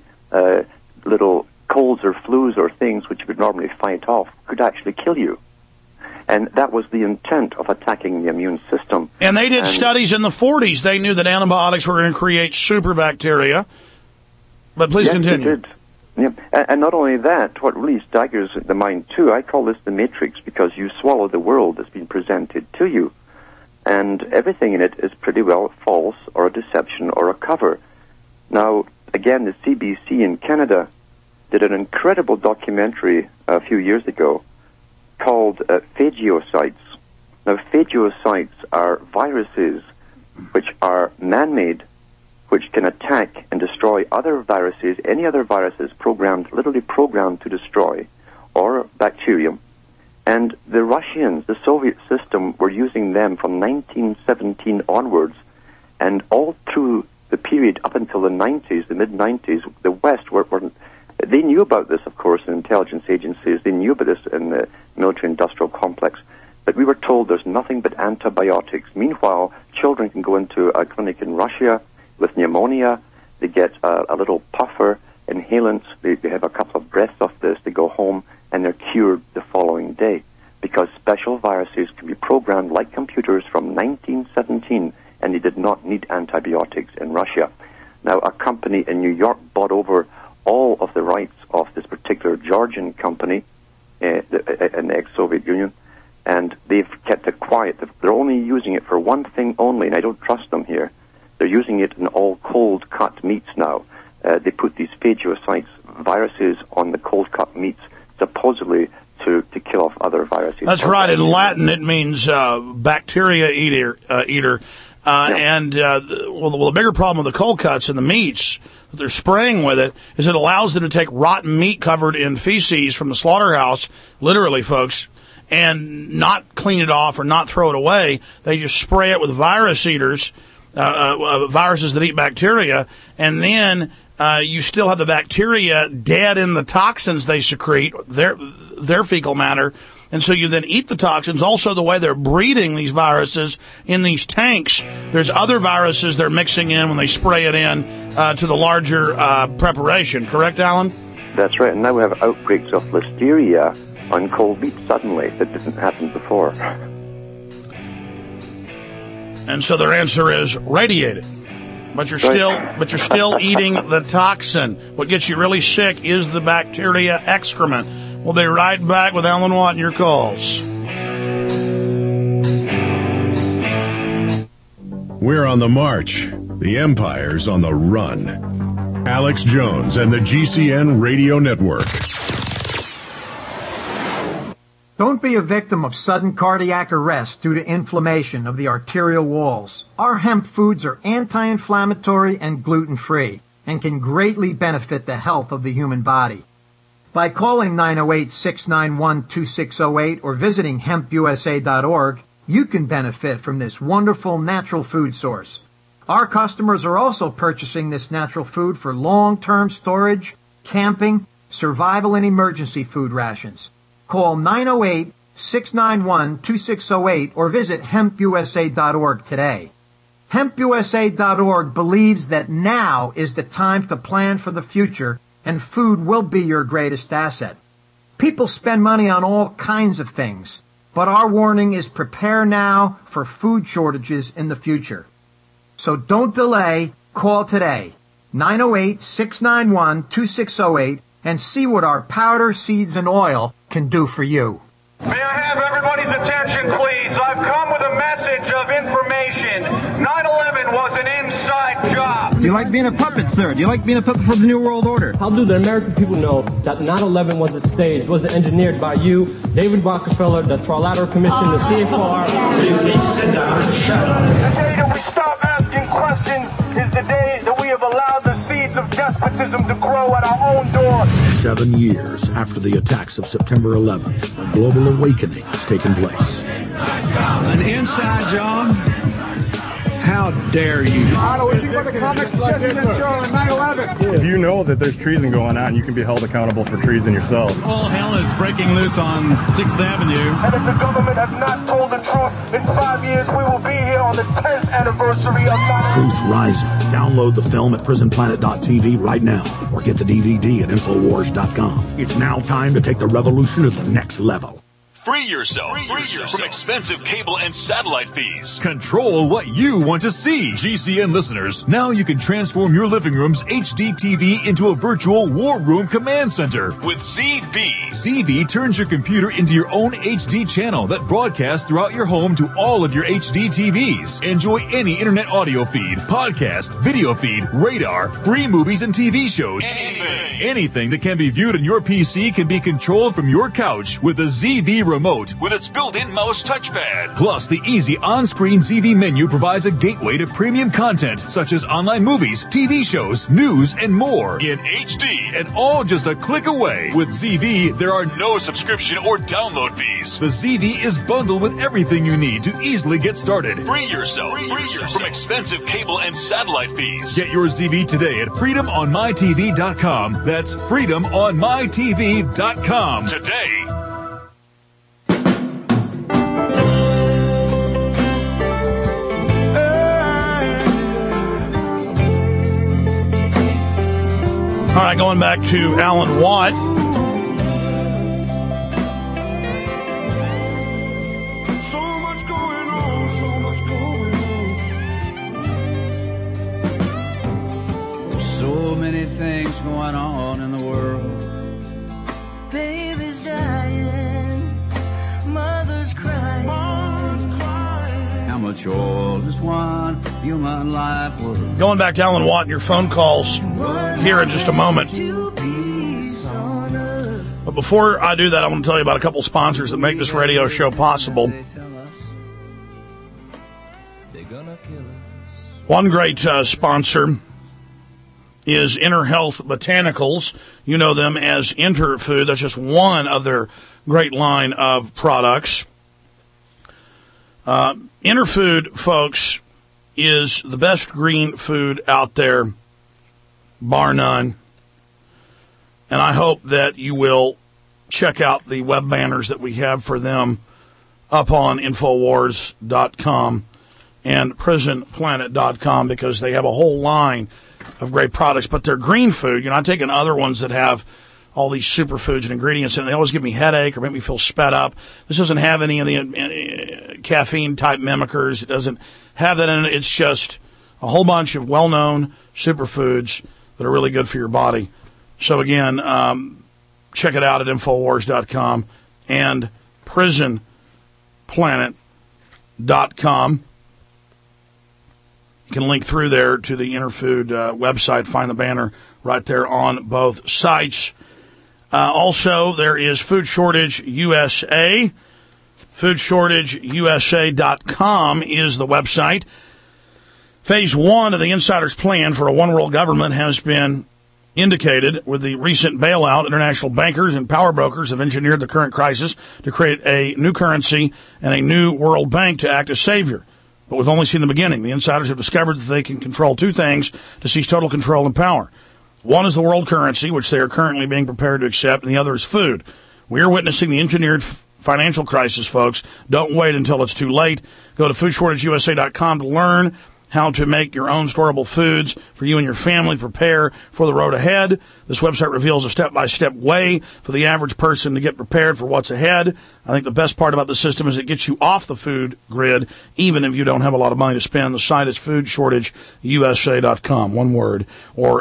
little colds or flus or things which you would normally fight off could actually kill you. And that was the intent of attacking the immune system. And they did studies in the 40s. They knew that antibiotics were going to create superbacteria. But please continue. They did. Yeah. And not only that, what really staggers the mind too, I call this the matrix because you swallow the world that's been presented to you. And everything in it is pretty well false or a deception or a cover. Now, again, the CBC in Canada did an incredible documentary a few years ago called phagocytes. Now, phagocytes are viruses which are man-made, which can attack and destroy other viruses, any other viruses literally programmed to destroy, or bacterium. And the Russians, the Soviet system, were using them from 1917 onwards, and all through the period up until the 90s, the mid-90s, the West they knew about this, of course, in intelligence agencies. They knew about this in the military-industrial complex. But we were told there's nothing but antibiotics. Meanwhile, children can go into a clinic in Russia with pneumonia. They get a little puffer, inhalant. They have a couple of breaths of this. They go home, and they're cured the following day. Because special viruses can be programmed like computers from 1917, and they did not need antibiotics in Russia. Now, a company in New York bought over all of the rights of this particular Georgian company in the ex-Soviet Union, and they've kept it quiet. They're only using it for one thing only, and I don't trust them here. They're using it in all cold-cut meats now. They put these phagocytes viruses on the cold-cut meats, supposedly to kill off other viruses. That's right. In Latin, it means bacteria eater. The bigger problem with the cold cuts and the meats that they're spraying with it is it allows them to take rotten meat covered in feces from the slaughterhouse, literally, folks, and not clean it off or not throw it away. They just spray it with virus eaters, viruses that eat bacteria, and then you still have the bacteria dead in the toxins they secrete, their fecal matter, and so you then eat the toxins. Also, the way they're breeding these viruses in these tanks, there's other viruses they're mixing in when they spray it in to the larger preparation. Correct, Alan? That's right. And now we have outbreaks of listeria on cold meat suddenly that didn't happen before. And so their answer is radiated. But you're still eating the toxin. What gets you really sick is the bacteria excrement. We'll be right back with Alan Watt and your calls. We're on the march. The empire's on the run. Alex Jones and the GCN Radio Network. Don't be a victim of sudden cardiac arrest due to inflammation of the arterial walls. Our hemp foods are anti-inflammatory and gluten-free and can greatly benefit the health of the human body. By calling 908-691-2608 or visiting hempusa.org, you can benefit from this wonderful natural food source. Our customers are also purchasing this natural food for long-term storage, camping, survival, and emergency food rations. Call 908-691-2608 or visit hempusa.org today. Hempusa.org believes that now is the time to plan for the future, and food will be your greatest asset. People spend money on all kinds of things, but our warning is prepare now for food shortages in the future. So don't delay, call today, 908-691-2608, and see what our powder, seeds, and oil can do for you. May I have everybody's attention, please? I've come with a message of information. 9/11 was an inside job. Do you like being a puppet, sir? Do you like being a puppet for the New World Order? How do the American people know that 9/11 was a stage, was engineered by you, David Rockefeller, the Trilateral Commission, the CFR? Please sit down and shut up. The day that we stop asking questions is the day that we have allowed the seeds of despotism to grow at our own door. 7 years after the attacks of September 11th, a global awakening has taken place. An inside job? How dare you? If you know that there's treason going on, you can be held accountable for treason yourself. All hell is breaking loose on 6th Avenue. And if the government has not told the truth, in 5 years we will be here on the 10th anniversary of 9/11. Truth Rising. Download the film at prisonplanet.tv right now or get the DVD at Infowars.com. It's now time to take the revolution to the next level. Free yourself from expensive cable and satellite fees. Control what you want to see. GCN listeners, now you can transform your living room's HD TV into a virtual war room command center with ZV. ZV turns your computer into your own HD channel that broadcasts throughout your home to all of your HD TVs. Enjoy any internet audio feed, podcast, video feed, radar, free movies and TV shows. Anything that can be viewed on your PC can be controlled from your couch with a ZV remote with its built-in mouse touchpad. Plus, the easy on-screen ZV menu provides a gateway to premium content such as online movies, TV shows, news, and more in HD, and all just a click away. With ZV, there are no subscription or download fees. The ZV is bundled with everything you need to easily get started. Free yourself from expensive cable and satellite fees. Get your ZV today at freedomonmytv.com. That's freedomonmytv.com today. All right, going back to Alan Watt. So much going on, so much going on. So many things going on in the world. Baby's dying, mother's crying. How much oil is one human life worth? Going back to Alan Watt and your phone calls here in just a moment. But before I do that, I want to tell you about a couple sponsors that make this radio show possible. One great sponsor is Inner Health Botanicals. You know them as Interfood. That's just one of their great line of products. Interfood, folks, is the best green food out there, bar none. And I hope that you will check out the web banners that we have for them up on Infowars.com and PrisonPlanet.com, because they have a whole line of great products. But they're green food. You know, I'm taking other ones that have all these superfoods and ingredients, and they always give me headache or make me feel sped up. This doesn't have any of the caffeine-type mimickers. It doesn't have that in it. It's just a whole bunch of well-known superfoods that are really good for your body. So, again, check it out at Infowars.com and PrisonPlanet.com. You can link through there to the Interfood website. Find the banner right there on both sites. Also, there is Food Shortage USA. FoodShortageUSA.com is the website. Phase 1 of the insider's plan for a one-world government has been indicated. With the recent bailout, international bankers and power brokers have engineered the current crisis to create a new currency and a new world bank to act as savior. But we've only seen the beginning. The insiders have discovered that they can control two things to seize total control and power. One is the world currency, which they are currently being prepared to accept, and the other is food. We are witnessing the engineered financial crisis, folks. Don't wait until it's too late. Go to FoodShortageUSA.com to learn how to make your own storable foods for you and your family. Prepare for the road ahead. This website reveals a step-by-step way for the average person to get prepared for what's ahead. I think the best part about the system is it gets you off the food grid, even if you don't have a lot of money to spend. The site is FoodShortageUSA.com, one word, or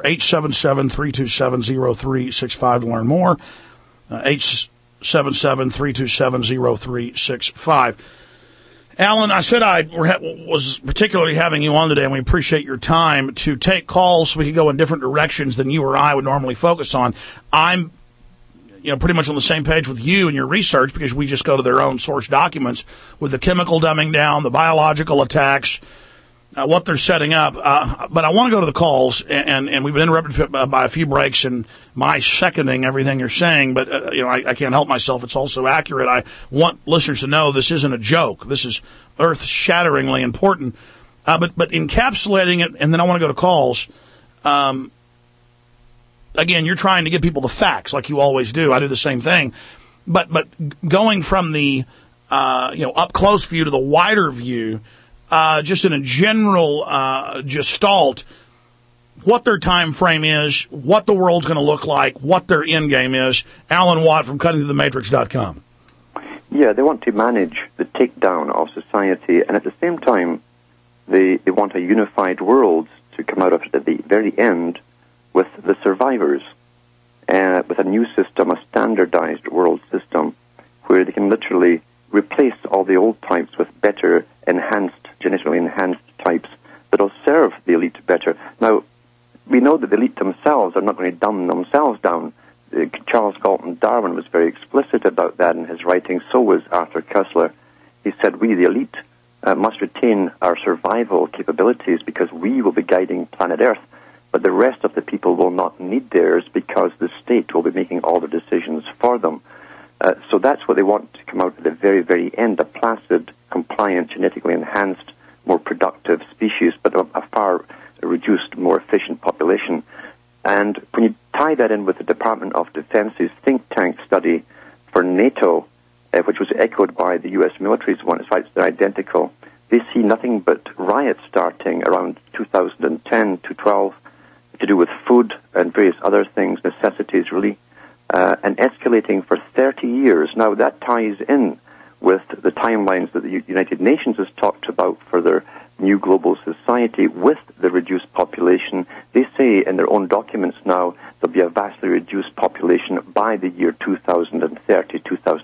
877-327-0365 to learn more. 877-327-0365. Alan, I said I was particularly having you on today, and we appreciate your time to take calls so we can go in different directions than you or I would normally focus on. I'm pretty much on the same page with you in your research because we just go to their own source documents with the chemical dumbing down, the biological attacks, what they're setting up. But I want to go to the calls, and we've been interrupted by a few breaks and my seconding everything you're saying, but I can't help myself. It's also accurate. I want listeners to know this isn't a joke. This is earth-shatteringly important. But encapsulating it, and then I want to go to calls. Again, you're trying to give people the facts like you always do. I do the same thing. But going from the up-close view to the wider view, just in a general gestalt, what their time frame is, what the world's going to look like, what their end game is. Alan Watt from CuttingThroughTheMatrix.com. Yeah, they want to manage the takedown of society, and at the same time, they want a unified world to come out of it at the very end with the survivors, with a new system, a standardized world system, where they can literally replace all the old types with better genetically enhanced types that will serve the elite better. Now, we know that the elite themselves are not going to dumb themselves down. Charles Galton Darwin was very explicit about that in his writing. So was Arthur Koestler. He said, we, the elite, must retain our survival capabilities because we will be guiding planet Earth, but the rest of the people will not need theirs because the state will be making all the decisions for them. So that's what they want to come out at the very, very end, a placid, compliant, genetically enhanced, more productive species, but a far reduced, more efficient population. And when you tie that in with the Department of Defense's think tank study for NATO, which was echoed by the U.S. military's one, they're identical, they see nothing but riots starting around 2010 to 12 to do with food and various other things, necessities really, and escalating for 30 years. Now, that ties in with the timelines that the United Nations has talked about for their new global society with the reduced population. They say in their own documents now there'll be a vastly reduced population by the year 2030,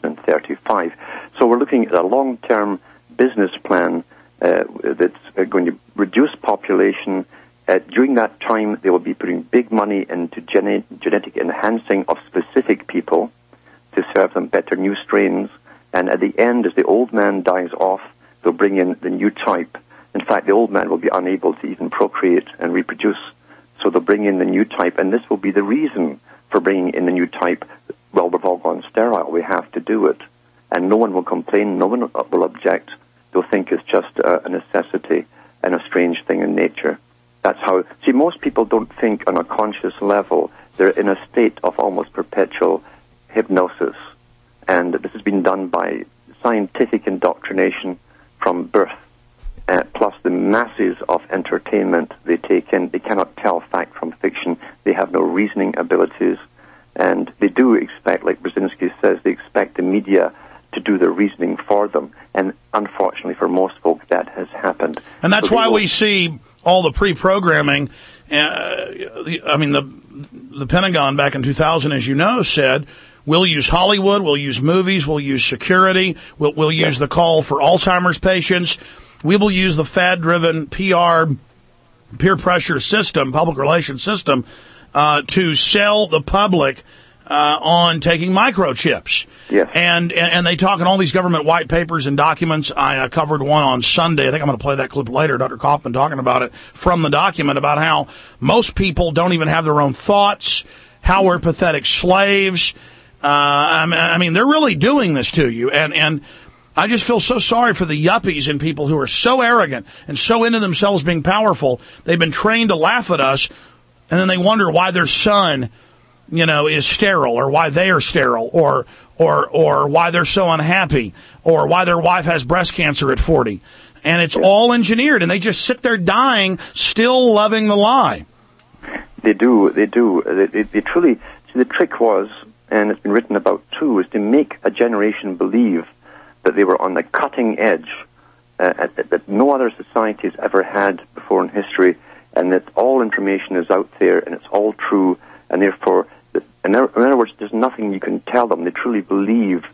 2035. So we're looking at a long-term business plan that's going to reduce population. During that time, they will be putting big money into genetic enhancing of specific people to serve them better new strains. And at the end, as the old man dies off, they'll bring in the new type. In fact, the old man will be unable to even procreate and reproduce. So they'll bring in the new type, and this will be the reason for bringing in the new type. Well, we've all gone sterile. We have to do it. And no one will complain. No one will object. They'll think it's just a necessity and a strange thing in nature. That's how... See, most people don't think on a conscious level. They're in a state of almost perpetual hypnosis. And this has been done by scientific indoctrination from birth, plus the masses of entertainment they take in. They cannot tell fact from fiction. They have no reasoning abilities. And they do expect, like Brzezinski says, they expect the media to do the reasoning for them. And unfortunately for most folk, that has happened. And that's why we see all the pre-programming. I mean, the Pentagon back in 2000, as you know, said, we'll use Hollywood, we'll use movies, we'll use security, we'll use the call for Alzheimer's patients. We will use the fad-driven PR, peer pressure system, public relations system, to sell the public on taking microchips. Yes. And they talk in all these government white papers and documents. I covered one on Sunday. I think I'm going to play that clip later. Dr. Kaufman talking about it from the document about how most people don't even have their own thoughts, how we're pathetic slaves. I mean, they're really doing this to you. And I just feel so sorry for the yuppies and people who are so arrogant and so into themselves being powerful. They've been trained to laugh at us, and then they wonder why their son, is sterile, or why they are sterile, or why they're so unhappy, or why their wife has breast cancer at 40. And it's all engineered, and they just sit there dying, still loving the lie. They do. They truly... See, the trick was, and it's been written about too, is to make a generation believe that they were on the cutting edge, that no other society has ever had before in history, and that all information is out there, and it's all true, and therefore, in other words, there's nothing you can tell them. They truly believe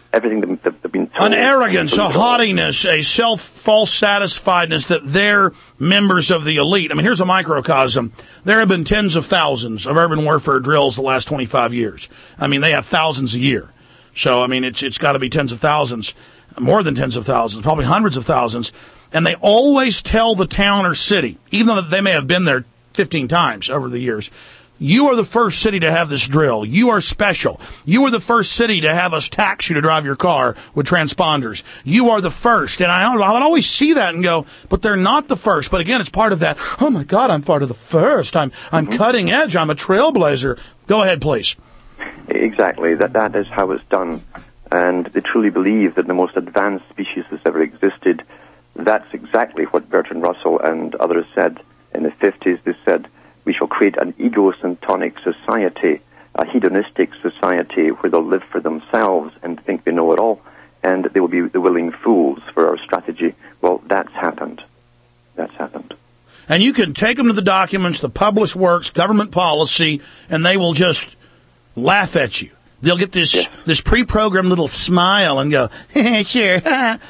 everything that they've been told. An arrogance, a haughtiness, a false satisfiedness that they're members of the elite. I mean, here's a microcosm. There have been tens of thousands of urban warfare drills the last 25 years. I mean, they have thousands a year. So, I mean, it's got to be tens of thousands, more than tens of thousands, probably hundreds of thousands. And they always tell the town or city, even though they may have been there 15 times over the years, you are the first city to have this drill. You are special. You are the first city to have us tax you to drive your car with transponders. You are the first. And I would always see that and go, but they're not the first. But again, it's part of that, oh my God, I'm part of the first. I'm cutting edge. I'm a trailblazer. Go ahead, please. Exactly. That is how it's done. And they truly believe that the most advanced species that's ever existed. That's exactly what Bertrand Russell and others said in the 50s. They said, we shall create an egocentric society, a hedonistic society where they'll live for themselves and think they know it all, and they will be the willing fools for our strategy. Well, that's happened. That's happened. And you can take them to the documents, the published works, government policy, and they will just laugh at you. They'll get this pre-programmed little smile and go, sure. Man,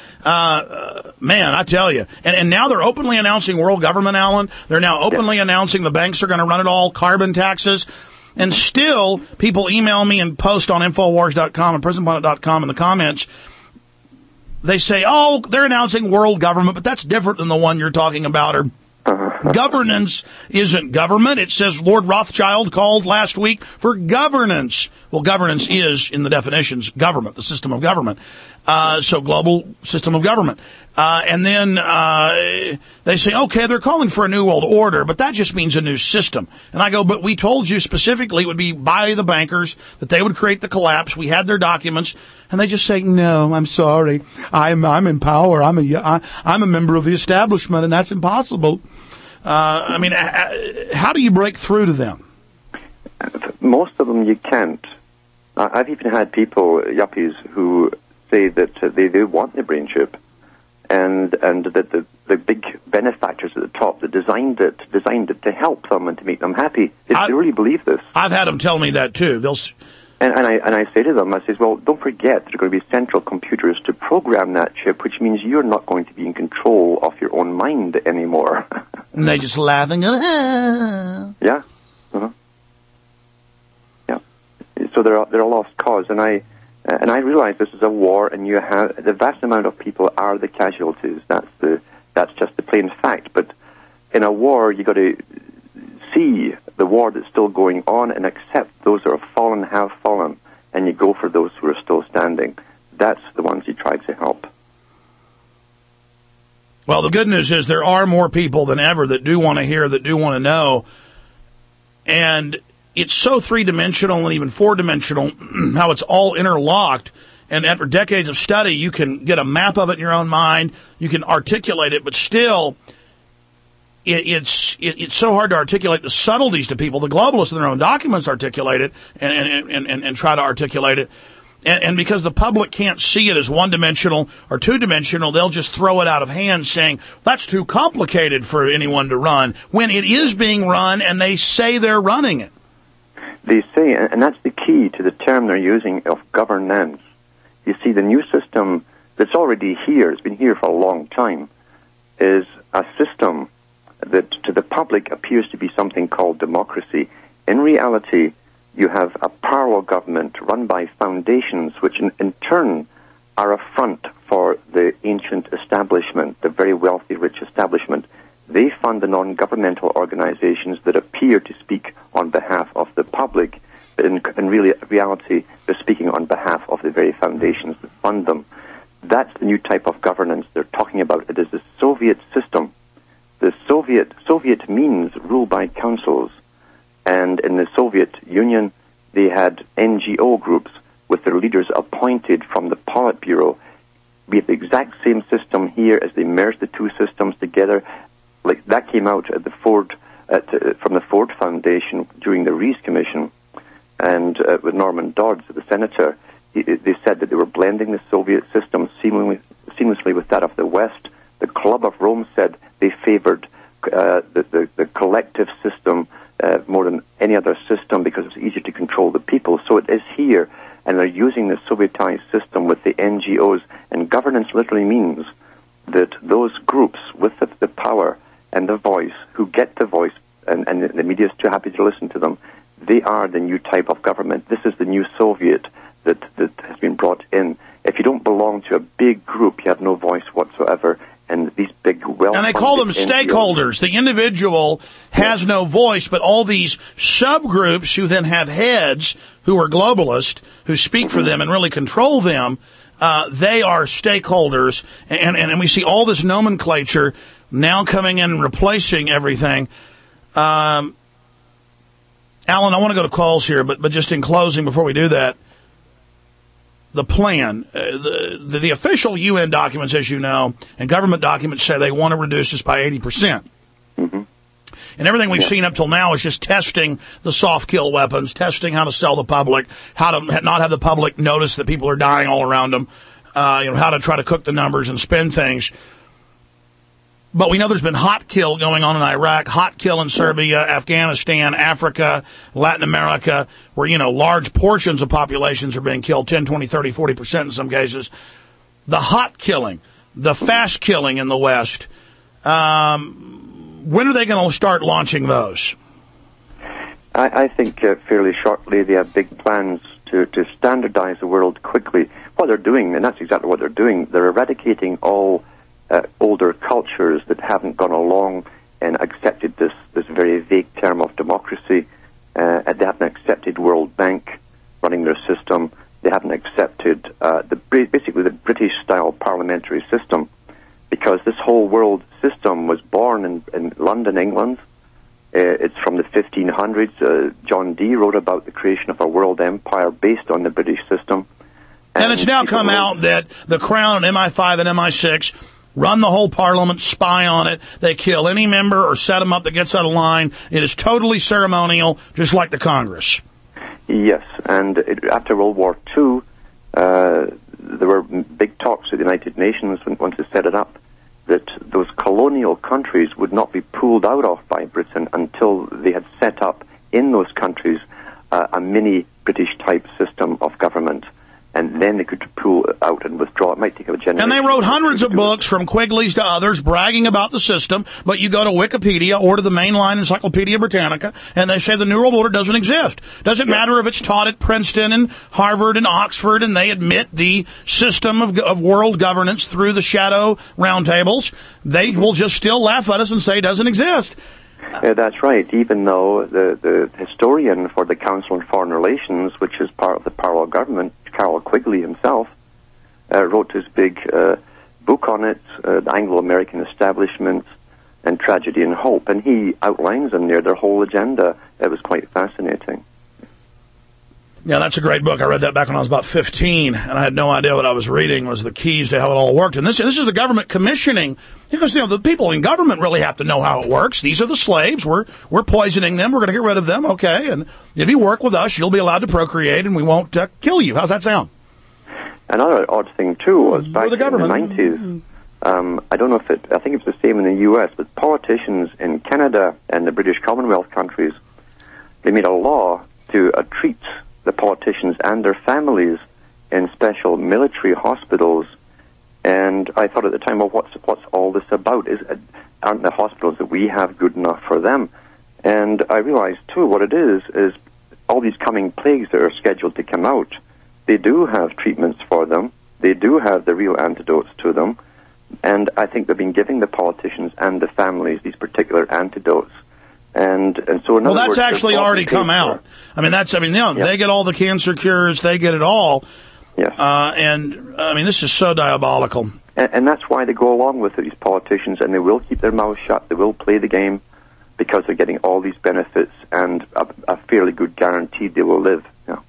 I tell you. And now they're openly announcing world government, Alan. They're now openly announcing the banks are going to run it all, carbon taxes. And still, people email me and post on Infowars.com and PrisonPlanet.com in the comments. They say, oh, they're announcing world government, but that's different than the one you're talking about, or governance isn't government. It says Lord Rothschild called last week for governance. Well, governance is, in the definitions, government, the system of government. So global system of government. And then they say, okay, they're calling for a new world order, but that just means a new system. And I go, but we told you specifically it would be by the bankers, that they would create the collapse. We had their documents. And they just say, no, I'm sorry. I'm in power. I'm a member of the establishment, and that's impossible. I mean, how do you break through to them? Most of them you can't. I've even had people, yuppies, who say that they want the brain chip, and that the big benefactors at the top that designed it to help them and to make them happy. They really believe this. I've had them tell me that too. And I say to them, I say, well, don't forget there are going to be central computers to program that chip, which means you're not going to be in control of your own mind anymore. And they just laugh and go, yeah. Yeah. So they're a lost cause, and I realize this is a war, and you have the vast amount of people are the casualties. That's just the plain fact. But in a war, you got to see the war that's still going on and accept those who have fallen, and you go for those who are still standing. That's the ones you try to help. Well, the good news is there are more people than ever that do want to hear, that do want to know. And it's so three-dimensional and even four-dimensional how it's all interlocked. And after decades of study, you can get a map of it in your own mind. You can articulate it, but still, it's so hard to articulate the subtleties to people. The globalists in their own documents articulate it and try to articulate it. And because the public can't see it as one-dimensional or two-dimensional, they'll just throw it out of hand saying, that's too complicated for anyone to run, when it is being run and they say they're running it. They say, and that's the key to the term they're using of governance. You see, the new system that's already here, it's been here for a long time, is a system that to the public appears to be something called democracy. In reality, you have a parallel government run by foundations, which in turn are a front for the ancient establishment, the very wealthy, rich establishment. They fund the non-governmental organizations that appear to speak on behalf of the public, but in reality, they're speaking on behalf of the very foundations that fund them. That's the new type of governance they're talking about. It is the Soviet system. The Soviet means rule by councils. And in the Soviet Union, they had NGO groups with their leaders appointed from the Politburo. We have the exact same system here as they merged the two systems together. Like that came out at the from the Ford Foundation during the Rees Commission, and with Norman Dodds, the senator, they said that they were blending the Soviet system seamlessly with that of the West. The Club of Rome said they favored the collective system more than any other system because it's easier to control the people. So it is here, and they're using the Sovietized system with the NGOs, and governance literally means that those groups with the power and the voice, who get the voice, and the media is too happy to listen to them, they are the new type of government. This is the new Soviet that has been brought in. If you don't belong to a big group, you have no voice whatsoever. And these big, and they call them stakeholders. The individual has no voice, but all these subgroups who then have heads who are globalist, who speak for them and really control them, they are stakeholders. And we see all this nomenclature now coming in and replacing everything. Alan, I want to go to calls here, but just in closing, before we do that, the plan, the official UN documents, as you know, and government documents say they want to reduce this by 80%. Mm-hmm. And everything we've seen up till now is just testing the soft kill weapons, testing how to sell the public, how to not have the public notice that people are dying all around them, how to try to cook the numbers and spin things. But we know there's been hot kill going on in Iraq, hot kill in Serbia, Afghanistan, Africa, Latin America, where, large portions of populations are being killed, 10, 20, 30, 40% in some cases. The hot killing, the fast killing in the West, when are they going to start launching those? I think fairly shortly. They have big plans to standardize the world quickly. What they're doing, and that's exactly what they're doing, they're eradicating all older cultures that haven't gone along and accepted this very vague term of democracy. They haven't accepted World Bank running their system. They haven't accepted basically the British-style parliamentary system, because this whole world system was born in London, England. It's from the 1500s. John Dee wrote about the creation of a world empire based on the British system. And it's now come out that the Crown and MI5 and MI6 run the whole parliament, spy on it. They kill any member or set them up that gets out of line. It is totally ceremonial, just like the Congress. Yes, and after World War II, there were big talks at the United Nations once they set it up, that those colonial countries would not be pulled out of by Britain until they had set up in those countries a mini British-type system of government. And then they could pull out and withdraw. It might take a generation. And they wrote hundreds of books, from Quigley's to others, bragging about the system. But you go to Wikipedia or to the mainline Encyclopedia Britannica, and they say the New World Order doesn't exist. Doesn't matter if it's taught at Princeton and Harvard and Oxford, and they admit the system of world governance through the shadow roundtables. They will just still laugh at us and say it doesn't exist. That's right, even though the historian for the Council on Foreign Relations, which is part of the parallel government, Carroll Quigley himself, wrote his big book on it, The Anglo-American Establishment and Tragedy and Hope, and he outlines in there their whole agenda. It was quite fascinating. Yeah, that's a great book. I read that back when I was about 15, and I had no idea what I was reading was the keys to how it all worked. And this is the government commissioning, because, the people in government really have to know how it works. These are the slaves. We're poisoning them. We're going to get rid of them. Okay. And if you work with us, you'll be allowed to procreate, and we won't kill you. How's that sound? Another odd thing, too, was back in the 90s. I don't know if I think it was the same in the U.S., but politicians in Canada and the British Commonwealth countries, they made a law to treat the politicians and their families in special military hospitals. And I thought at the time, well, what's all this about? Aren't the hospitals that we have good enough for them? And I realized, too, what it is all these coming plagues that are scheduled to come out, they do have treatments for them. They do have the real antidotes to them. And I think they've been giving the politicians and the families these particular antidotes. And so in other that's words, actually already come out. They get all the cancer cures, they get it all. Yes. This is so diabolical. And that's why they go along with it, these politicians, and they will keep their mouths shut, they will play the game, because they're getting all these benefits and a fairly good guarantee they will live. Yeah.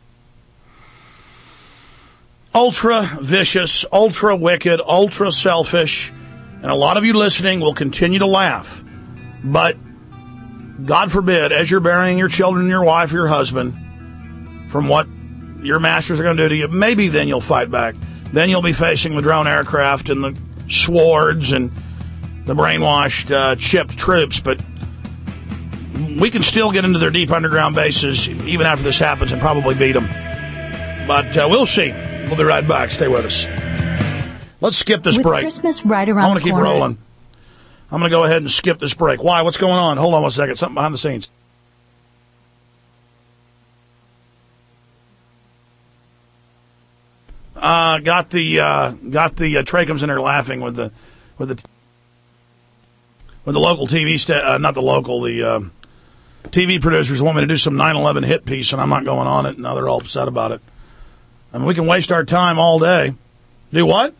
Ultra vicious, ultra wicked, ultra selfish, and a lot of you listening will continue to laugh. But God forbid, as you're burying your children, your wife, your husband, from what your masters are going to do to you, maybe then you'll fight back. Then you'll be facing the drone aircraft and the swords and the brainwashed, chipped troops, but we can still get into their deep underground bases even after this happens and probably beat them. But we'll see. We'll be right back. Stay with us. Let's skip this break. Christmas right around I want to keep rolling. I'm going to go ahead and skip this break. Why? What's going on? Hold on one second. Something behind the scenes. Got the Trachums in there laughing with the local TV not the local, the TV producers want me to do some 9/11 hit piece, and I'm not going on it. Now they're all upset about it. I mean, we can waste our time all day. Do what?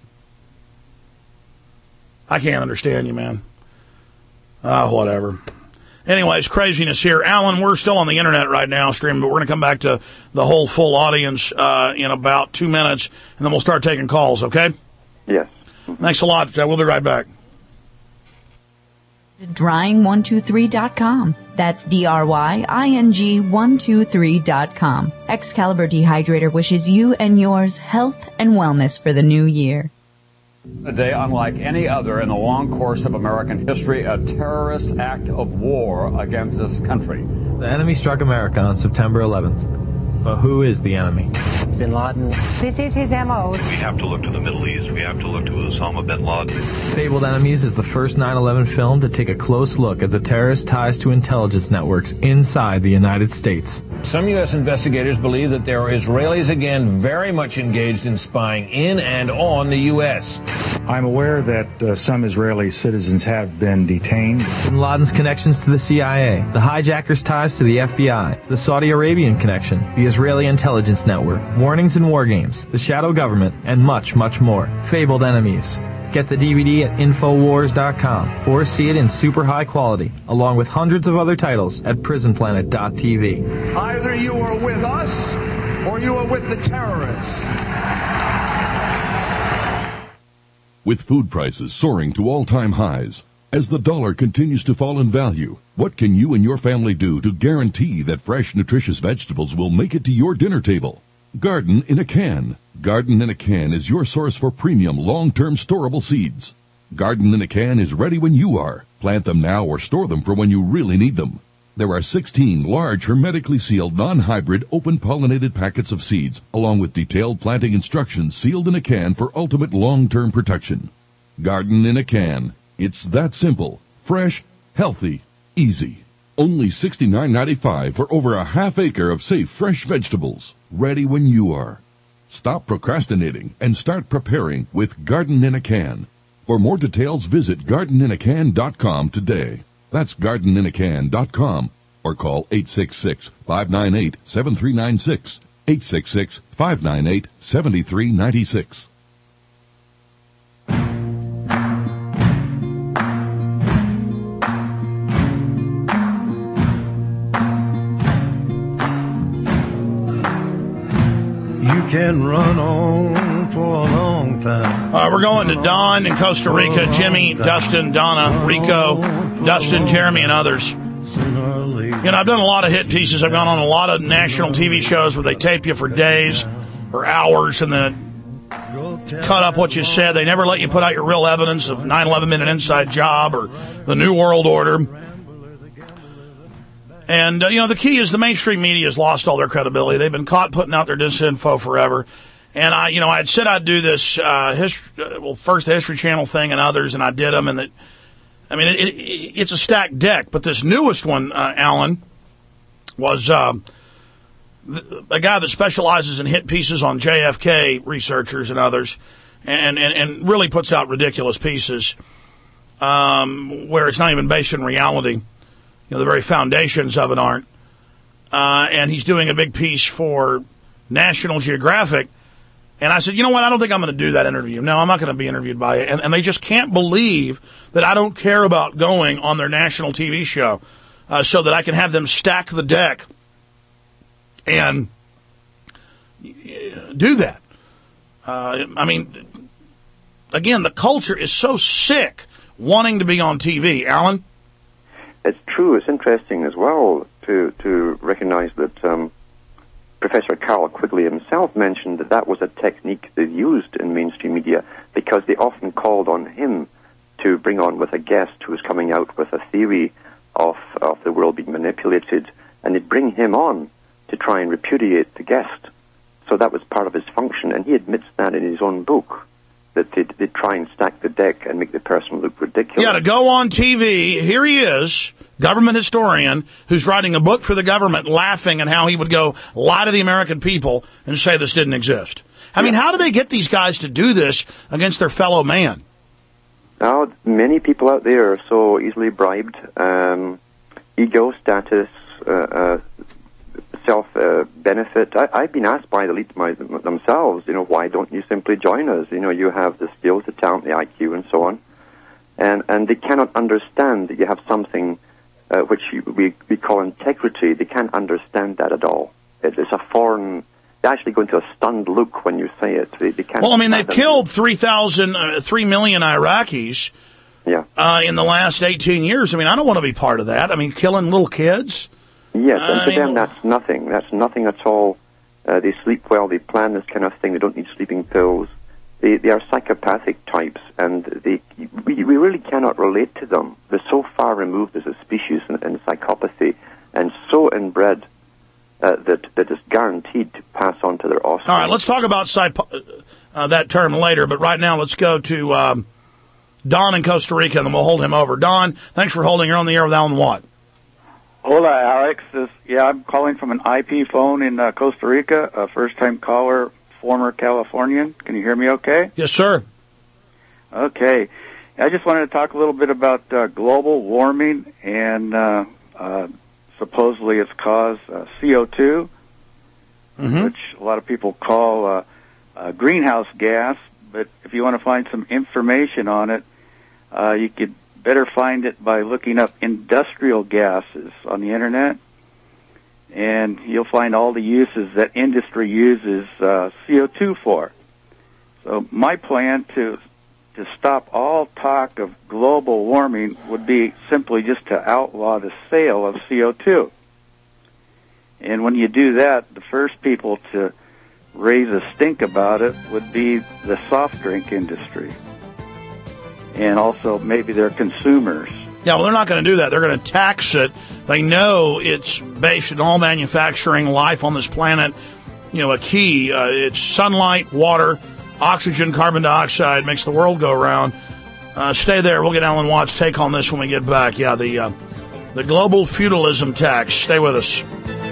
I can't understand you, man. Whatever. Anyways, craziness here. Alan, we're still on the internet right now streaming, but we're going to come back to the whole full audience in about 2 minutes, and then we'll start taking calls, okay? Yes. Thanks a lot. We'll be right back. Drying123.com. That's DRYING123.com. Excalibur Dehydrator wishes you and yours health and wellness for the new year. A day unlike any other in the long course of American history, a terrorist act of war against this country. The enemy struck America on September 11th. But who is the enemy? Bin Laden. This is his MO. We have to look to the Middle East. We have to look to Osama bin Laden. Fabled Enemies is the first 9/11 film to take a close look at the terrorist ties to intelligence networks inside the United States. Some U.S. investigators believe that there are Israelis again very much engaged in spying in and on the U.S. I'm aware that some Israeli citizens have been detained. Bin Laden's connections to the CIA, the hijackers' ties to the FBI, the Saudi Arabian connection, the Israeli intelligence network, warnings and war games, the shadow government, and much, much more. Fabled Enemies. Get the DVD at Infowars.com or see it in super high quality, along with hundreds of other titles at PrisonPlanet.tv. Either you are with us or you are with the terrorists. With food prices soaring to all-time highs, as the dollar continues to fall in value, what can you and your family do to guarantee that fresh, nutritious vegetables will make it to your dinner table? Garden in a Can. Garden in a Can is your source for premium, long-term storable seeds. Garden in a Can is ready when you are. Plant them now or store them for when you really need them. There are 16 large, hermetically sealed, non-hybrid, open-pollinated packets of seeds, along with detailed planting instructions sealed in a can for ultimate long-term protection. Garden in a Can. It's that simple, fresh, healthy, easy. Only $69.95 for over a half acre of safe, fresh vegetables. Ready when you are. Stop procrastinating and start preparing with Garden in a Can. For more details, visit gardeninacan.com today. That's gardeninacan.com or call 866-598-7396. 866-598-7396. Can run on for a long time. We're going to Don in Costa Rica, Jimmy, Dustin, Donna, Rico, Dustin, Jeremy, and others. You know, I've done a lot of hit pieces. I've gone on a lot of national TV shows where they tape you for days or hours and then cut up what you said. They never let you put out your real evidence of 9/11 Minute Inside Job or the New World Order. And, you know, the key is the mainstream media has lost all their credibility. They've been caught putting out their disinfo forever. And I had said I'd do this, first the History Channel thing and others, and I did them. And it's a stacked deck. But this newest one, Alan, was a guy that specializes in hit pieces on JFK researchers and others, and really puts out ridiculous pieces where it's not even based in reality. You know, the very foundations of it aren't. And he's doing a big piece for National Geographic. And I said, you know what? I don't think I'm going to do that interview. No, I'm not going to be interviewed by it. And they just can't believe that I don't care about going on their national TV show so that I can have them stack the deck and do that. Again, the culture is so sick wanting to be on TV. Alan? It's true. It's interesting as well to recognize that Professor Carroll Quigley himself mentioned that was a technique they used in mainstream media because they often called on him to bring on with a guest who was coming out with a theory of the world being manipulated, and they'd bring him on to try and repudiate the guest. So that was part of his function, and he admits that in his own book, that they'd try and stack the deck and make the person look ridiculous. Yeah, to go on TV, here he is, government historian, who's writing a book for the government, laughing at how he would go lie to the American people and say this didn't exist. I mean, how do they get these guys to do this against their fellow man? Now, many people out there are so easily bribed. Ego, status, self-benefit. I've been asked by the elites themselves, why don't you simply join us? You have the skills, the talent, the IQ, and so on. And they cannot understand that you have something which we call integrity. They can't understand that at all. It's a foreign... They actually go into a stunned look when you say it. They can't. Well, I mean, they've killed 3 million Iraqis in the last 18 years. I mean, I don't want to be part of that. I mean, killing little kids. Yes, and to them, that's nothing. That's nothing at all. They sleep well. They plan this kind of thing. They don't need sleeping pills. They are psychopathic types, and we really cannot relate to them. They're so far removed as a species in psychopathy, and so inbred that it's guaranteed to pass on to their offspring. All right, let's talk about that term later, but right now let's go to Don in Costa Rica, and then we'll hold him over. Don, thanks for holding. You're on the air with Alan Watt. Hola, Alex. I'm calling from an IP phone in Costa Rica, a first-time caller, former Californian. Can you hear me okay? Yes, sir. Okay. I just wanted to talk a little bit about global warming and supposedly it's caused CO2, which a lot of people call greenhouse gas. But if you want to find some information on it, you could better find it by looking up industrial gases on the Internet. And you'll find all the uses that industry uses CO2 for. So my plan to stop all talk of global warming would be simply just to outlaw the sale of CO2. And when you do that, the first people to raise a stink about it would be the soft drink industry. And also maybe their consumers. Yeah, well, they're not going to do that. They're going to tax it. They know it's based in all manufacturing life on this planet. A key. It's sunlight, water, oxygen, carbon dioxide, makes the world go round. Stay there. We'll get Alan Watt's take on this when we get back. Yeah, the global feudalism tax. Stay with us.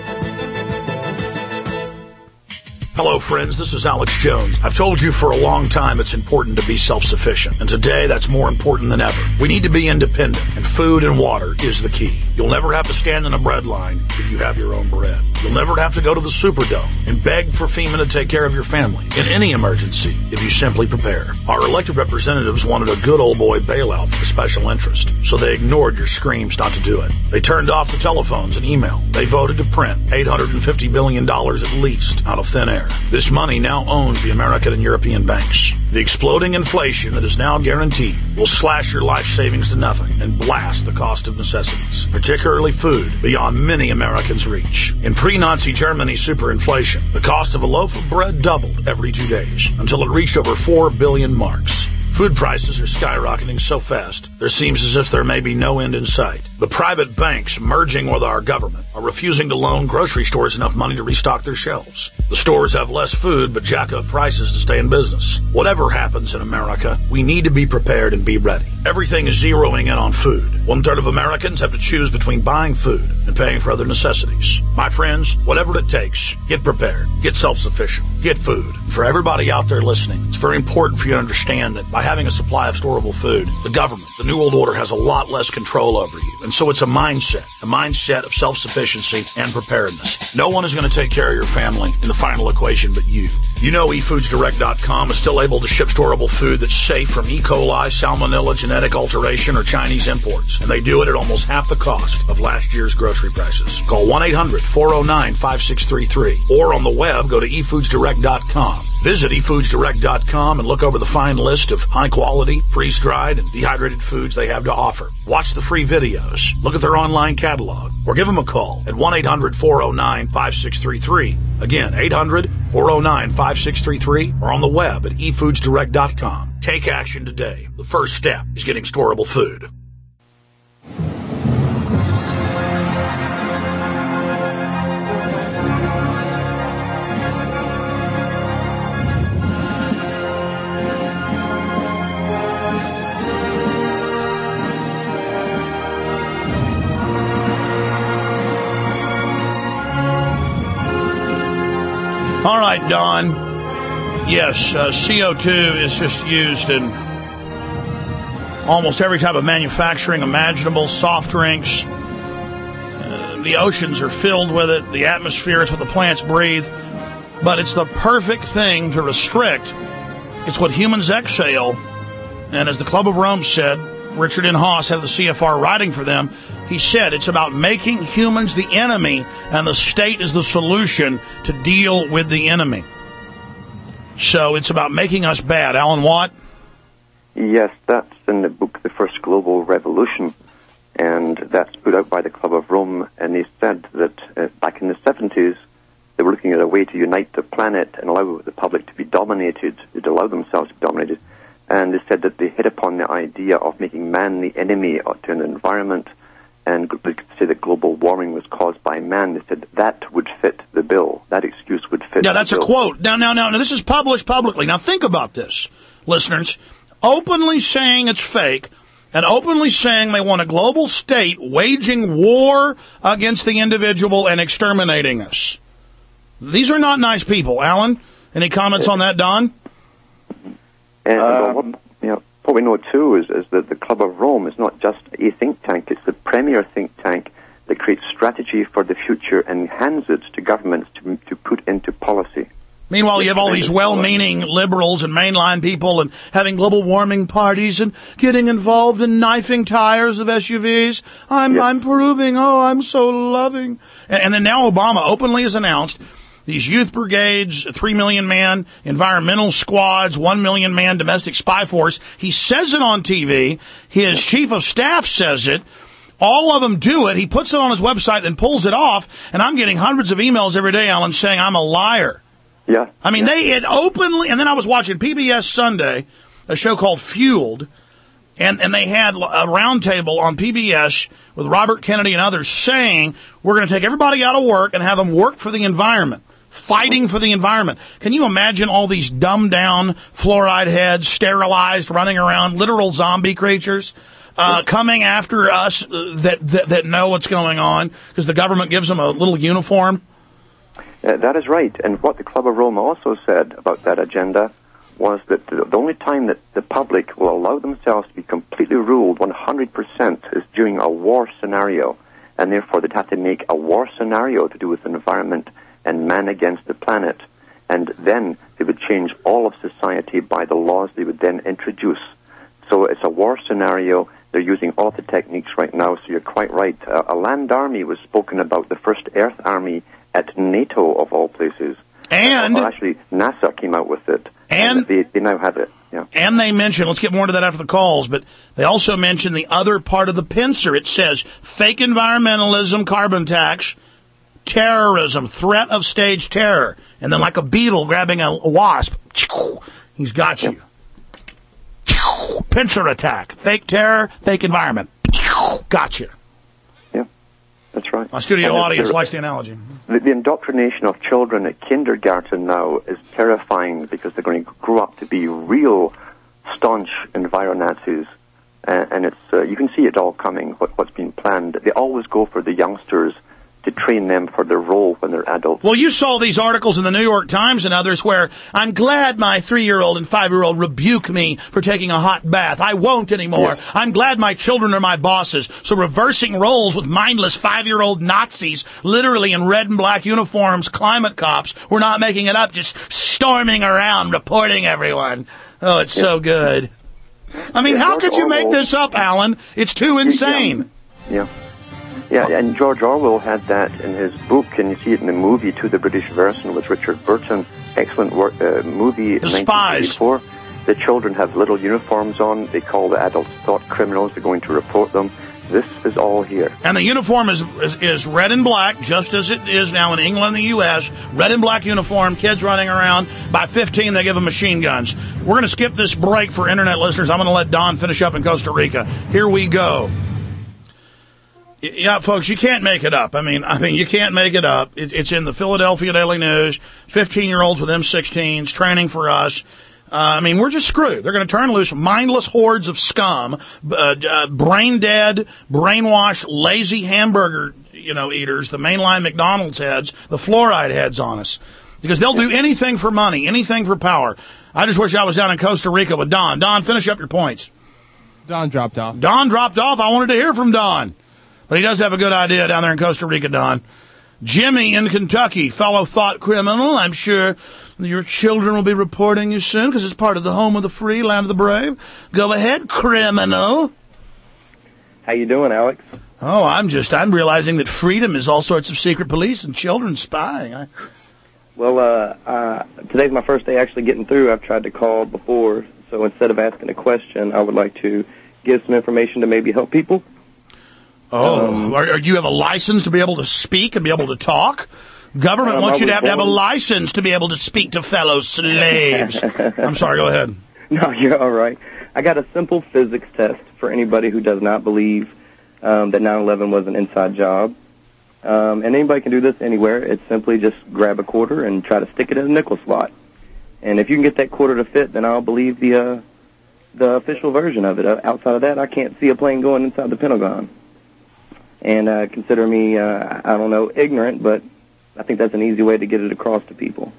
Hello, friends. This is Alex Jones. I've told you for a long time it's important to be self-sufficient, and today that's more important than ever. We need to be independent, and food and water is the key. You'll never have to stand in a bread line if you have your own bread. You'll never have to go to the Superdome and beg for FEMA to take care of your family in any emergency if you simply prepare. Our elected representatives wanted a good old boy bailout for the special interest, so they ignored your screams not to do it. They turned off the telephones and email. They voted to print $850 billion at least out of thin air. This money now owns the American and European banks. The exploding inflation that is now guaranteed will slash your life savings to nothing and blast the cost of necessities, particularly food, beyond many Americans' reach. In pre-Nazi Germany superinflation, the cost of a loaf of bread doubled every 2 days until it reached over 4 billion marks. Food prices are skyrocketing so fast, there seems as if there may be no end in sight. The private banks merging with our government are refusing to loan grocery stores enough money to restock their shelves. The stores have less food, but jack up prices to stay in business. Whatever happens in America, we need to be prepared and be ready. Everything is zeroing in on food. 1/3 of Americans have to choose between buying food and paying for other necessities. My friends, whatever it takes, get prepared, get self-sufficient, get food. For everybody out there listening, it's very important for you to understand that by having a supply of storable food, the government, the New World Order, has a lot less control over you. And so it's a mindset of self-sufficiency and preparedness. No one is going to take care of your family in the final equation but you. You know eFoodsDirect.com is still able to ship storable food that's safe from E. coli, salmonella, genetic alteration, or Chinese imports. And they do it at almost half the cost of last year's grocery prices. Call 1-800-409-5633. Or on the web, go to eFoodsDirect.com. Visit eFoodsDirect.com and look over the fine list of high-quality, freeze-dried, and dehydrated foods they have to offer. Watch the free videos, look at their online catalog, or give them a call at 1-800-409-5633. Again, 800-409-5633, or on the web at eFoodsDirect.com. Take action today. The first step is getting storable food. All right, Don. Yes, CO2 is just used in almost every type of manufacturing imaginable, soft drinks. The oceans are filled with it. The atmosphere is what the plants breathe. But it's the perfect thing to restrict. It's what humans exhale. And as the Club of Rome said, Richard N. Haas, head of the CFR, writing for them, he said it's about making humans the enemy and the state is the solution to deal with the enemy. So it's about making us bad. Alan Watt? Yes, that's in the book, The First Global Revolution, and that's put out by the Club of Rome, and they said that back in the 70s, they were looking at a way to unite the planet and allow the public to be dominated, to allow themselves to be dominated, and they said that they hit upon the idea of making man the enemy to an environment, and they could say that global warming was caused by man. They said that would fit the bill. That excuse would fit the bill. Yeah, that's a quote. Now, this is published publicly. Now, think about this, listeners. Openly saying it's fake and openly saying they want a global state waging war against the individual and exterminating us. These are not nice people. Alan, any comments on that, Don? And what we know, too, is that the Club of Rome is not just a think tank. It's the premier think tank that creates strategy for the future and hands it to governments to put into policy. Meanwhile, you have all these well-meaning liberals and mainline people and having global warming parties and getting involved in knifing tires of SUVs. I'm proving, I'm so loving. And then now Obama openly has announced these youth brigades, 3 million man environmental squads, 1 million man domestic spy force. He says it on TV. His chief of staff says it. All of them do it. He puts it on his website, then pulls it off. And I'm getting hundreds of emails every day, Alan, saying I'm a liar. Yeah. I mean, they had openly, and then I was watching PBS Sunday, a show called Fueled, and they had a roundtable on PBS with Robert Kennedy and others saying we're going to take everybody out of work and have them work for the environment. Fighting for the environment. Can you imagine all these dumbed down fluoride heads, sterilized, running around, literal zombie creatures, coming after us that know what's going on because the government gives them a little uniform? That is right. And what the Club of Rome also said about that agenda was that the only time that the public will allow themselves to be completely ruled 100% is during a war scenario. And therefore they'd have to make a war scenario to do with the environment and man against the planet, and then they would change all of society by the laws they would then introduce. So it's a war scenario. They're using all the techniques right now, so you're quite right. A land army was spoken about, the first Earth Army at NATO, of all places. And actually, NASA came out with it, and they now have it. Yeah. And they mention, let's get more into that after the calls, but they also mention the other part of the pincer. It says fake environmentalism, carbon tax, terrorism, threat of stage terror, and then like a beetle grabbing a wasp, he's got you. Pincer attack, fake terror, fake environment, got you. Yeah, that's right. My studio audience likes the analogy. The indoctrination of children at kindergarten now is terrifying because they're going to grow up to be real staunch enviro-Nazis. And it's you can see it all coming, what's been planned. They always go for the youngsters to train them for their role when they're adults. Well, you saw these articles in the New York Times and others where I'm glad my 3-year-old and 5-year-old rebuke me for taking a hot bath. I won't anymore. Yeah. I'm glad my children are my bosses. So reversing roles with mindless 5-year-old Nazis, literally in red and black uniforms, climate cops. We're not making it up, just storming around, reporting everyone. Oh, it's so good. I mean, how could you make this up, Alan? It's too insane. Yeah. Yeah, and George Orwell had that in his book, and you see it in the movie too, the British version with Richard Burton. Excellent movie. The Spies. The children have little uniforms on. They call the adults thought criminals. They're going to report them. This is all here. And the uniform is red and black, just as it is now in England and the U.S. Red and black uniform, kids running around. By 15, they give them machine guns. We're going to skip this break for Internet listeners. I'm going to let Don finish up in Costa Rica. Here we go. Yeah, folks, you can't make it up. I mean, you can't make it up. It's in the Philadelphia Daily News. 15-year-olds with M16s training for us. We're just screwed. They're going to turn loose mindless hordes of scum, brain-dead, brainwashed, lazy hamburger, eaters, the mainline McDonald's heads, the fluoride heads on us. Because they'll do anything for money, anything for power. I just wish I was down in Costa Rica with Don. Don, finish up your points. Don dropped off. Don dropped off. I wanted to hear from Don. But he does have a good idea down there in Costa Rica, Don. Jimmy in Kentucky, fellow thought criminal. I'm sure your children will be reporting you soon because it's part of the home of the free, land of the brave. Go ahead, criminal. How you doing, Alex? Oh, I'm realizing that freedom is all sorts of secret police and children spying. Today's my first day actually getting through. I've tried to call before, so instead of asking a question, I would like to give some information to maybe help people. Do you have a license to be able to speak and be able to talk? Government wants you to have a license to be able to speak to fellow slaves. I'm sorry, go ahead. No, you're all right. I got a simple physics test for anybody who does not believe that 9/11 was an inside job. And anybody can do this anywhere. It's simply just grab a quarter and try to stick it in a nickel slot. And if you can get that quarter to fit, then I'll believe the official version of it. Outside of that, I can't see a plane going inside the Pentagon. And consider me, ignorant, but I think that's an easy way to get it across to people.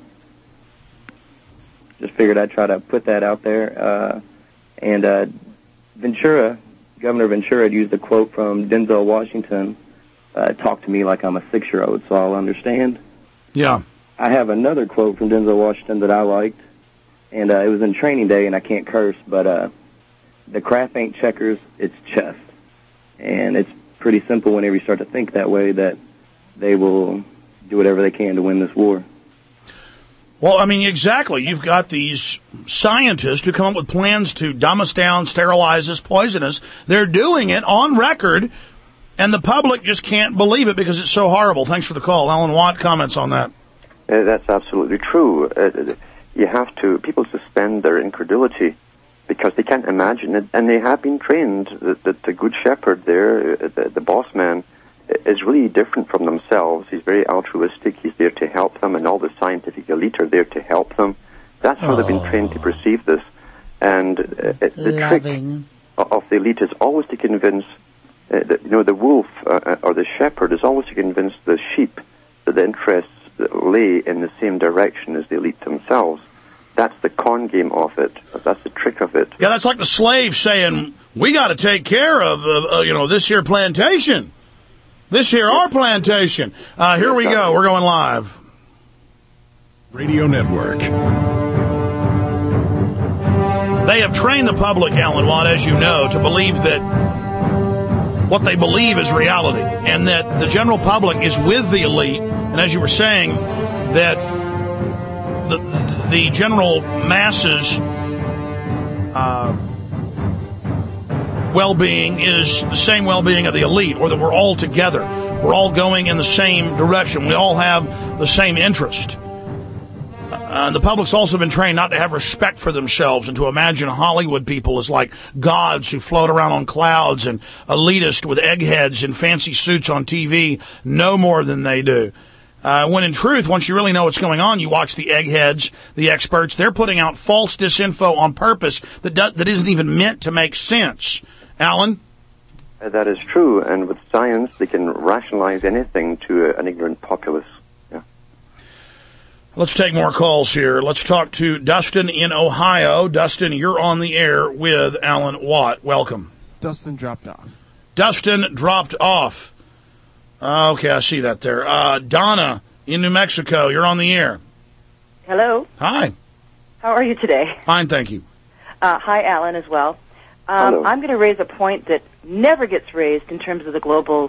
Just figured I'd try to put that out there. Governor Ventura had used a quote from Denzel Washington, talk to me like I'm a 6-year-old, so I'll understand. Yeah. I have another quote from Denzel Washington that I liked, and it was in Training Day, and I can't curse, but the craft ain't checkers, it's chess. And it's pretty simple whenever you start to think that way, that they will do whatever they can to win this war. Well, exactly. You've got these scientists who come up with plans to dumb us down, sterilize us, poison us. They're doing it on record, and the public just can't believe it because it's so horrible. Thanks for the call. Alan Watt comments on that. That's absolutely true. People suspend their incredulity because they can't imagine it, and they have been trained. The good shepherd there, the boss man, is really different from themselves. He's very altruistic. He's there to help them, and all the scientific elite are there to help them. That's how they've been trained to perceive this. And the trick of the elite is always to convince, the wolf or the shepherd is always to convince the sheep that the interests lay in the same direction as the elite themselves. That's the con game of it. That's the trick of it. Yeah, that's like the slave saying, we got to take care of, this here plantation. This here, our plantation. Here we go. We're going live. Radio Network. They have trained the public, Alan Watt, as you know, to believe that what they believe is reality, and that the general public is with the elite. And as you were saying, that the general masses well-being is the same well-being of the elite, or that we're all together. We're all going in the same direction. We all have the same interest. The public's also been trained not to have respect for themselves and to imagine Hollywood people as like gods who float around on clouds and elitists with eggheads and fancy suits on TV know more than they do. When in truth, once you really know what's going on, you watch the eggheads, the experts, they're putting out false disinfo on purpose that isn't even meant to make sense. Alan? That is true, and with science, they can rationalize anything to an ignorant populace. Yeah. Let's take more calls here. Let's talk to Dustin in Ohio. Dustin, you're on the air with Alan Watt. Welcome. Dustin dropped off. Dustin dropped off. Okay, I see that there. Donna in New Mexico, you're on the air. Hello. Hi. How are you today? Fine, thank you. Hi, Alan, as well. I'm going to raise a point that never gets raised in terms of the global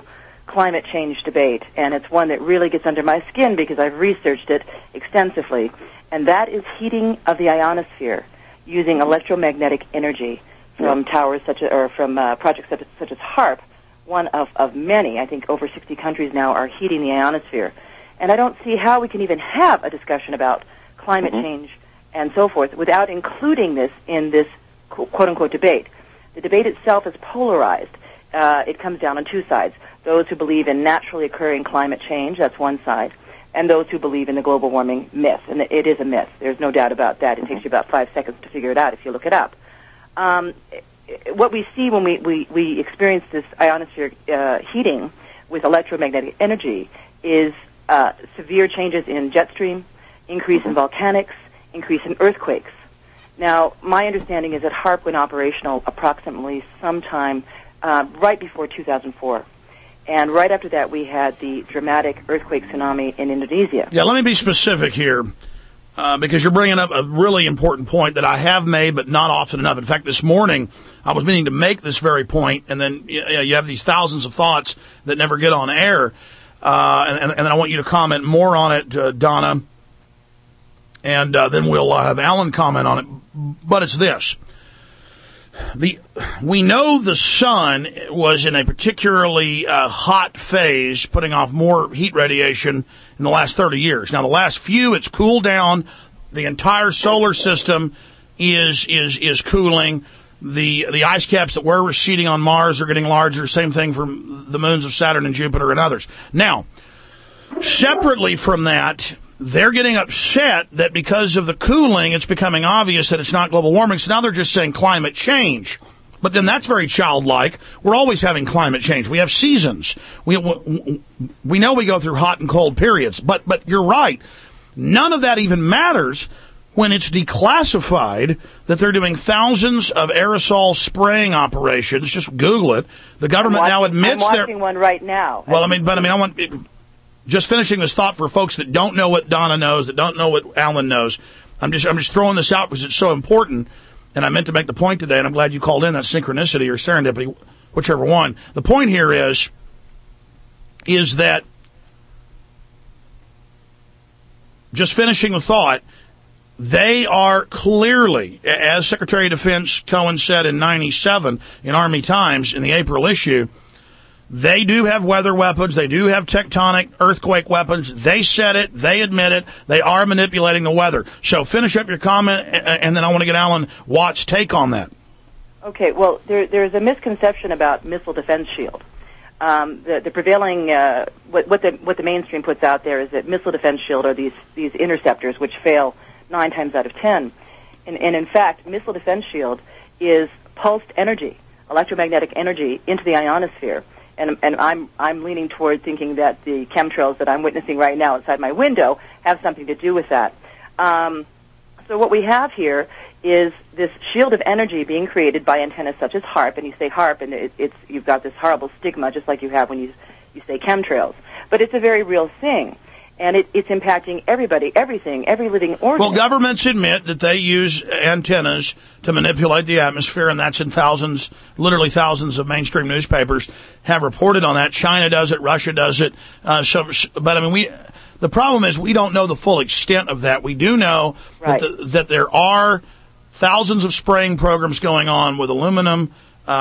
climate change debate, and it's one that really gets under my skin because I've researched it extensively, and that is heating of the ionosphere using electromagnetic energy from towers from projects such as HAARP, one of many. I think over 60 countries now are heating the ionosphere. And I don't see how we can even have a discussion about climate change and so forth without including this in this quote-unquote debate. The debate itself is polarized. It comes down on two sides. Those who believe in naturally occurring climate change, that's one side, and those who believe in the global warming myth. And it is a myth. There's no doubt about that. It takes you about 5 seconds to figure it out if you look it up. What we see when we experience this ionosphere heating with electromagnetic energy is severe changes in jet stream, increase in volcanics, increase in earthquakes. Now, my understanding is that HAARP went operational approximately sometime right before 2004. And right after that, we had the dramatic earthquake tsunami in Indonesia. Yeah, let me be specific here, because you're bringing up a really important point that I have made, but not often enough. In fact, this morning, I was meaning to make this very point, and then you have these thousands of thoughts that never get on air. And then I want you to comment more on it, Donna, and then we'll have Alan comment on it. But it's this. We know the sun was in a particularly hot phase, putting off more heat radiation in the last 30 years. Now, the last few, it's cooled down. The entire solar system is cooling. The ice caps that were receding on Mars are getting larger. Same thing for the moons of Saturn and Jupiter and others. Now, separately from that, they're getting upset that because of the cooling, it's becoming obvious that it's not global warming. So now they're just saying climate change. But then that's very childlike. We're always having climate change. We have seasons. We know we go through hot and cold periods. But you're right. None of that even matters when it's declassified that they're doing thousands of aerosol spraying operations. Just Google it. The government now admits I'm watching one right now. Well, I want... Just finishing this thought for folks that don't know what Donna knows, that don't know what Alan knows. I'm just throwing this out because it's so important, and I meant to make the point today, and I'm glad you called in. That synchronicity or serendipity, whichever one. The point here is that, just finishing the thought, they are clearly, as Secretary of Defense Cohen said in 97 in Army Times in the April issue, they do have weather weapons. They do have tectonic earthquake weapons. They said it. They admit it. They are manipulating the weather. So finish up your comment, and then I want to get Alan Watt's take on that. Okay. Well, there's a misconception about missile defense shield. The prevailing what the mainstream puts out there is that missile defense shield are these interceptors which fail 9 times out of 10, and in fact, missile defense shield is pulsed energy, electromagnetic energy into the ionosphere. And I'm leaning toward thinking that the chemtrails that I'm witnessing right now outside my window have something to do with that. So what we have here is this shield of energy being created by antennas such as HAARP, and you say HAARP, and you've got this horrible stigma just like you have when you say chemtrails. But it's a very real thing. And it's impacting everybody, everything, every living organism. Well, governments admit that they use antennas to manipulate the atmosphere, and that's in thousands, literally thousands of mainstream newspapers have reported on that. China does it, Russia does it. But I mean, the problem is we don't know the full extent of that. We do know that there are thousands of spraying programs going on with aluminum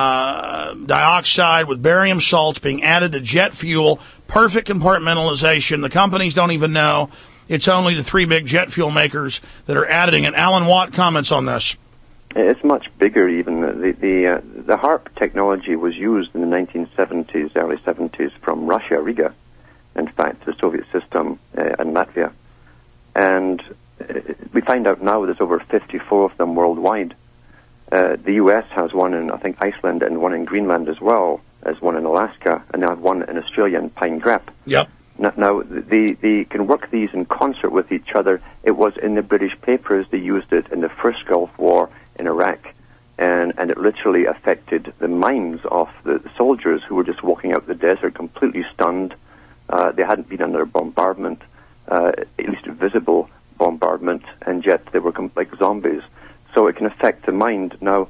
dioxide, with barium salts being added to jet fuel. Perfect compartmentalization. The companies don't even know. It's only the 3 big jet fuel makers that are adding it. Alan Watt comments on this. It's much bigger even. The HAARP technology was used in the 1970s, early 70s from Russia, Riga, in fact, the Soviet system in Latvia. And we find out now there's over 54 of them worldwide. The U.S. has one in, I think, Iceland and one in Greenland as well, as one in Alaska, and they have one in Australia in Pine Gap. Yep. Now, they can work these in concert with each other. It was in the British papers. They used it in the first Gulf War in Iraq, and it literally affected the minds of the soldiers who were just walking out the desert completely stunned. They hadn't been under bombardment, at least visible bombardment, and yet they were like zombies. So it can affect the mind. Now,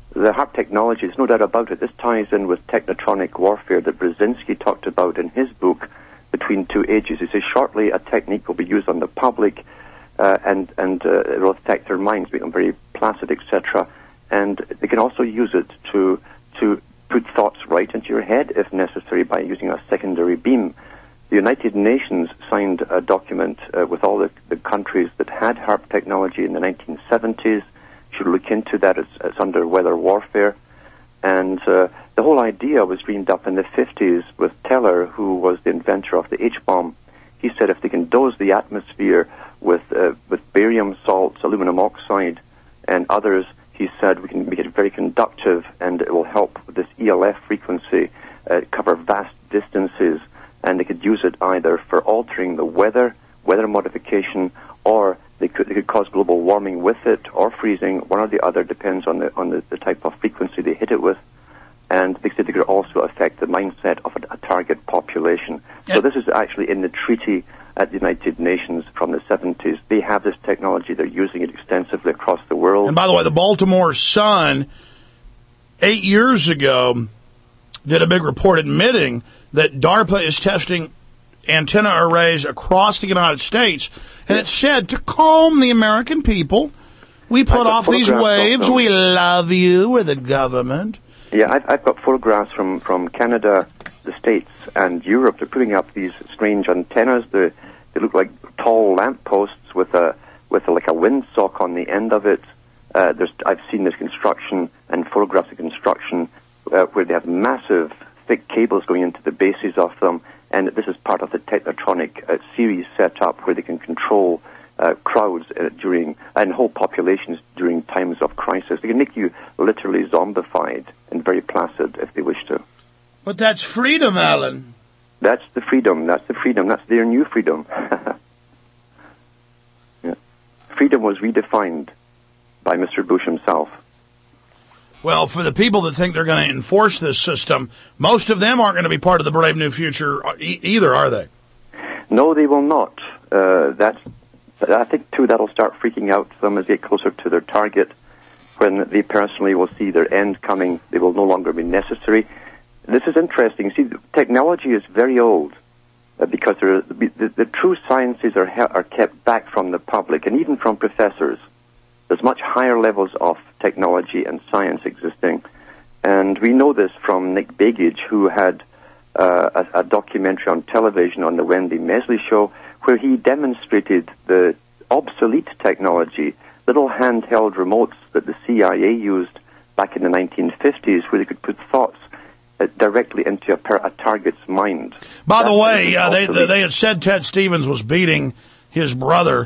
the HARP technology, there's no doubt about it. This ties in with technotronic warfare that Brzezinski talked about in his book, Between Two Ages. He says shortly a technique will be used on the public, and it will affect their minds, make them very placid, etc. And they can also use it to put thoughts right into your head, if necessary, by using a secondary beam. The United Nations signed a document with all the countries that had HARP technology in the 1970s. Should look into that. It's under weather warfare. And the whole idea was dreamed up in the 50s with Teller, who was the inventor of the H-bomb. He said if they can dose the atmosphere with barium salts, aluminum oxide, and others, he said we can make it very conductive, and it will help with this ELF frequency cover vast distances, and they could use it either for altering the weather modification, or they could cause global warming with it, or freezing. One or the other depends on the type of frequency they hit it with. And they said they could also affect the mindset of a target population. Yep. So this is actually in the treaty at the United Nations from the 70s. They have this technology. They're using it extensively across the world. And by the way, the Baltimore Sun, 8 years ago, did a big report admitting that DARPA is testing antenna arrays across the United States. And it said, to calm the American people, we put off these waves. We love you. We're the government. Yeah, I've got photographs from Canada, the States, and Europe. They're putting up these strange antennas. They look like tall lampposts with like a windsock on the end of it. I've seen this construction and photographs of construction where they have massive, thick cables going into the bases of them, and this is part of the Technotronic series set up where they can control crowds and whole populations during times of crisis. They can make you literally zombified and very placid if they wish to. But that's freedom, Alan. That's the freedom. That's their new freedom. Yeah. Freedom was redefined by Mr. Bush himself. Well, for the people that think they're going to enforce this system, most of them aren't going to be part of the Brave New Future either, are they? No, they will not. I think, too, that'll start freaking out them as they get closer to their target. When they personally will see their end coming, they will no longer be necessary. This is interesting. See, technology is very old because the true sciences are kept back from the public and even from professors. There's much higher levels of technology and science existing. And we know this from Nick Begich, who had a documentary on television on the Wendy Mesley Show, where he demonstrated the obsolete technology, little handheld remotes that the CIA used back in the 1950s, where they could put thoughts directly into a target's mind. By the way, they had said Ted Stevens was beating his brother,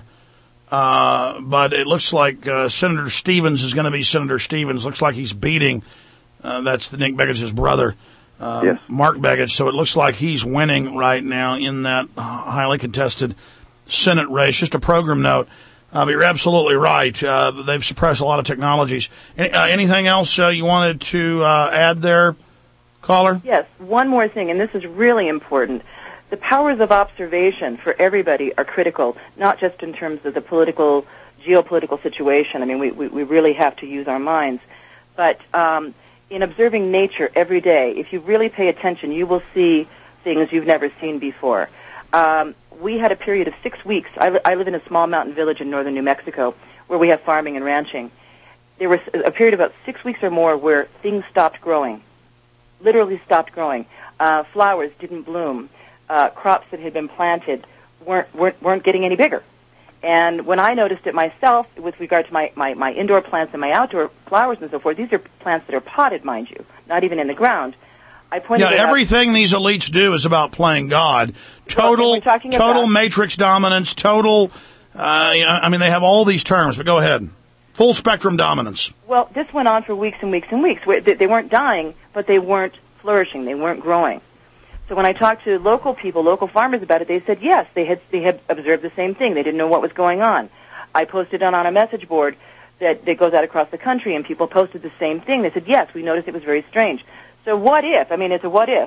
but it looks like Senator Stevens is going to be Senator Stevens. Looks like he's beating, that's the Nick Begich's brother, yes. Mark Begich. So it looks like he's winning right now in that highly contested Senate race. Just a program note. But you're absolutely right. They've suppressed a lot of technologies. Anything else you wanted to add there, caller? Yes, one more thing, and this is really important. The powers of observation for everybody are critical, not just in terms of the geopolitical situation. I mean, we really have to use our minds. But in observing nature every day, if you really pay attention, you will see things you've never seen before. We had a period of 6 weeks. I live in a small mountain village in northern New Mexico where we have farming and ranching. There was a period of about 6 weeks or more where things stopped growing, literally stopped growing. Flowers didn't bloom. Crops that had been planted weren't getting any bigger. And when I noticed it myself with regard to my indoor plants and my outdoor flowers and so forth, these are plants that are potted, mind you, not even in the ground. I pointed out everything these elites do is about playing God. Total matrix dominance, total, I mean, they have all these terms, but go ahead. Full spectrum dominance. Well, this went on for weeks and weeks and weeks. They weren't dying, but they weren't flourishing. They weren't growing. So when I talked to local people, local farmers about it, they said yes, they had observed the same thing. They didn't know what was going on. I posted on a message board that goes out across the country, and people posted the same thing. They said, yes, we noticed it was very strange. So what if? I mean, it's a what if.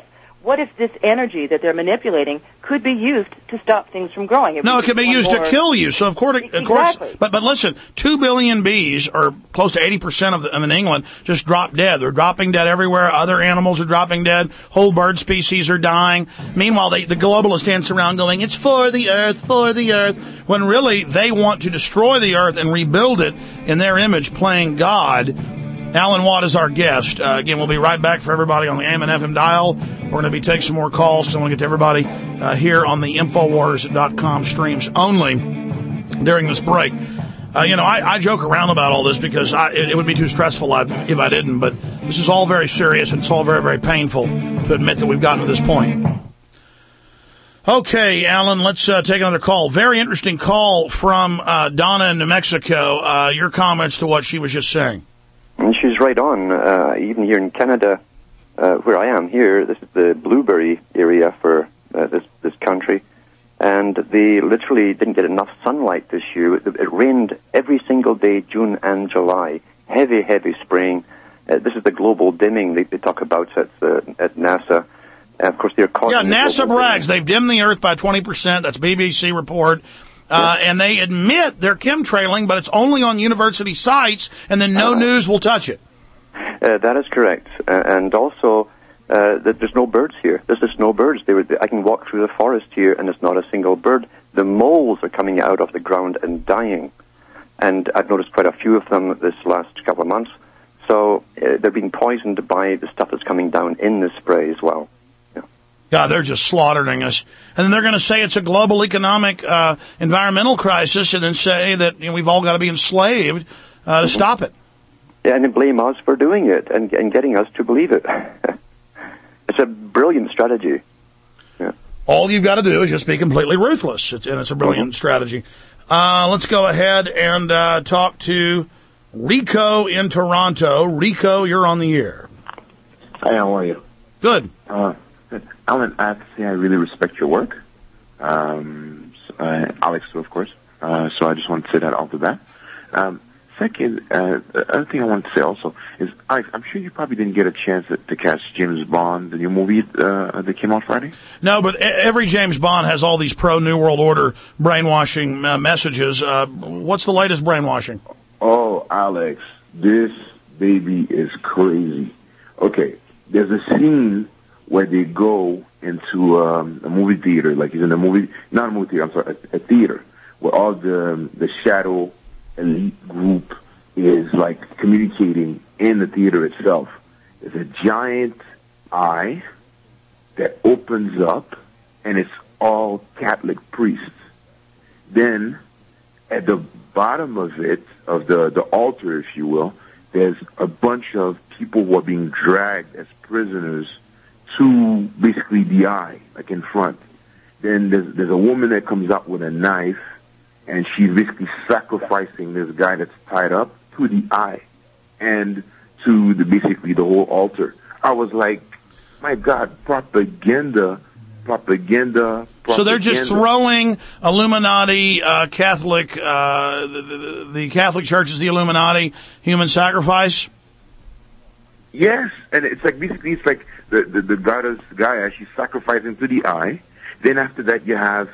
what if this energy that they're manipulating could be used to stop things from growing? No, it could be used to kill you. So, of course, but listen, 2 billion bees, or close to 80% of them in England, just drop dead. They're dropping dead everywhere. Other animals are dropping dead. Whole bird species are dying. Meanwhile, the globalists dance around going, it's for the earth, when really they want to destroy the earth and rebuild it in their image, playing God. Alan Watt is our guest. Again, we'll be right back for everybody on the AM and FM dial. We're going to be taking some more calls, so I want to get to everybody here on the Infowars.com streams only during this break. I joke around about all this because it would be too stressful if I didn't, but this is all very serious, and it's all very, very painful to admit that we've gotten to this point. Okay, Alan, let's take another call. Very interesting call from Donna in New Mexico. Your comments to what she was just saying. And she's right on. Even here in Canada, where I am here, this is the blueberry area for this country, and they literally didn't get enough sunlight this year. It rained every single day, June and July. Heavy, heavy spraying. This is the global dimming they talk about at NASA. Of course, they're causing... Yeah, NASA brags. They've dimmed the Earth by 20%. That's BBC report. And they admit they're chemtrailing, but it's only on university sites, and then no news will touch it. That is correct. And also, there's no birds here. There's just no birds. I can walk through the forest here, and there's not a single bird. The moles are coming out of the ground and dying. And I've noticed quite a few of them this last couple of months. So they're being poisoned by the stuff that's coming down in the spray as well. God, they're just slaughtering us. And then they're going to say it's a global economic, environmental crisis, and then say that we've all got to be enslaved to stop it. Yeah, and then blame us for doing it and getting us to believe it. It's a brilliant strategy. Yeah. All you've got to do is just be completely ruthless, and it's a brilliant strategy. Let's go ahead and talk to Rico in Toronto. Rico, you're on the air. Hi, how are you? Good. Alan, I have to say I really respect your work. Alex too, of course. So I just want to say that off the bat. Second, the other thing I want to say also is, Alex, I'm sure you probably didn't get a chance to catch James Bond, the new movie that came out Friday. No, but every James Bond has all these pro-New World Order brainwashing messages. What's the latest brainwashing? Oh, Alex, this baby is crazy. Okay, there's a scene where they go into a movie theater, like he's in a movie, not a movie theater, I'm sorry, a theater, where all the shadow elite group is like communicating in the theater itself. There's a giant eye that opens up, and it's all Catholic priests. Then, at the bottom of it, of the altar, if you will, there's a bunch of people who are being dragged as prisoners to basically the eye, like in front. Then there's a woman that comes out with a knife, and she's basically sacrificing this guy that's tied up to the eye and to basically the whole altar. I was like, my God, propaganda. So they're just throwing Illuminati, Catholic, the Catholic Church is the Illuminati, human sacrifice? Yes, and it's like basically it's like the goddess Gaia, she's sacrificing to the eye. Then after that you have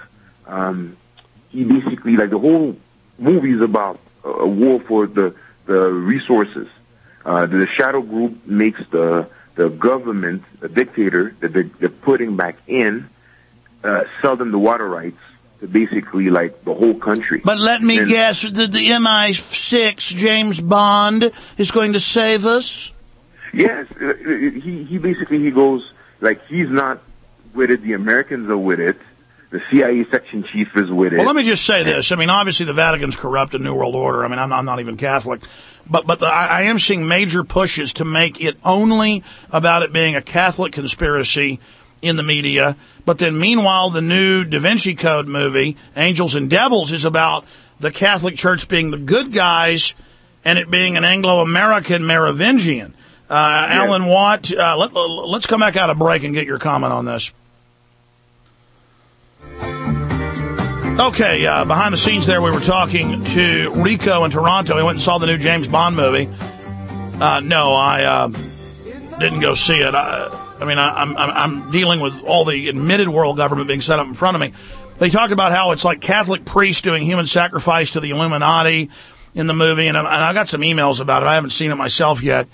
he basically, like, the whole movie is about a war for the resources. The shadow group makes the government, a dictator that they're putting back in, sell them the water rights to basically, like, the whole country. But let me guess that the MI6 James Bond is going to save us? Yes, he basically goes, like, he's not with it, the Americans are with it, the CIA section chief is with it. Well, let me just say this. I mean, obviously the Vatican's corrupt and New World Order. I mean, I'm not even Catholic. But I am seeing major pushes to make it only about it being a Catholic conspiracy in the media. But then meanwhile, the new Da Vinci Code movie, Angels and Devils, is about the Catholic Church being the good guys and it being an Anglo-American Merovingian. Alan Watt, let's come back out of break and get your comment on this. Okay, behind the scenes there, we were talking to Rico in Toronto. He went and saw the new James Bond movie. No, I didn't go see it. I mean, I'm dealing with all the admitted world government being set up in front of me. They talked about how it's like Catholic priests doing human sacrifice to the Illuminati in the movie, and I got some emails about it. I haven't seen it myself yet.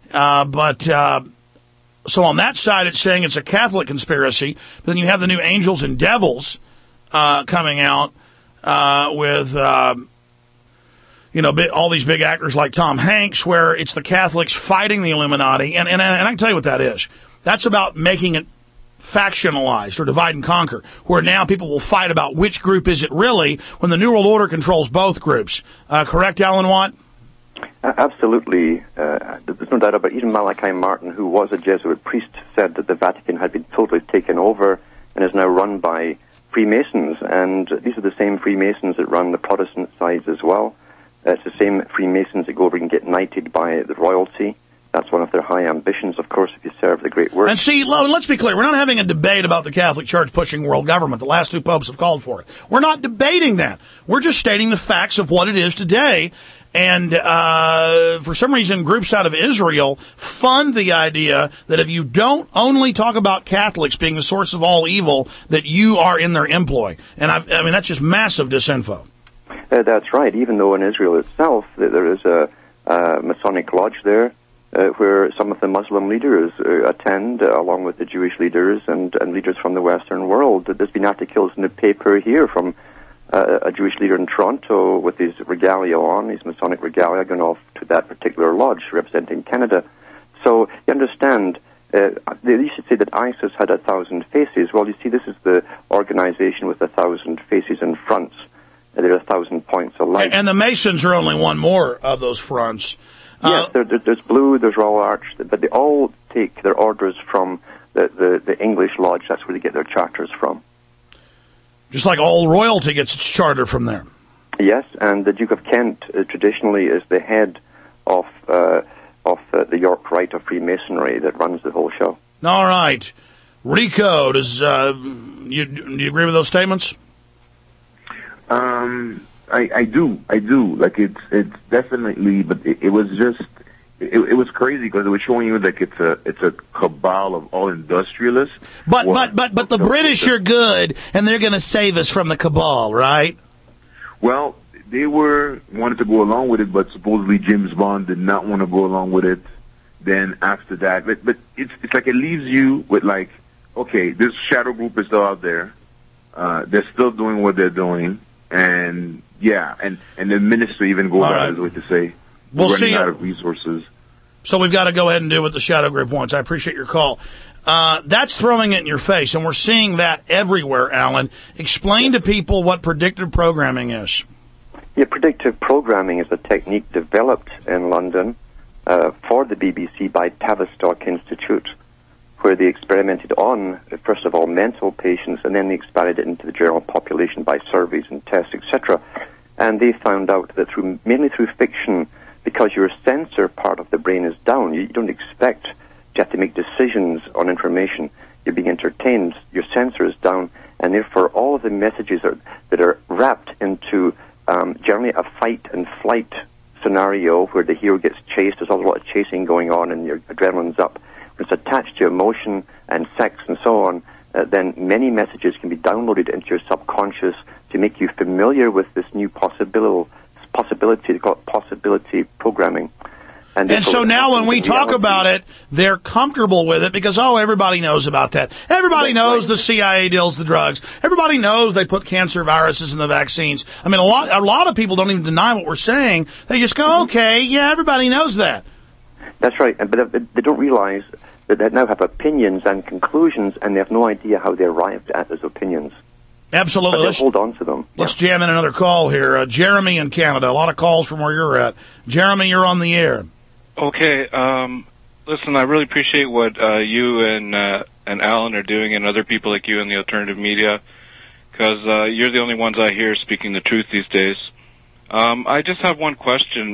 So on that side, it's saying it's a Catholic conspiracy. But then you have the new Angels and Devils coming out with, all these big actors like Tom Hanks, where it's the Catholics fighting the Illuminati. And I can tell you what that is. That's about making it factionalized or divide and conquer, where now people will fight about which group is it really when the New World Order controls both groups. Correct, Alan Watt? Absolutely. There's no doubt about it. Even Malachi Martin, who was a Jesuit priest, said that the Vatican had been totally taken over and is now run by Freemasons. And these are the same Freemasons that run the Protestant sides as well. It's the same Freemasons that go over and get knighted by the royalty. That's one of their high ambitions, of course, if you serve the great work. And see, let's be clear. We're not having a debate about the Catholic Church pushing world government. The last two popes have called for it. We're not debating that. We're just stating the facts of what it is today. And for some reason, groups out of Israel fund the idea that if you don't only talk about Catholics being the source of all evil, that you are in their employ. And I mean, that's just massive disinfo. That's right. Even though in Israel itself, there is a Masonic lodge there, where some of the Muslim leaders attend, along with the Jewish leaders and leaders from the Western world. There's been articles in the paper here from a Jewish leader in Toronto with his regalia on, his Masonic regalia, going off to that particular lodge representing Canada. So you understand, they used to say that ISIS had 1,000 faces. Well, you see, this is the organization with 1,000 faces and fronts. There are 1,000 points of light. And the Masons are only one more of those fronts. Yes, there's Blue, there's Royal Arch, but they all take their orders from the English Lodge. That's where they get their charters from. Just like all royalty gets its charter from there. Yes, and the Duke of Kent traditionally is the head of the York Rite of Freemasonry that runs the whole show. All right. Rico, do you agree with those statements? I do. Like it's definitely, but it was just, it was crazy because it was showing you like it's a cabal of all industrialists. But the British are good, and they're going to save us from the cabal, right? Well, they wanted to go along with it, but supposedly James Bond did not want to go along with it. Then after that, but it's like it leaves you with like, okay, this shadow group is still out there. They're still doing what they're doing. And yeah, and the ministry even goes out of his way to say we're running out of resources. So we've got to go ahead and do what the shadow group wants. I appreciate your call. That's throwing it in your face, and we're seeing that everywhere, Alan. Explain to people what predictive programming is. Yeah, predictive programming is a technique developed in London for the BBC by Tavistock Institute, where they experimented on, first of all, mental patients, and then they expanded it into the general population by surveys and tests, etc. And they found out that mainly through fiction, because your sensor part of the brain is down, you don't expect to have to make decisions on information. You're being entertained, your sensor is down, and therefore all of the messages that are wrapped into generally a fight and flight scenario where the hero gets chased, there's a lot of chasing going on and your adrenaline's up. When it's attached to emotion and sex and so on, then many messages can be downloaded into your subconscious to make you familiar with this new possibility. They call it possibility programming. And so now when we talk about it, they're comfortable with it because, everybody knows about that. Everybody knows the CIA deals the drugs. Everybody knows they put cancer viruses in the vaccines. I mean, a lot of people don't even deny what we're saying. They just go, okay, yeah, everybody knows that. That's right, but they don't realize that they now have opinions and conclusions, and they have no idea how they arrived at those opinions. Absolutely. But they'll hold on to them. Let's jam in another call here. Jeremy in Canada. A lot of calls from where you're at. Jeremy, you're on the air. Okay. Listen, I really appreciate what you and Alan are doing, and other people like you in the alternative media, because you're the only ones I hear speaking the truth these days. I just have one question.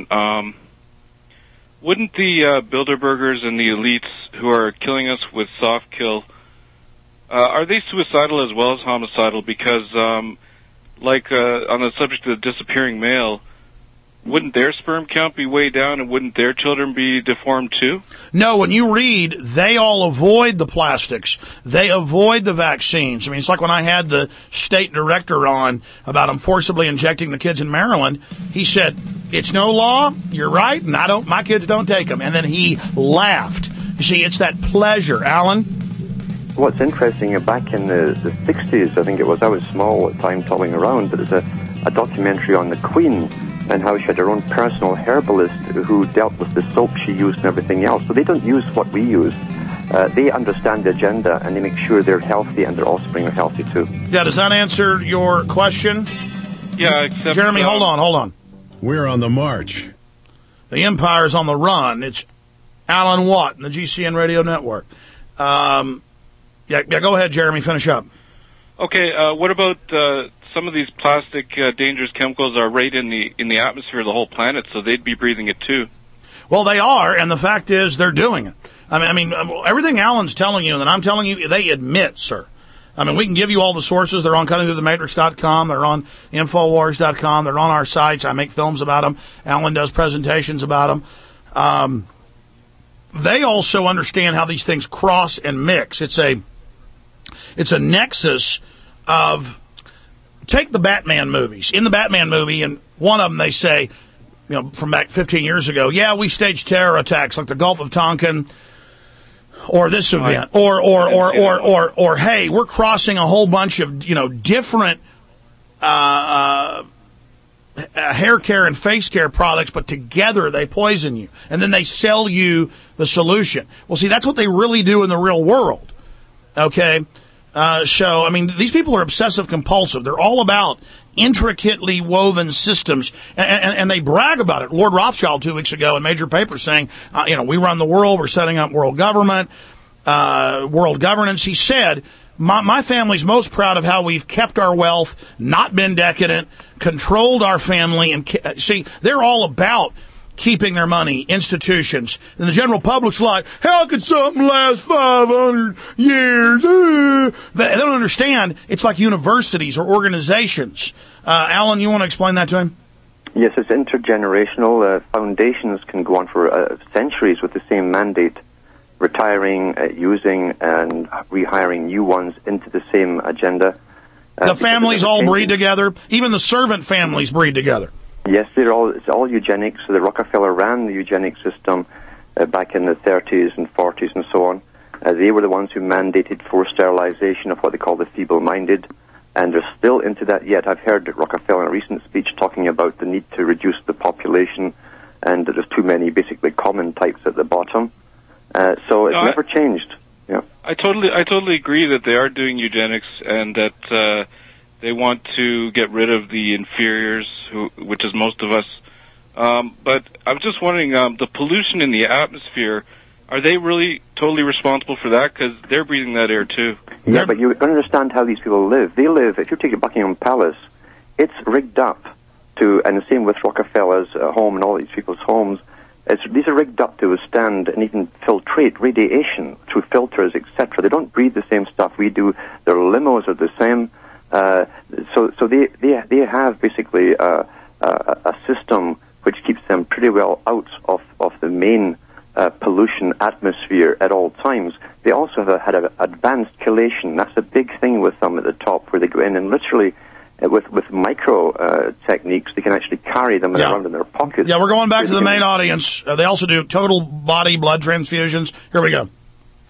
Wouldn't the Bilderbergers and the elites who are killing us with soft kill, are they suicidal as well as homicidal? Because, on the subject of the disappearing male, wouldn't their sperm count be way down, and wouldn't their children be deformed too? No, when you read, they all avoid the plastics. They avoid the vaccines. I mean, it's like when I had the state director on about them forcibly injecting the kids in Maryland. He said, it's no law, you're right, and my kids don't take them. And then he laughed. You see, it's that pleasure. Alan? What's interesting, back in the 60s, I think it was, I was small at the time, toddling around, but there's a documentary on the Queen and how she had her own personal herbalist who dealt with the soap she used and everything else. So they don't use what we use. They understand the agenda, and they make sure they're healthy and their offspring are healthy too. Yeah, does that answer your question? Yeah, except... Jeremy, hold on. We're on the march. The empire's on the run. It's Alan Watt and the GCN Radio Network. Yeah, go ahead, Jeremy, finish up. Okay, what about some of these plastic dangerous chemicals are right in the atmosphere of the whole planet, so they'd be breathing it too. Well, they are, and the fact is they're doing it. I mean, everything Alan's telling you and that I'm telling you, they admit, sir. I mean, we can give you all the sources. They're on cuttingthroughthematrix.com. They're on Infowars.com. They're on our sites. I make films about them. Alan does presentations about them. They also understand how these things cross and mix. It's a nexus of, take the Batman movies. In the Batman movie, and one of them they say, from back 15 years ago, yeah, we staged terror attacks like the Gulf of Tonkin or this event, or hey, we're crossing a whole bunch of, different hair care and face care products, but together they poison you. And then they sell you the solution. Well, see, that's what they really do in the real world. Okay? So, I mean, these people are obsessive compulsive. They're all about intricately woven systems, and they brag about it. Lord Rothschild 2 weeks ago in major papers saying, we run the world, we're setting up world government, world governance. He said, my family's most proud of how we've kept our wealth, not been decadent, controlled our family, and see, they're all about keeping their money, institutions. And the general public's like, how could something last 500 years? They don't understand. It's like universities or organizations. Alan, you want to explain that to him? Yes, it's intergenerational. Foundations can go on for centuries with the same mandate, retiring, using, and rehiring new ones into the same agenda. The families all breed together? Even the servant families breed together? Yes, it's all eugenics. So the Rockefeller ran the eugenics system back in the 30s and 40s and so on. They were the ones who mandated forced sterilization of what they call the feeble-minded, and they're still into that yet. I've heard Rockefeller in a recent speech talking about the need to reduce the population, and that there's too many basically common types at the bottom. So it's never changed. Yeah. I totally agree that they are doing eugenics and that they want to get rid of the inferiors, which is most of us. But I'm just wondering, the pollution in the atmosphere, are they really totally responsible for that? Because they're breathing that air too. Yeah, but you understand how these people live. They live, if you take Buckingham Palace, it's rigged up to, and the same with Rockefeller's home and all these people's homes, these are rigged up to withstand and even filtrate radiation through filters, etc. They don't breathe the same stuff we do. Their limos are the same. So they have basically a system which keeps them pretty well out of the main pollution atmosphere at all times. They also have had an advanced chelation. That's a big thing with them at the top, where they go in and literally, with micro techniques, they can actually carry them around in their pockets. Yeah, we're going back to the main audience. They also do total body blood transfusions. Here we go.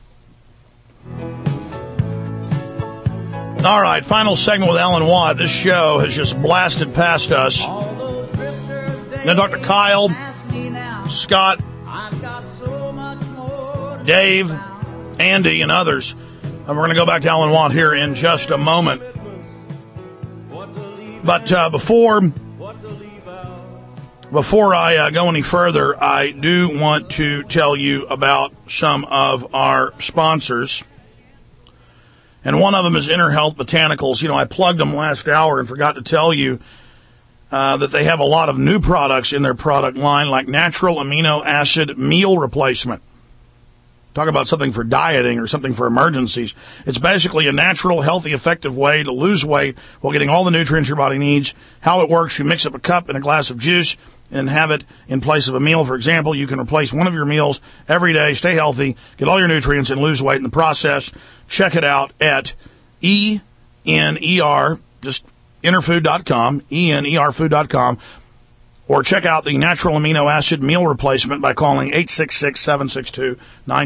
All right, final segment with Alan Watt. This show has just blasted past us. Then Dr. Kyle, Scott, Dave, Andy, and others. And we're going to go back to Alan Watt here in just a moment. But before I go any further, I do want to tell you about some of our sponsors. And one of them is Inner Health Botanicals. I plugged them last hour and forgot to tell you that they have a lot of new products in their product line, like natural amino acid meal replacement. talk about something for dieting or something for emergencies. It's basically a natural, healthy, effective way to lose weight while getting all the nutrients your body needs. How it works, you mix up a cup and a glass of juice and have it in place of a meal. For example, you can replace one of your meals every day, stay healthy, get all your nutrients, and lose weight in the process. Check it out at ENER, just enerfood.com, ENERfood.com, or check out the natural amino acid meal replacement by calling 866-762-9238,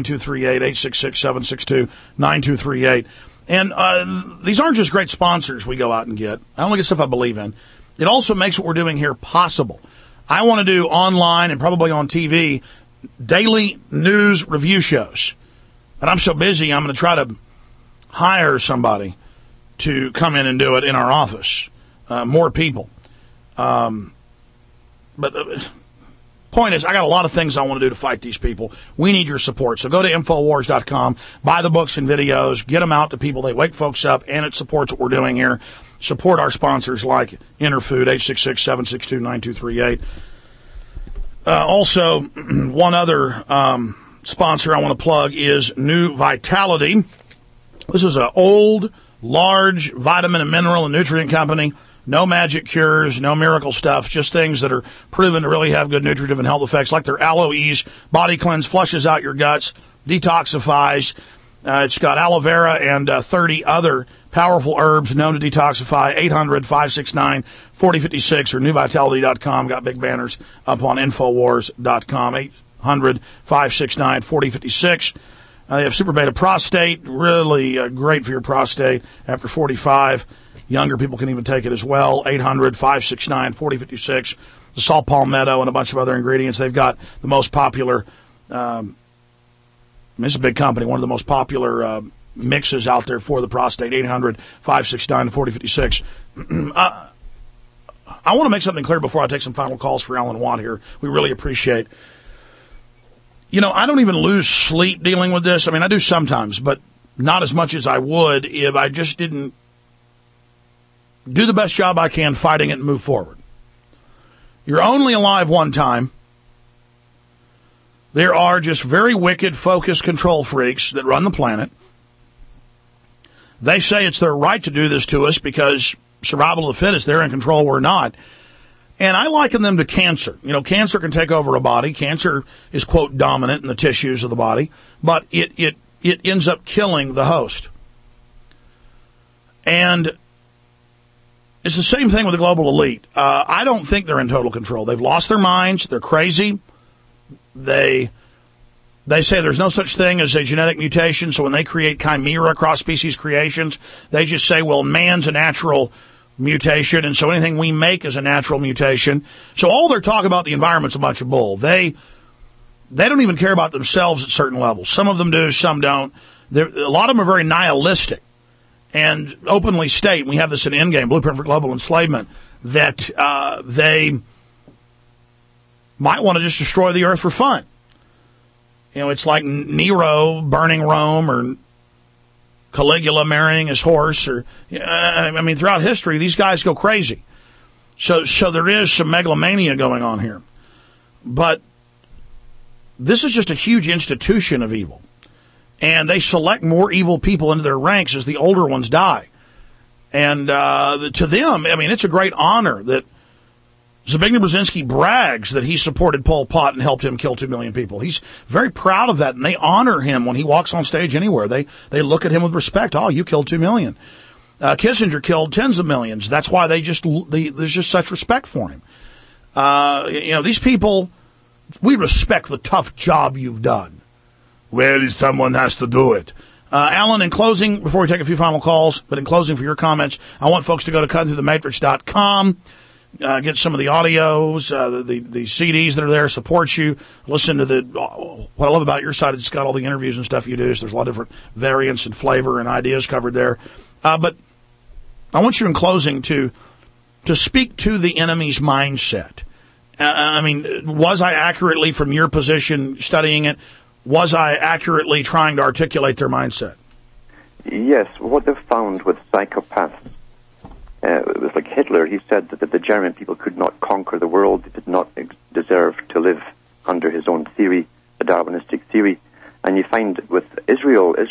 866-762-9238. And these aren't just great sponsors we go out and get. I only get stuff I believe in. It also makes what we're doing here possible. I want to do online and probably on TV daily news review shows. And I'm so busy, I'm going to try to hire somebody to come in and do it in our office. More people. But the point is, I got a lot of things I want to do to fight these people. We need your support. So go to Infowars.com, buy the books and videos, get them out to people. They wake folks up, and it supports what we're doing here. Support our sponsors like Interfood, 866-762-9238. Also, one other sponsor I want to plug is New Vitality. This is an old, large vitamin and mineral and nutrient company. No magic cures, no miracle stuff, just things that are proven to really have good nutritive and health effects, like their Aloe Ease Body Cleanse, flushes out your guts, detoxifies. It's got aloe vera and 30 other powerful herbs known to detoxify. 800-569-4056 or newvitality.com. Got big banners up on Infowars.com. 800-569-4056. They have Super Beta Prostate, really great for your prostate after 45. Younger people can even take it as well. 800-569-4056. The saw palmetto and a bunch of other ingredients. They've got the most popular, it's a big company, one of the most popular mixes out there for the prostate. 800-569-4056. I want to make something clear before I take some final calls for Alan Watt here. We really appreciate. You know, I don't even lose sleep dealing with this. I mean, I do sometimes, but not as much as I would if I just didn't do the best job I can fighting it and move forward. You're only alive one time. There are just very wicked, focused control freaks that run the planet. They say it's their right to do this to us because survival of the fittest, they're in control, we're not. And I liken them to cancer. You know, cancer can take over a body. Cancer is, quote, dominant in the tissues of the body, but it ends up killing the host. And it's the same thing with the global elite. I don't think they're in total control. They've lost their minds. They're crazy. They say there's no such thing as a genetic mutation, so when they create chimera cross-species creations, they just say, well, man's a natural mutation, and so anything we make is a natural mutation. So all their talk about the environment's a bunch of bull. They don't even care about themselves at certain levels. Some of them do, some don't. A lot of them are very nihilistic and openly state, and we have this in Endgame, Blueprint for Global Enslavement, that they might want to just destroy the earth for fun. You know, it's like Nero burning Rome or Caligula marrying his horse, or I mean, throughout history, these guys go crazy. So there is some megalomania going on here. But this is just a huge institution of evil. And they select more evil people into their ranks as the older ones die. And to them, I mean, it's a great honor that Zbigniew Brzezinski brags that he supported Pol Pot and helped him kill 2 million people. He's very proud of that, and they honor him when he walks on stage anywhere. They look at him with respect. Oh, you killed 2 million. Kissinger killed tens of millions. That's why there's just such respect for him. You know, these people, we respect the tough job you've done. Well, someone has to do it. Alan, in closing, before we take a few final calls, but in closing for your comments, I want folks to go to cutthroughthematrix.com, get some of the audios, the CDs that are there, support you, listen to what I love about your site, it's got all the interviews and stuff you do, so there's a lot of different variants and flavor and ideas covered there. But I want you in closing to speak to the enemy's mindset. I mean, was I accurately, from your position studying it, was I accurately trying to articulate their mindset? Yes. What they've found with psychopaths, it was like Hitler. He said that the German people could not conquer the world. They did not deserve to live under his own theory, the Darwinistic theory. And you find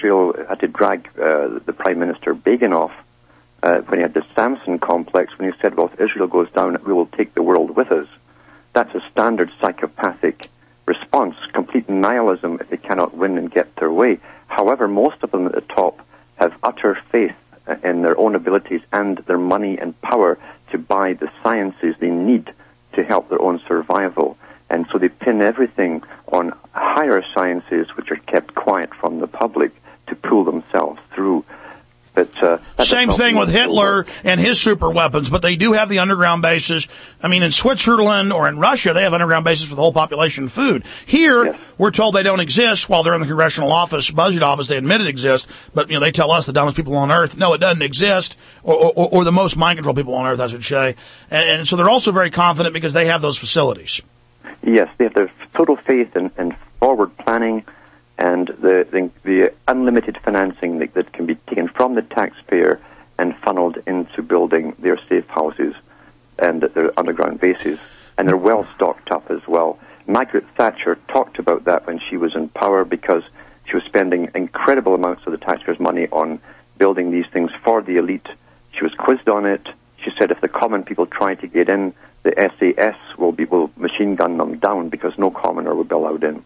Israel had to drag the Prime Minister Begin off when he had the Samson complex, when he said, well, if Israel goes down, we will take the world with us. That's a standard psychopathic response, complete nihilism if they cannot win and get their way. However, most of them at the top have utter faith in their own abilities and their money and power to buy the sciences they need to help their own survival. And so they pin everything on higher sciences, which are kept quiet from the public, to pull themselves through. But same thing with Hitler and his super weapons, but they do have the underground bases. I mean, in Switzerland or in Russia, they have underground bases for the whole population of food. Here, we're told they don't exist while they're in the congressional office, budget office. They admit it exists, but they tell us, the dumbest people on earth, no, it doesn't exist, or the most mind control people on earth, I should say. And so they're also very confident because they have those facilities. Yes, they have their total faith in forward planning and the unlimited financing that can be taken from the taxpayer and funneled into building their safe houses and their underground bases. And they're well stocked up as well. Margaret Thatcher talked about that when she was in power, because she was spending incredible amounts of the taxpayers' money on building these things for the elite. She was quizzed on it. She said if the common people try to get in, the SAS will machine gun them down, because no commoner will be allowed in.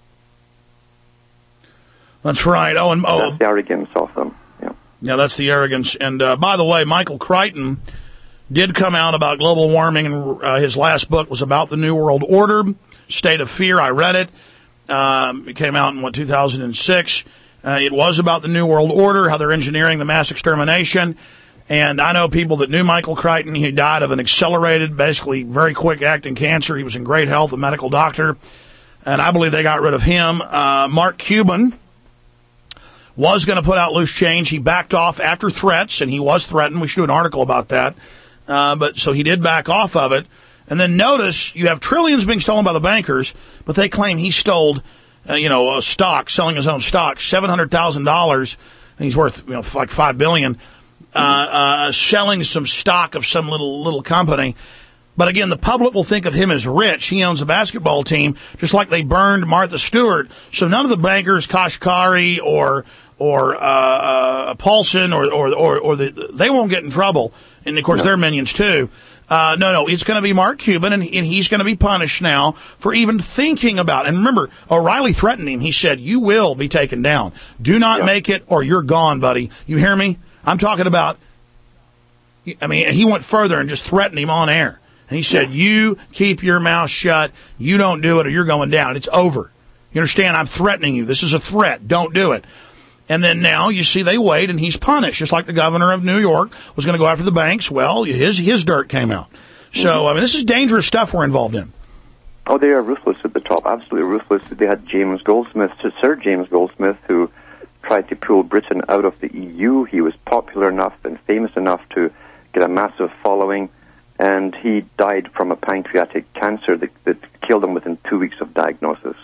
That's right. That's the arrogance of them. Yeah, that's the arrogance. And by the way, Michael Crichton did come out about global warming, and his last book was about the New World Order, State of Fear. I read it. It came out in, 2006. It was about the New World Order, how they're engineering the mass extermination. And I know people that knew Michael Crichton. He died of an accelerated, basically very quick-acting cancer. He was in great health, a medical doctor. And I believe they got rid of him. Mark Cuban was going to put out loose change. He backed off after threats, and he was threatened. We should do an article about that. But so he did back off of it. And then notice you have trillions being stolen by the bankers, but they claim he stole, a stock, selling his own stock, $700,000. And he's worth, like $5 billion, selling some stock of some little company. But again, the public will think of him as rich. He owns a basketball team, just like they burned Martha Stewart. So none of the bankers, Kashkari or Paulson or they won't get in trouble. And of course, they're minions too. No, it's going to be Mark Cuban, and he's going to be punished now for even thinking about it. And remember, O'Reilly threatened him. He said, "You will be taken down. Do not make it, or you're gone, buddy." You hear me? I'm talking about. I mean, he went further and just threatened him on air. And he said, "You keep your mouth shut. You don't do it, or you're going down. It's over. You understand? I'm threatening you. This is a threat. Don't do it." And then now you see they wait, and he's punished, just like the governor of New York was going to go after the banks. Well, his dirt came out. So I mean, this is dangerous stuff we're involved in. Oh, they are ruthless at the top. Absolutely ruthless. They had James Goldsmith, Sir James Goldsmith, who tried to pull Britain out of the EU. He was popular enough and famous enough to get a massive following. And he died from a pancreatic cancer that killed him within 2 weeks of diagnosis.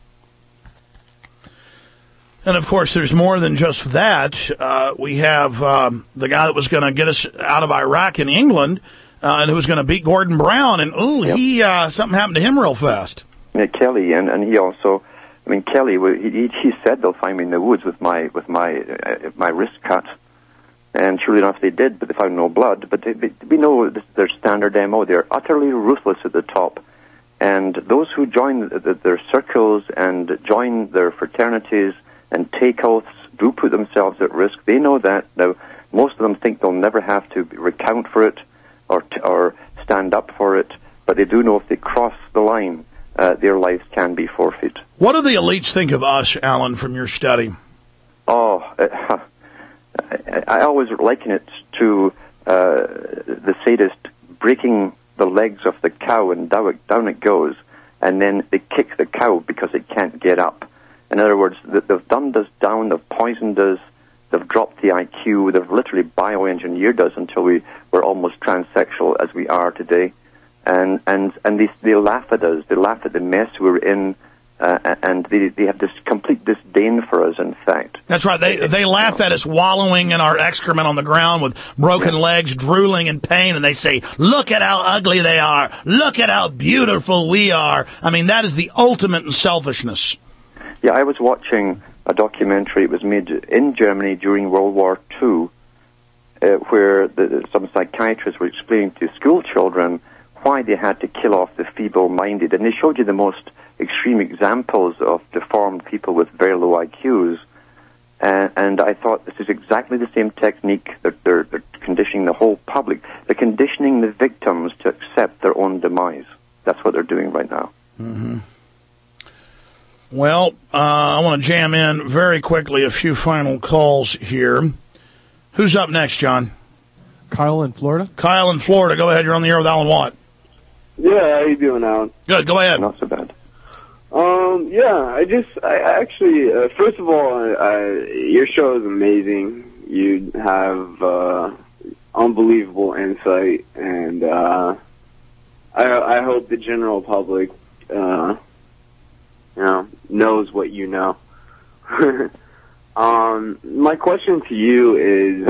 And, of course, there's more than just that. We have the guy that was going to get us out of Iraq in England and who was going to beat Gordon Brown. And, something happened to him real fast. Yeah, Kelly, and he also, Kelly, he said they'll find me in the woods with my wrist cut. And surely enough, they did, but they found no blood. But we know this is their standard MO. They're utterly ruthless at the top. And those who join their circles and join their fraternities and take oaths do put themselves at risk. They know that. Now, most of them think they'll never have to recount for it or stand up for it. But they do know if they cross the line, their lives can be forfeit. What do the elites think of us, Alan, from your study? I always liken it to the sadist breaking the legs of the cow, and down it goes, and then they kick the cow because it can't get up. In other words, they've dumbed us down, they've poisoned us, they've dropped the IQ, they've literally bioengineered us until we're almost transsexual as we are today. And they laugh at us, they laugh at the mess we're in, and they have this complete disdain for us, in fact. That's right. They laugh at us wallowing in our excrement on the ground with broken legs, drooling in pain, and they say, "Look at how ugly they are. Look at how beautiful we are." I mean, that is the ultimate in selfishness. Yeah, I was watching a documentary. It was made in Germany during World War II, where some psychiatrists were explaining to school children why they had to kill off the feeble-minded. And they showed you the most extreme examples of deformed people with very low IQs. And I thought this is exactly the same technique that they're conditioning the whole public. They're conditioning the victims to accept their own demise. That's what they're doing right now. Mm-hmm. Well, I want to jam in very quickly a few final calls here. Who's up next, John? Kyle in Florida. Kyle in Florida. Go ahead. You're on the air with Alan Watt. Yeah, how you doing, Alan? Good. Go ahead. Not so bad. I actually, first of all, your show is amazing. You have unbelievable insight, and I hope the general public, knows what you know. My question to you is,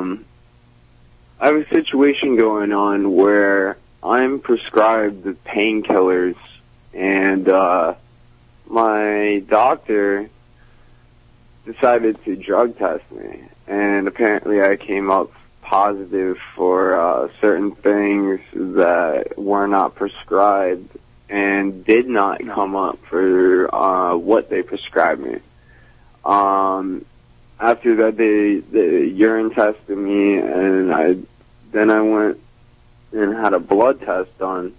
I have a situation going on where I'm prescribed the painkillers, and my doctor decided to drug test me, and apparently I came up positive for certain things that were not prescribed and did not come up for what they prescribed me. After that, they urine tested me, and I went and had a blood test done.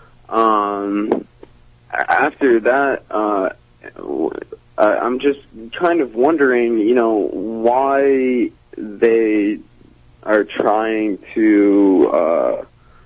After that, I'm just kind of wondering, why they are trying to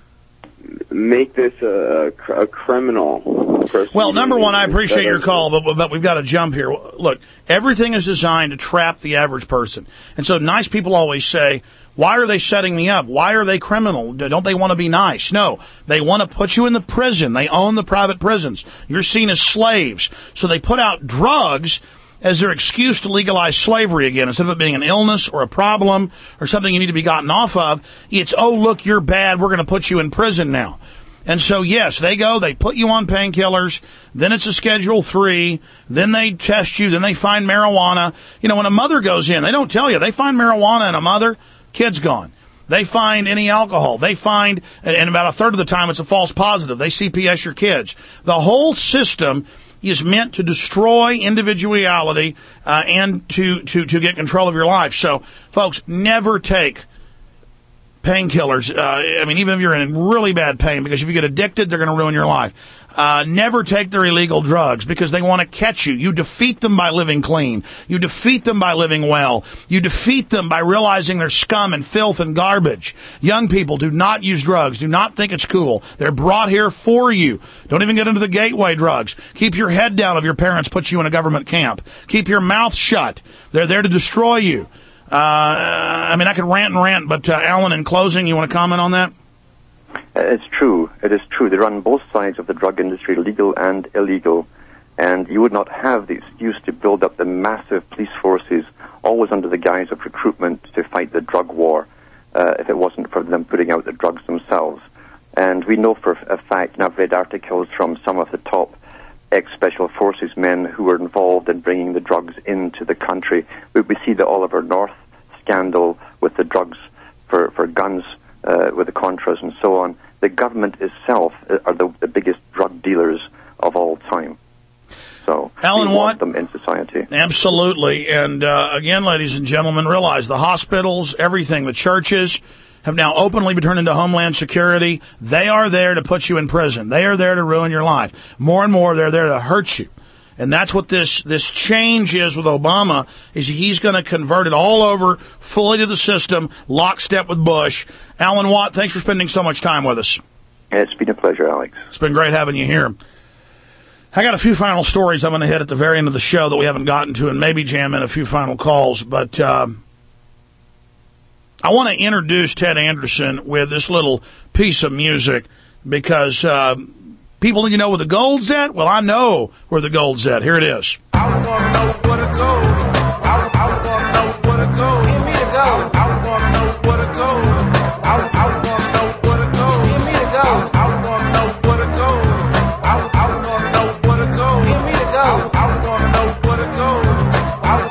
make this a criminal person. Well, number one, I appreciate your call, but we've got to jump here. Look, everything is designed to trap the average person. And so nice people always say, why are they setting me up? Why are they criminal? Don't they want to be nice? No, they want to put you in the prison. They own the private prisons. You're seen as slaves. So they put out drugs as their excuse to legalize slavery again. Instead of it being an illness or a problem or something you need to be gotten off of, it's, oh, look, you're bad. We're going to put you in prison now. And so, yes, they put you on painkillers, then it's a Schedule 3, then they test you, then they find marijuana. When a mother goes in, they don't tell you. They find marijuana in a mother, kid's gone. They find any alcohol. They find, and about a third of the time it's a false positive. They CPS your kids. The whole system is meant to destroy individuality and to get control of your life. So, folks, never take painkillers. Even if you're in really bad pain, because if you get addicted, they're going to ruin your life. Never take their illegal drugs because they want to catch you. You defeat them by living clean. You defeat them by living well. You defeat them by realizing they're scum and filth and garbage. Young people, do not use drugs. Do not think it's cool. They're brought here for you. Don't even get into the gateway drugs. Keep your head down if your parents put you in a government camp. Keep your mouth shut. They're there to destroy you. I could rant, but Alan, in closing, you want to comment on that? It's true. It is true. They run both sides of the drug industry, legal and illegal. And you would not have the excuse to build up the massive police forces, always under the guise of recruitment, to fight the drug war, if it wasn't for them putting out the drugs themselves. And we know for a fact, and I've read articles from some of the top ex-Special Forces men who were involved in bringing the drugs into the country. We see the Oliver North scandal with the drugs for guns, with the Contras and so on. The government itself are the biggest drug dealers of all time. So Alan we want Watt, them in society. Absolutely. And again, ladies and gentlemen, realize the hospitals, everything, the churches have now openly been turned into Homeland Security. They are there to put you in prison. They are there to ruin your life. More and more, they're there to hurt you. And that's what this change is with Obama, is he's going to convert it all over fully to the system, lockstep with Bush. Alan Watt, thanks for spending so much time with us. It's been a pleasure, Alex. It's been great having you here. I got a few final stories I'm going to hit at the very end of the show that we haven't gotten to, and maybe jam in a few final calls. But I want to introduce Ted Anderson with this little piece of music because people need to know where the gold's at. Well, I know where the gold's at. Here it is. I want to know where to go. I want to know where to go. Give me the gold. I want to know where to go. I want to know where to go. Give me the gold. I want to know where to go. I want to know where to go. Give me the gold. I want to know where to go. I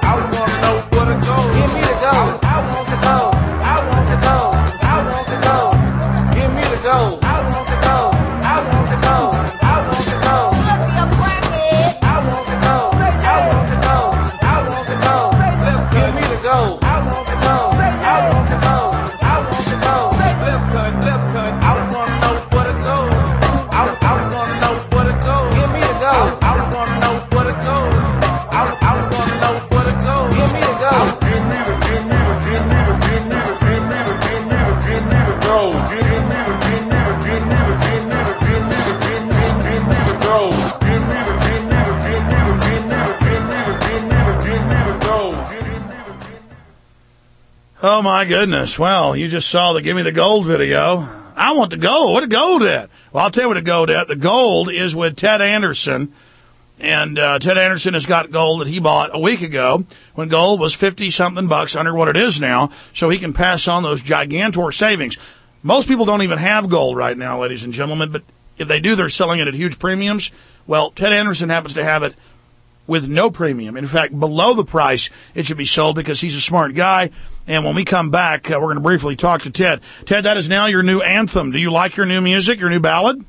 Oh, my goodness. Well, you just saw the Give Me the Gold video. I want the gold. What the gold at? Well, I'll tell you what the gold at. The gold is with Ted Anderson. And Ted Anderson has got gold that he bought a week ago when gold was 50-something bucks under what it is now, so he can pass on those gigantor savings. Most people don't even have gold right now, ladies and gentlemen, but if they do, they're selling it at huge premiums. Well, Ted Anderson happens to have it with no premium. In fact, below the price it should be sold because he's a smart guy. And when we come back, we're going to briefly talk to Ted. Ted, that is now your new anthem. Do you like your new music, your new ballad?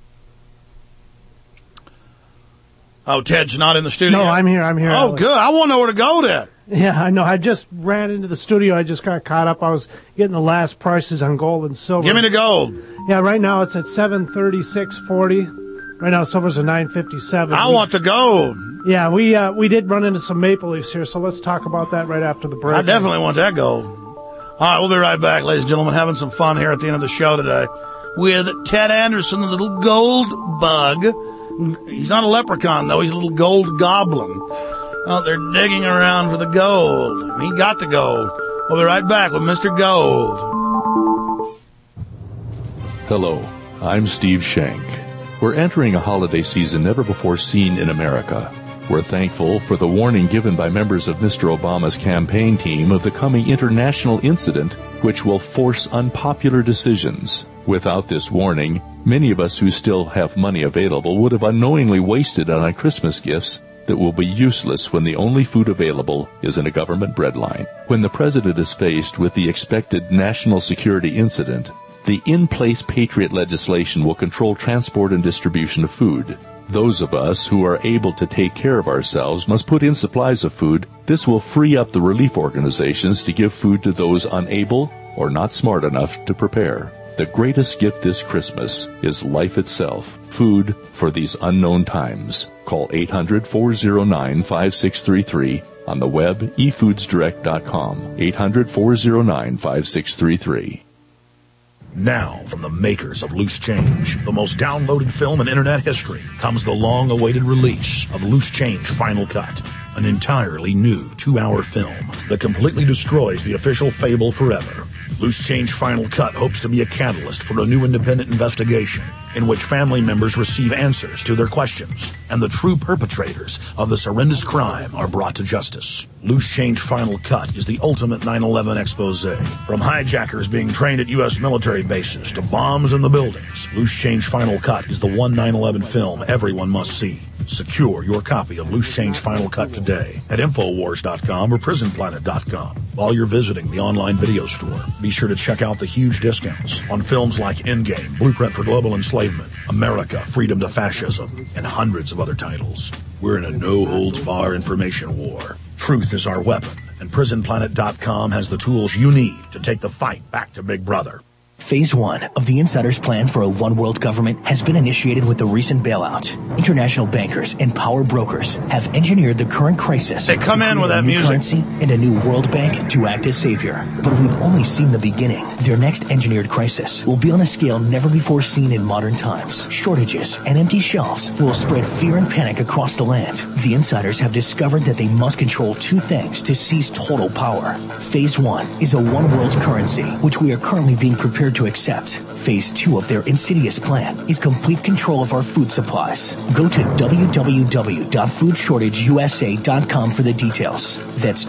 Oh, Ted's not in the studio? No, I'm here. Oh, Alex. good. I want to know where to go to. Yeah, I know. I just ran into the studio. I just got caught up. I was getting the last prices on gold and silver. Give me the gold. Yeah, right now it's at $736.40. Right now silver's at $957. I want the gold. Yeah, we did run into some maple leafs here, so let's talk about that right after the break. I definitely want that gold. All right, we'll be right back, ladies and gentlemen, having some fun here at the end of the show today with Ted Anderson, the little gold bug. He's not a leprechaun, though. He's a little gold goblin. Oh, they're digging around for the gold. And he got the gold. We'll be right back with Mr. Gold. Hello, I'm Steve Shank. We're entering a holiday season never before seen in America. We're thankful for the warning given by members of Mr. Obama's campaign team of the coming international incident, which will force unpopular decisions. Without this warning, many of us who still have money available would have unknowingly wasted it on Christmas gifts that will be useless when the only food available is in a government breadline. When the president is faced with the expected national security incident, the in-place Patriot legislation will control transport and distribution of food. Those of us who are able to take care of ourselves must put in supplies of food. This will free up the relief organizations to give food to those unable or not smart enough to prepare. The greatest gift this Christmas is life itself, food for these unknown times. Call 800-409-5633 on the web, efoodsdirect.com, 800-409-5633. Now, from the makers of Loose Change, the most downloaded film in internet history, comes the long-awaited release of Loose Change Final Cut, an entirely new 2-hour film that completely destroys the official fable forever. Loose Change Final Cut hopes to be a catalyst for a new independent investigation in which family members receive answers to their questions and the true perpetrators of this horrendous crime are brought to justice. Loose Change Final Cut is the ultimate 9/11 expose. From hijackers being trained at U.S. military bases to bombs in the buildings, Loose Change Final Cut is the one 9/11 film everyone must see. Secure your copy of Loose Change Final Cut today at Infowars.com or PrisonPlanet.com. While you're visiting the online video store, be sure to check out the huge discounts on films like Endgame, Blueprint for Global Enslavement, America, Freedom to Fascism, and hundreds of other titles. We're in a no-holds-barred information war. Truth is our weapon, and PrisonPlanet.com has the tools you need to take the fight back to Big Brother. Phase 1 of the insider's plan for a one-world government has been initiated with the recent bailout. International bankers and power brokers have engineered the current crisis. They come in with that music. Currency and a new World Bank to act as savior. But we've only seen the beginning. Their next engineered crisis will be on a scale never before seen in modern times. Shortages and empty shelves will spread fear and panic across the land. The insiders have discovered that they must control two things to seize total power. Phase 1 is a one-world currency, which we are currently being prepared to accept. Phase 2 of their insidious plan is complete control of our food supplies. Go to www.foodshortageusa.com for the details. That's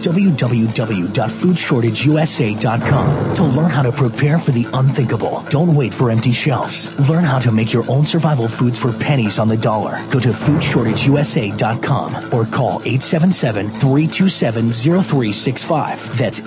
www.foodshortageusa.com to learn how to prepare for the unthinkable. Don't wait for empty shelves. Learn how to make your own survival foods for pennies on the dollar. Go to foodshortageusa.com or call 877-327-0365. That's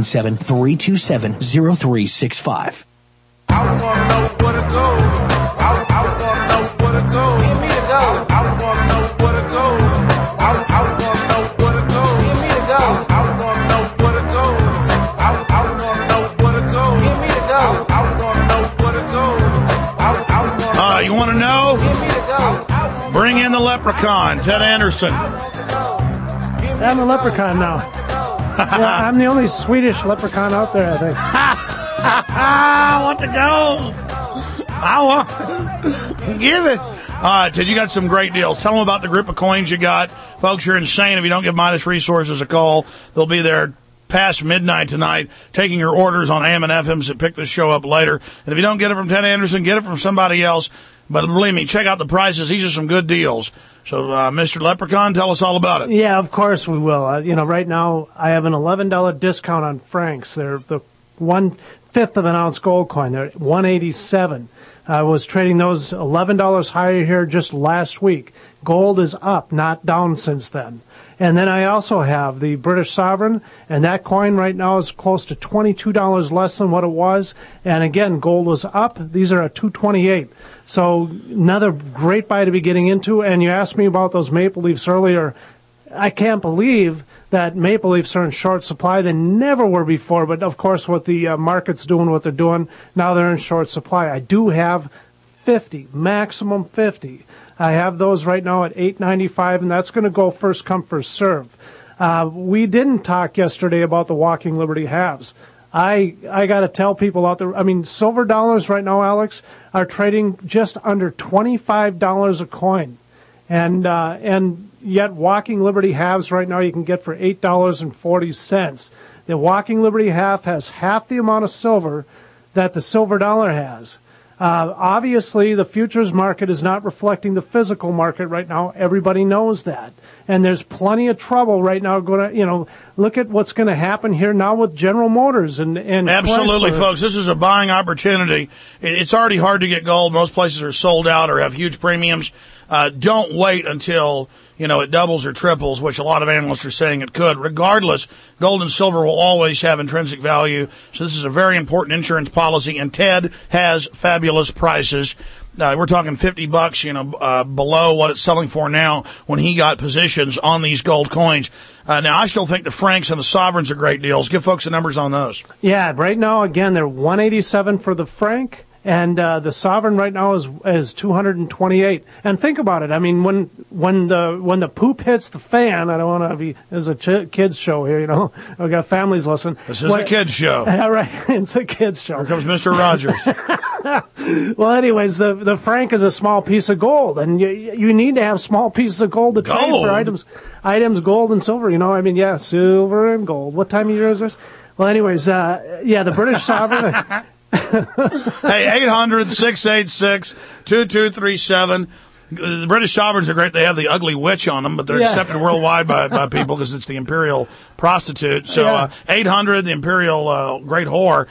877-327-0365. I wanna know where to go. I wanna know where to go. Give me the go. I wanna know where to go. I wanna know where to go. Give me the go. I wanna know where to go. I wanna know where to go. Give me the go. I wanna know where to go. You want to know? Give me the go. Bring in the leprechaun, Ted Anderson. I'm a leprechaun now. Yeah, I'm the only Swedish leprechaun out there, I think. I want to go. I want. Give it. All right, Ted, you got some great deals. Tell them about the group of coins you got. Folks, you're insane if you don't give Midas Resources a call. They'll be there past midnight tonight, taking your orders on AM and FMs that pick this show up later. And if you don't get it from Ted Anderson, get it from somebody else. But believe me, check out the prices. These are some good deals. So, Mr. Leprechaun, tell us all about it. Yeah, of course we will. Right now I have an $11 discount on Franks. They're the 1/5 of an ounce gold coin. They're at $187. I was trading those $11 higher here just last week. Gold is up, not down since then. And then I also have the British Sovereign, and that coin right now is close to $22 less than what it was. And again, gold was up. These are at $228. So another great buy to be getting into. And you asked me about those Maple Leafs earlier. I can't believe that Maple Leafs are in short supply. They never were before, but of course with the market's doing what they're doing, now they're in short supply. I do have 50, maximum 50. I have those right now at $8.95, and that's going to go first come, first serve. We didn't talk yesterday about the Walking Liberty halves. I got to tell people out there, silver dollars right now, Alex, are trading just under $25 a coin. And yet Walking Liberty halves right now you can get for $8.40. The Walking Liberty half has half the amount of silver that the silver dollar has. Obviously, the futures market is not reflecting the physical market right now. Everybody knows that. And there's plenty of trouble right now going to, look at what's going to happen here now with General Motors and Absolutely, Chrysler. Folks. This is a buying opportunity. It's already hard to get gold. Most places are sold out or have huge premiums. Don't wait until it doubles or triples, which a lot of analysts are saying it could. Regardless, gold and silver will always have intrinsic value. So this is a very important insurance policy, and Ted has fabulous prices. We're talking $50, below what it's selling for now when he got positions on these gold coins. Now, I still think the Franks and the Sovereigns are great deals. Give folks the numbers on those. Yeah, right now, again, they're $187 for the Frank. And the Sovereign right now is $228. And think about it. When the poop hits the fan, I don't want to be as a kids show here. I've got families listening. This is a kids show. All right, it's a kids show. Here comes Mr. Rogers. Well, anyways, the Frank is a small piece of gold, and you need to have small pieces of gold to trade for items gold and silver. Silver and gold. What time of year is this? Well, anyways, the British Sovereign. Hey, 800-686-2237. The British Sovereigns are great. They have the ugly witch on them, but they're accepted worldwide by people because it's the imperial prostitute. So 800, the imperial great whore.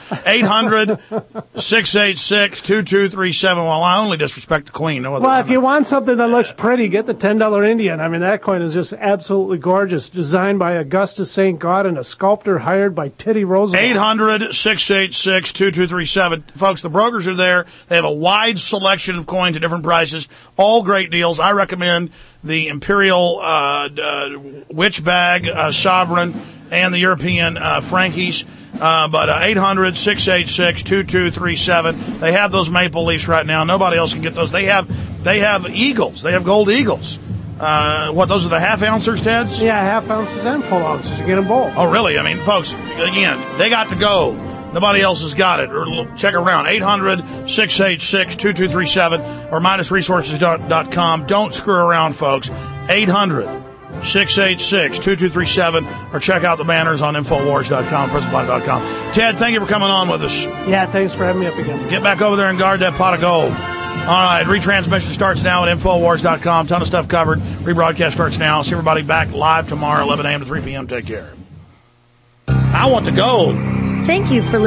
800-686-2237. Well, I only disrespect the queen. No other. Well, if you want something that looks pretty, get the $10 Indian. That coin is just absolutely gorgeous. Designed by Augustus St. God and a sculptor hired by Teddy Roosevelt. 800-686-2237. Folks, the brokers are there. They have a wide selection of coins at different prices. All great deals. I recommend the Imperial Witch Bag Sovereign and the European Frankies. But 800-686-2237. They have those Maple Leafs right now. Nobody else can get those. They have eagles. They have gold eagles. Those are the half ounces, Ted? Yeah, half ounces and full ounces. You get them both. Oh, really? Folks, again, they got to go. Nobody else has got it. Or check around. 800-686-2237 or minusresources.com. Don't screw around, folks. 800-686-2237 or check out the banners on Infowars.com, PresentBuy.com. Ted, thank you for coming on with us. Yeah, thanks for having me up again. Get back over there and guard that pot of gold. All right, retransmission starts now at Infowars.com. Ton of stuff covered. Rebroadcast starts now. See everybody back live tomorrow, 11 a.m. to 3 p.m. Take care. I want the gold. Thank you for listening.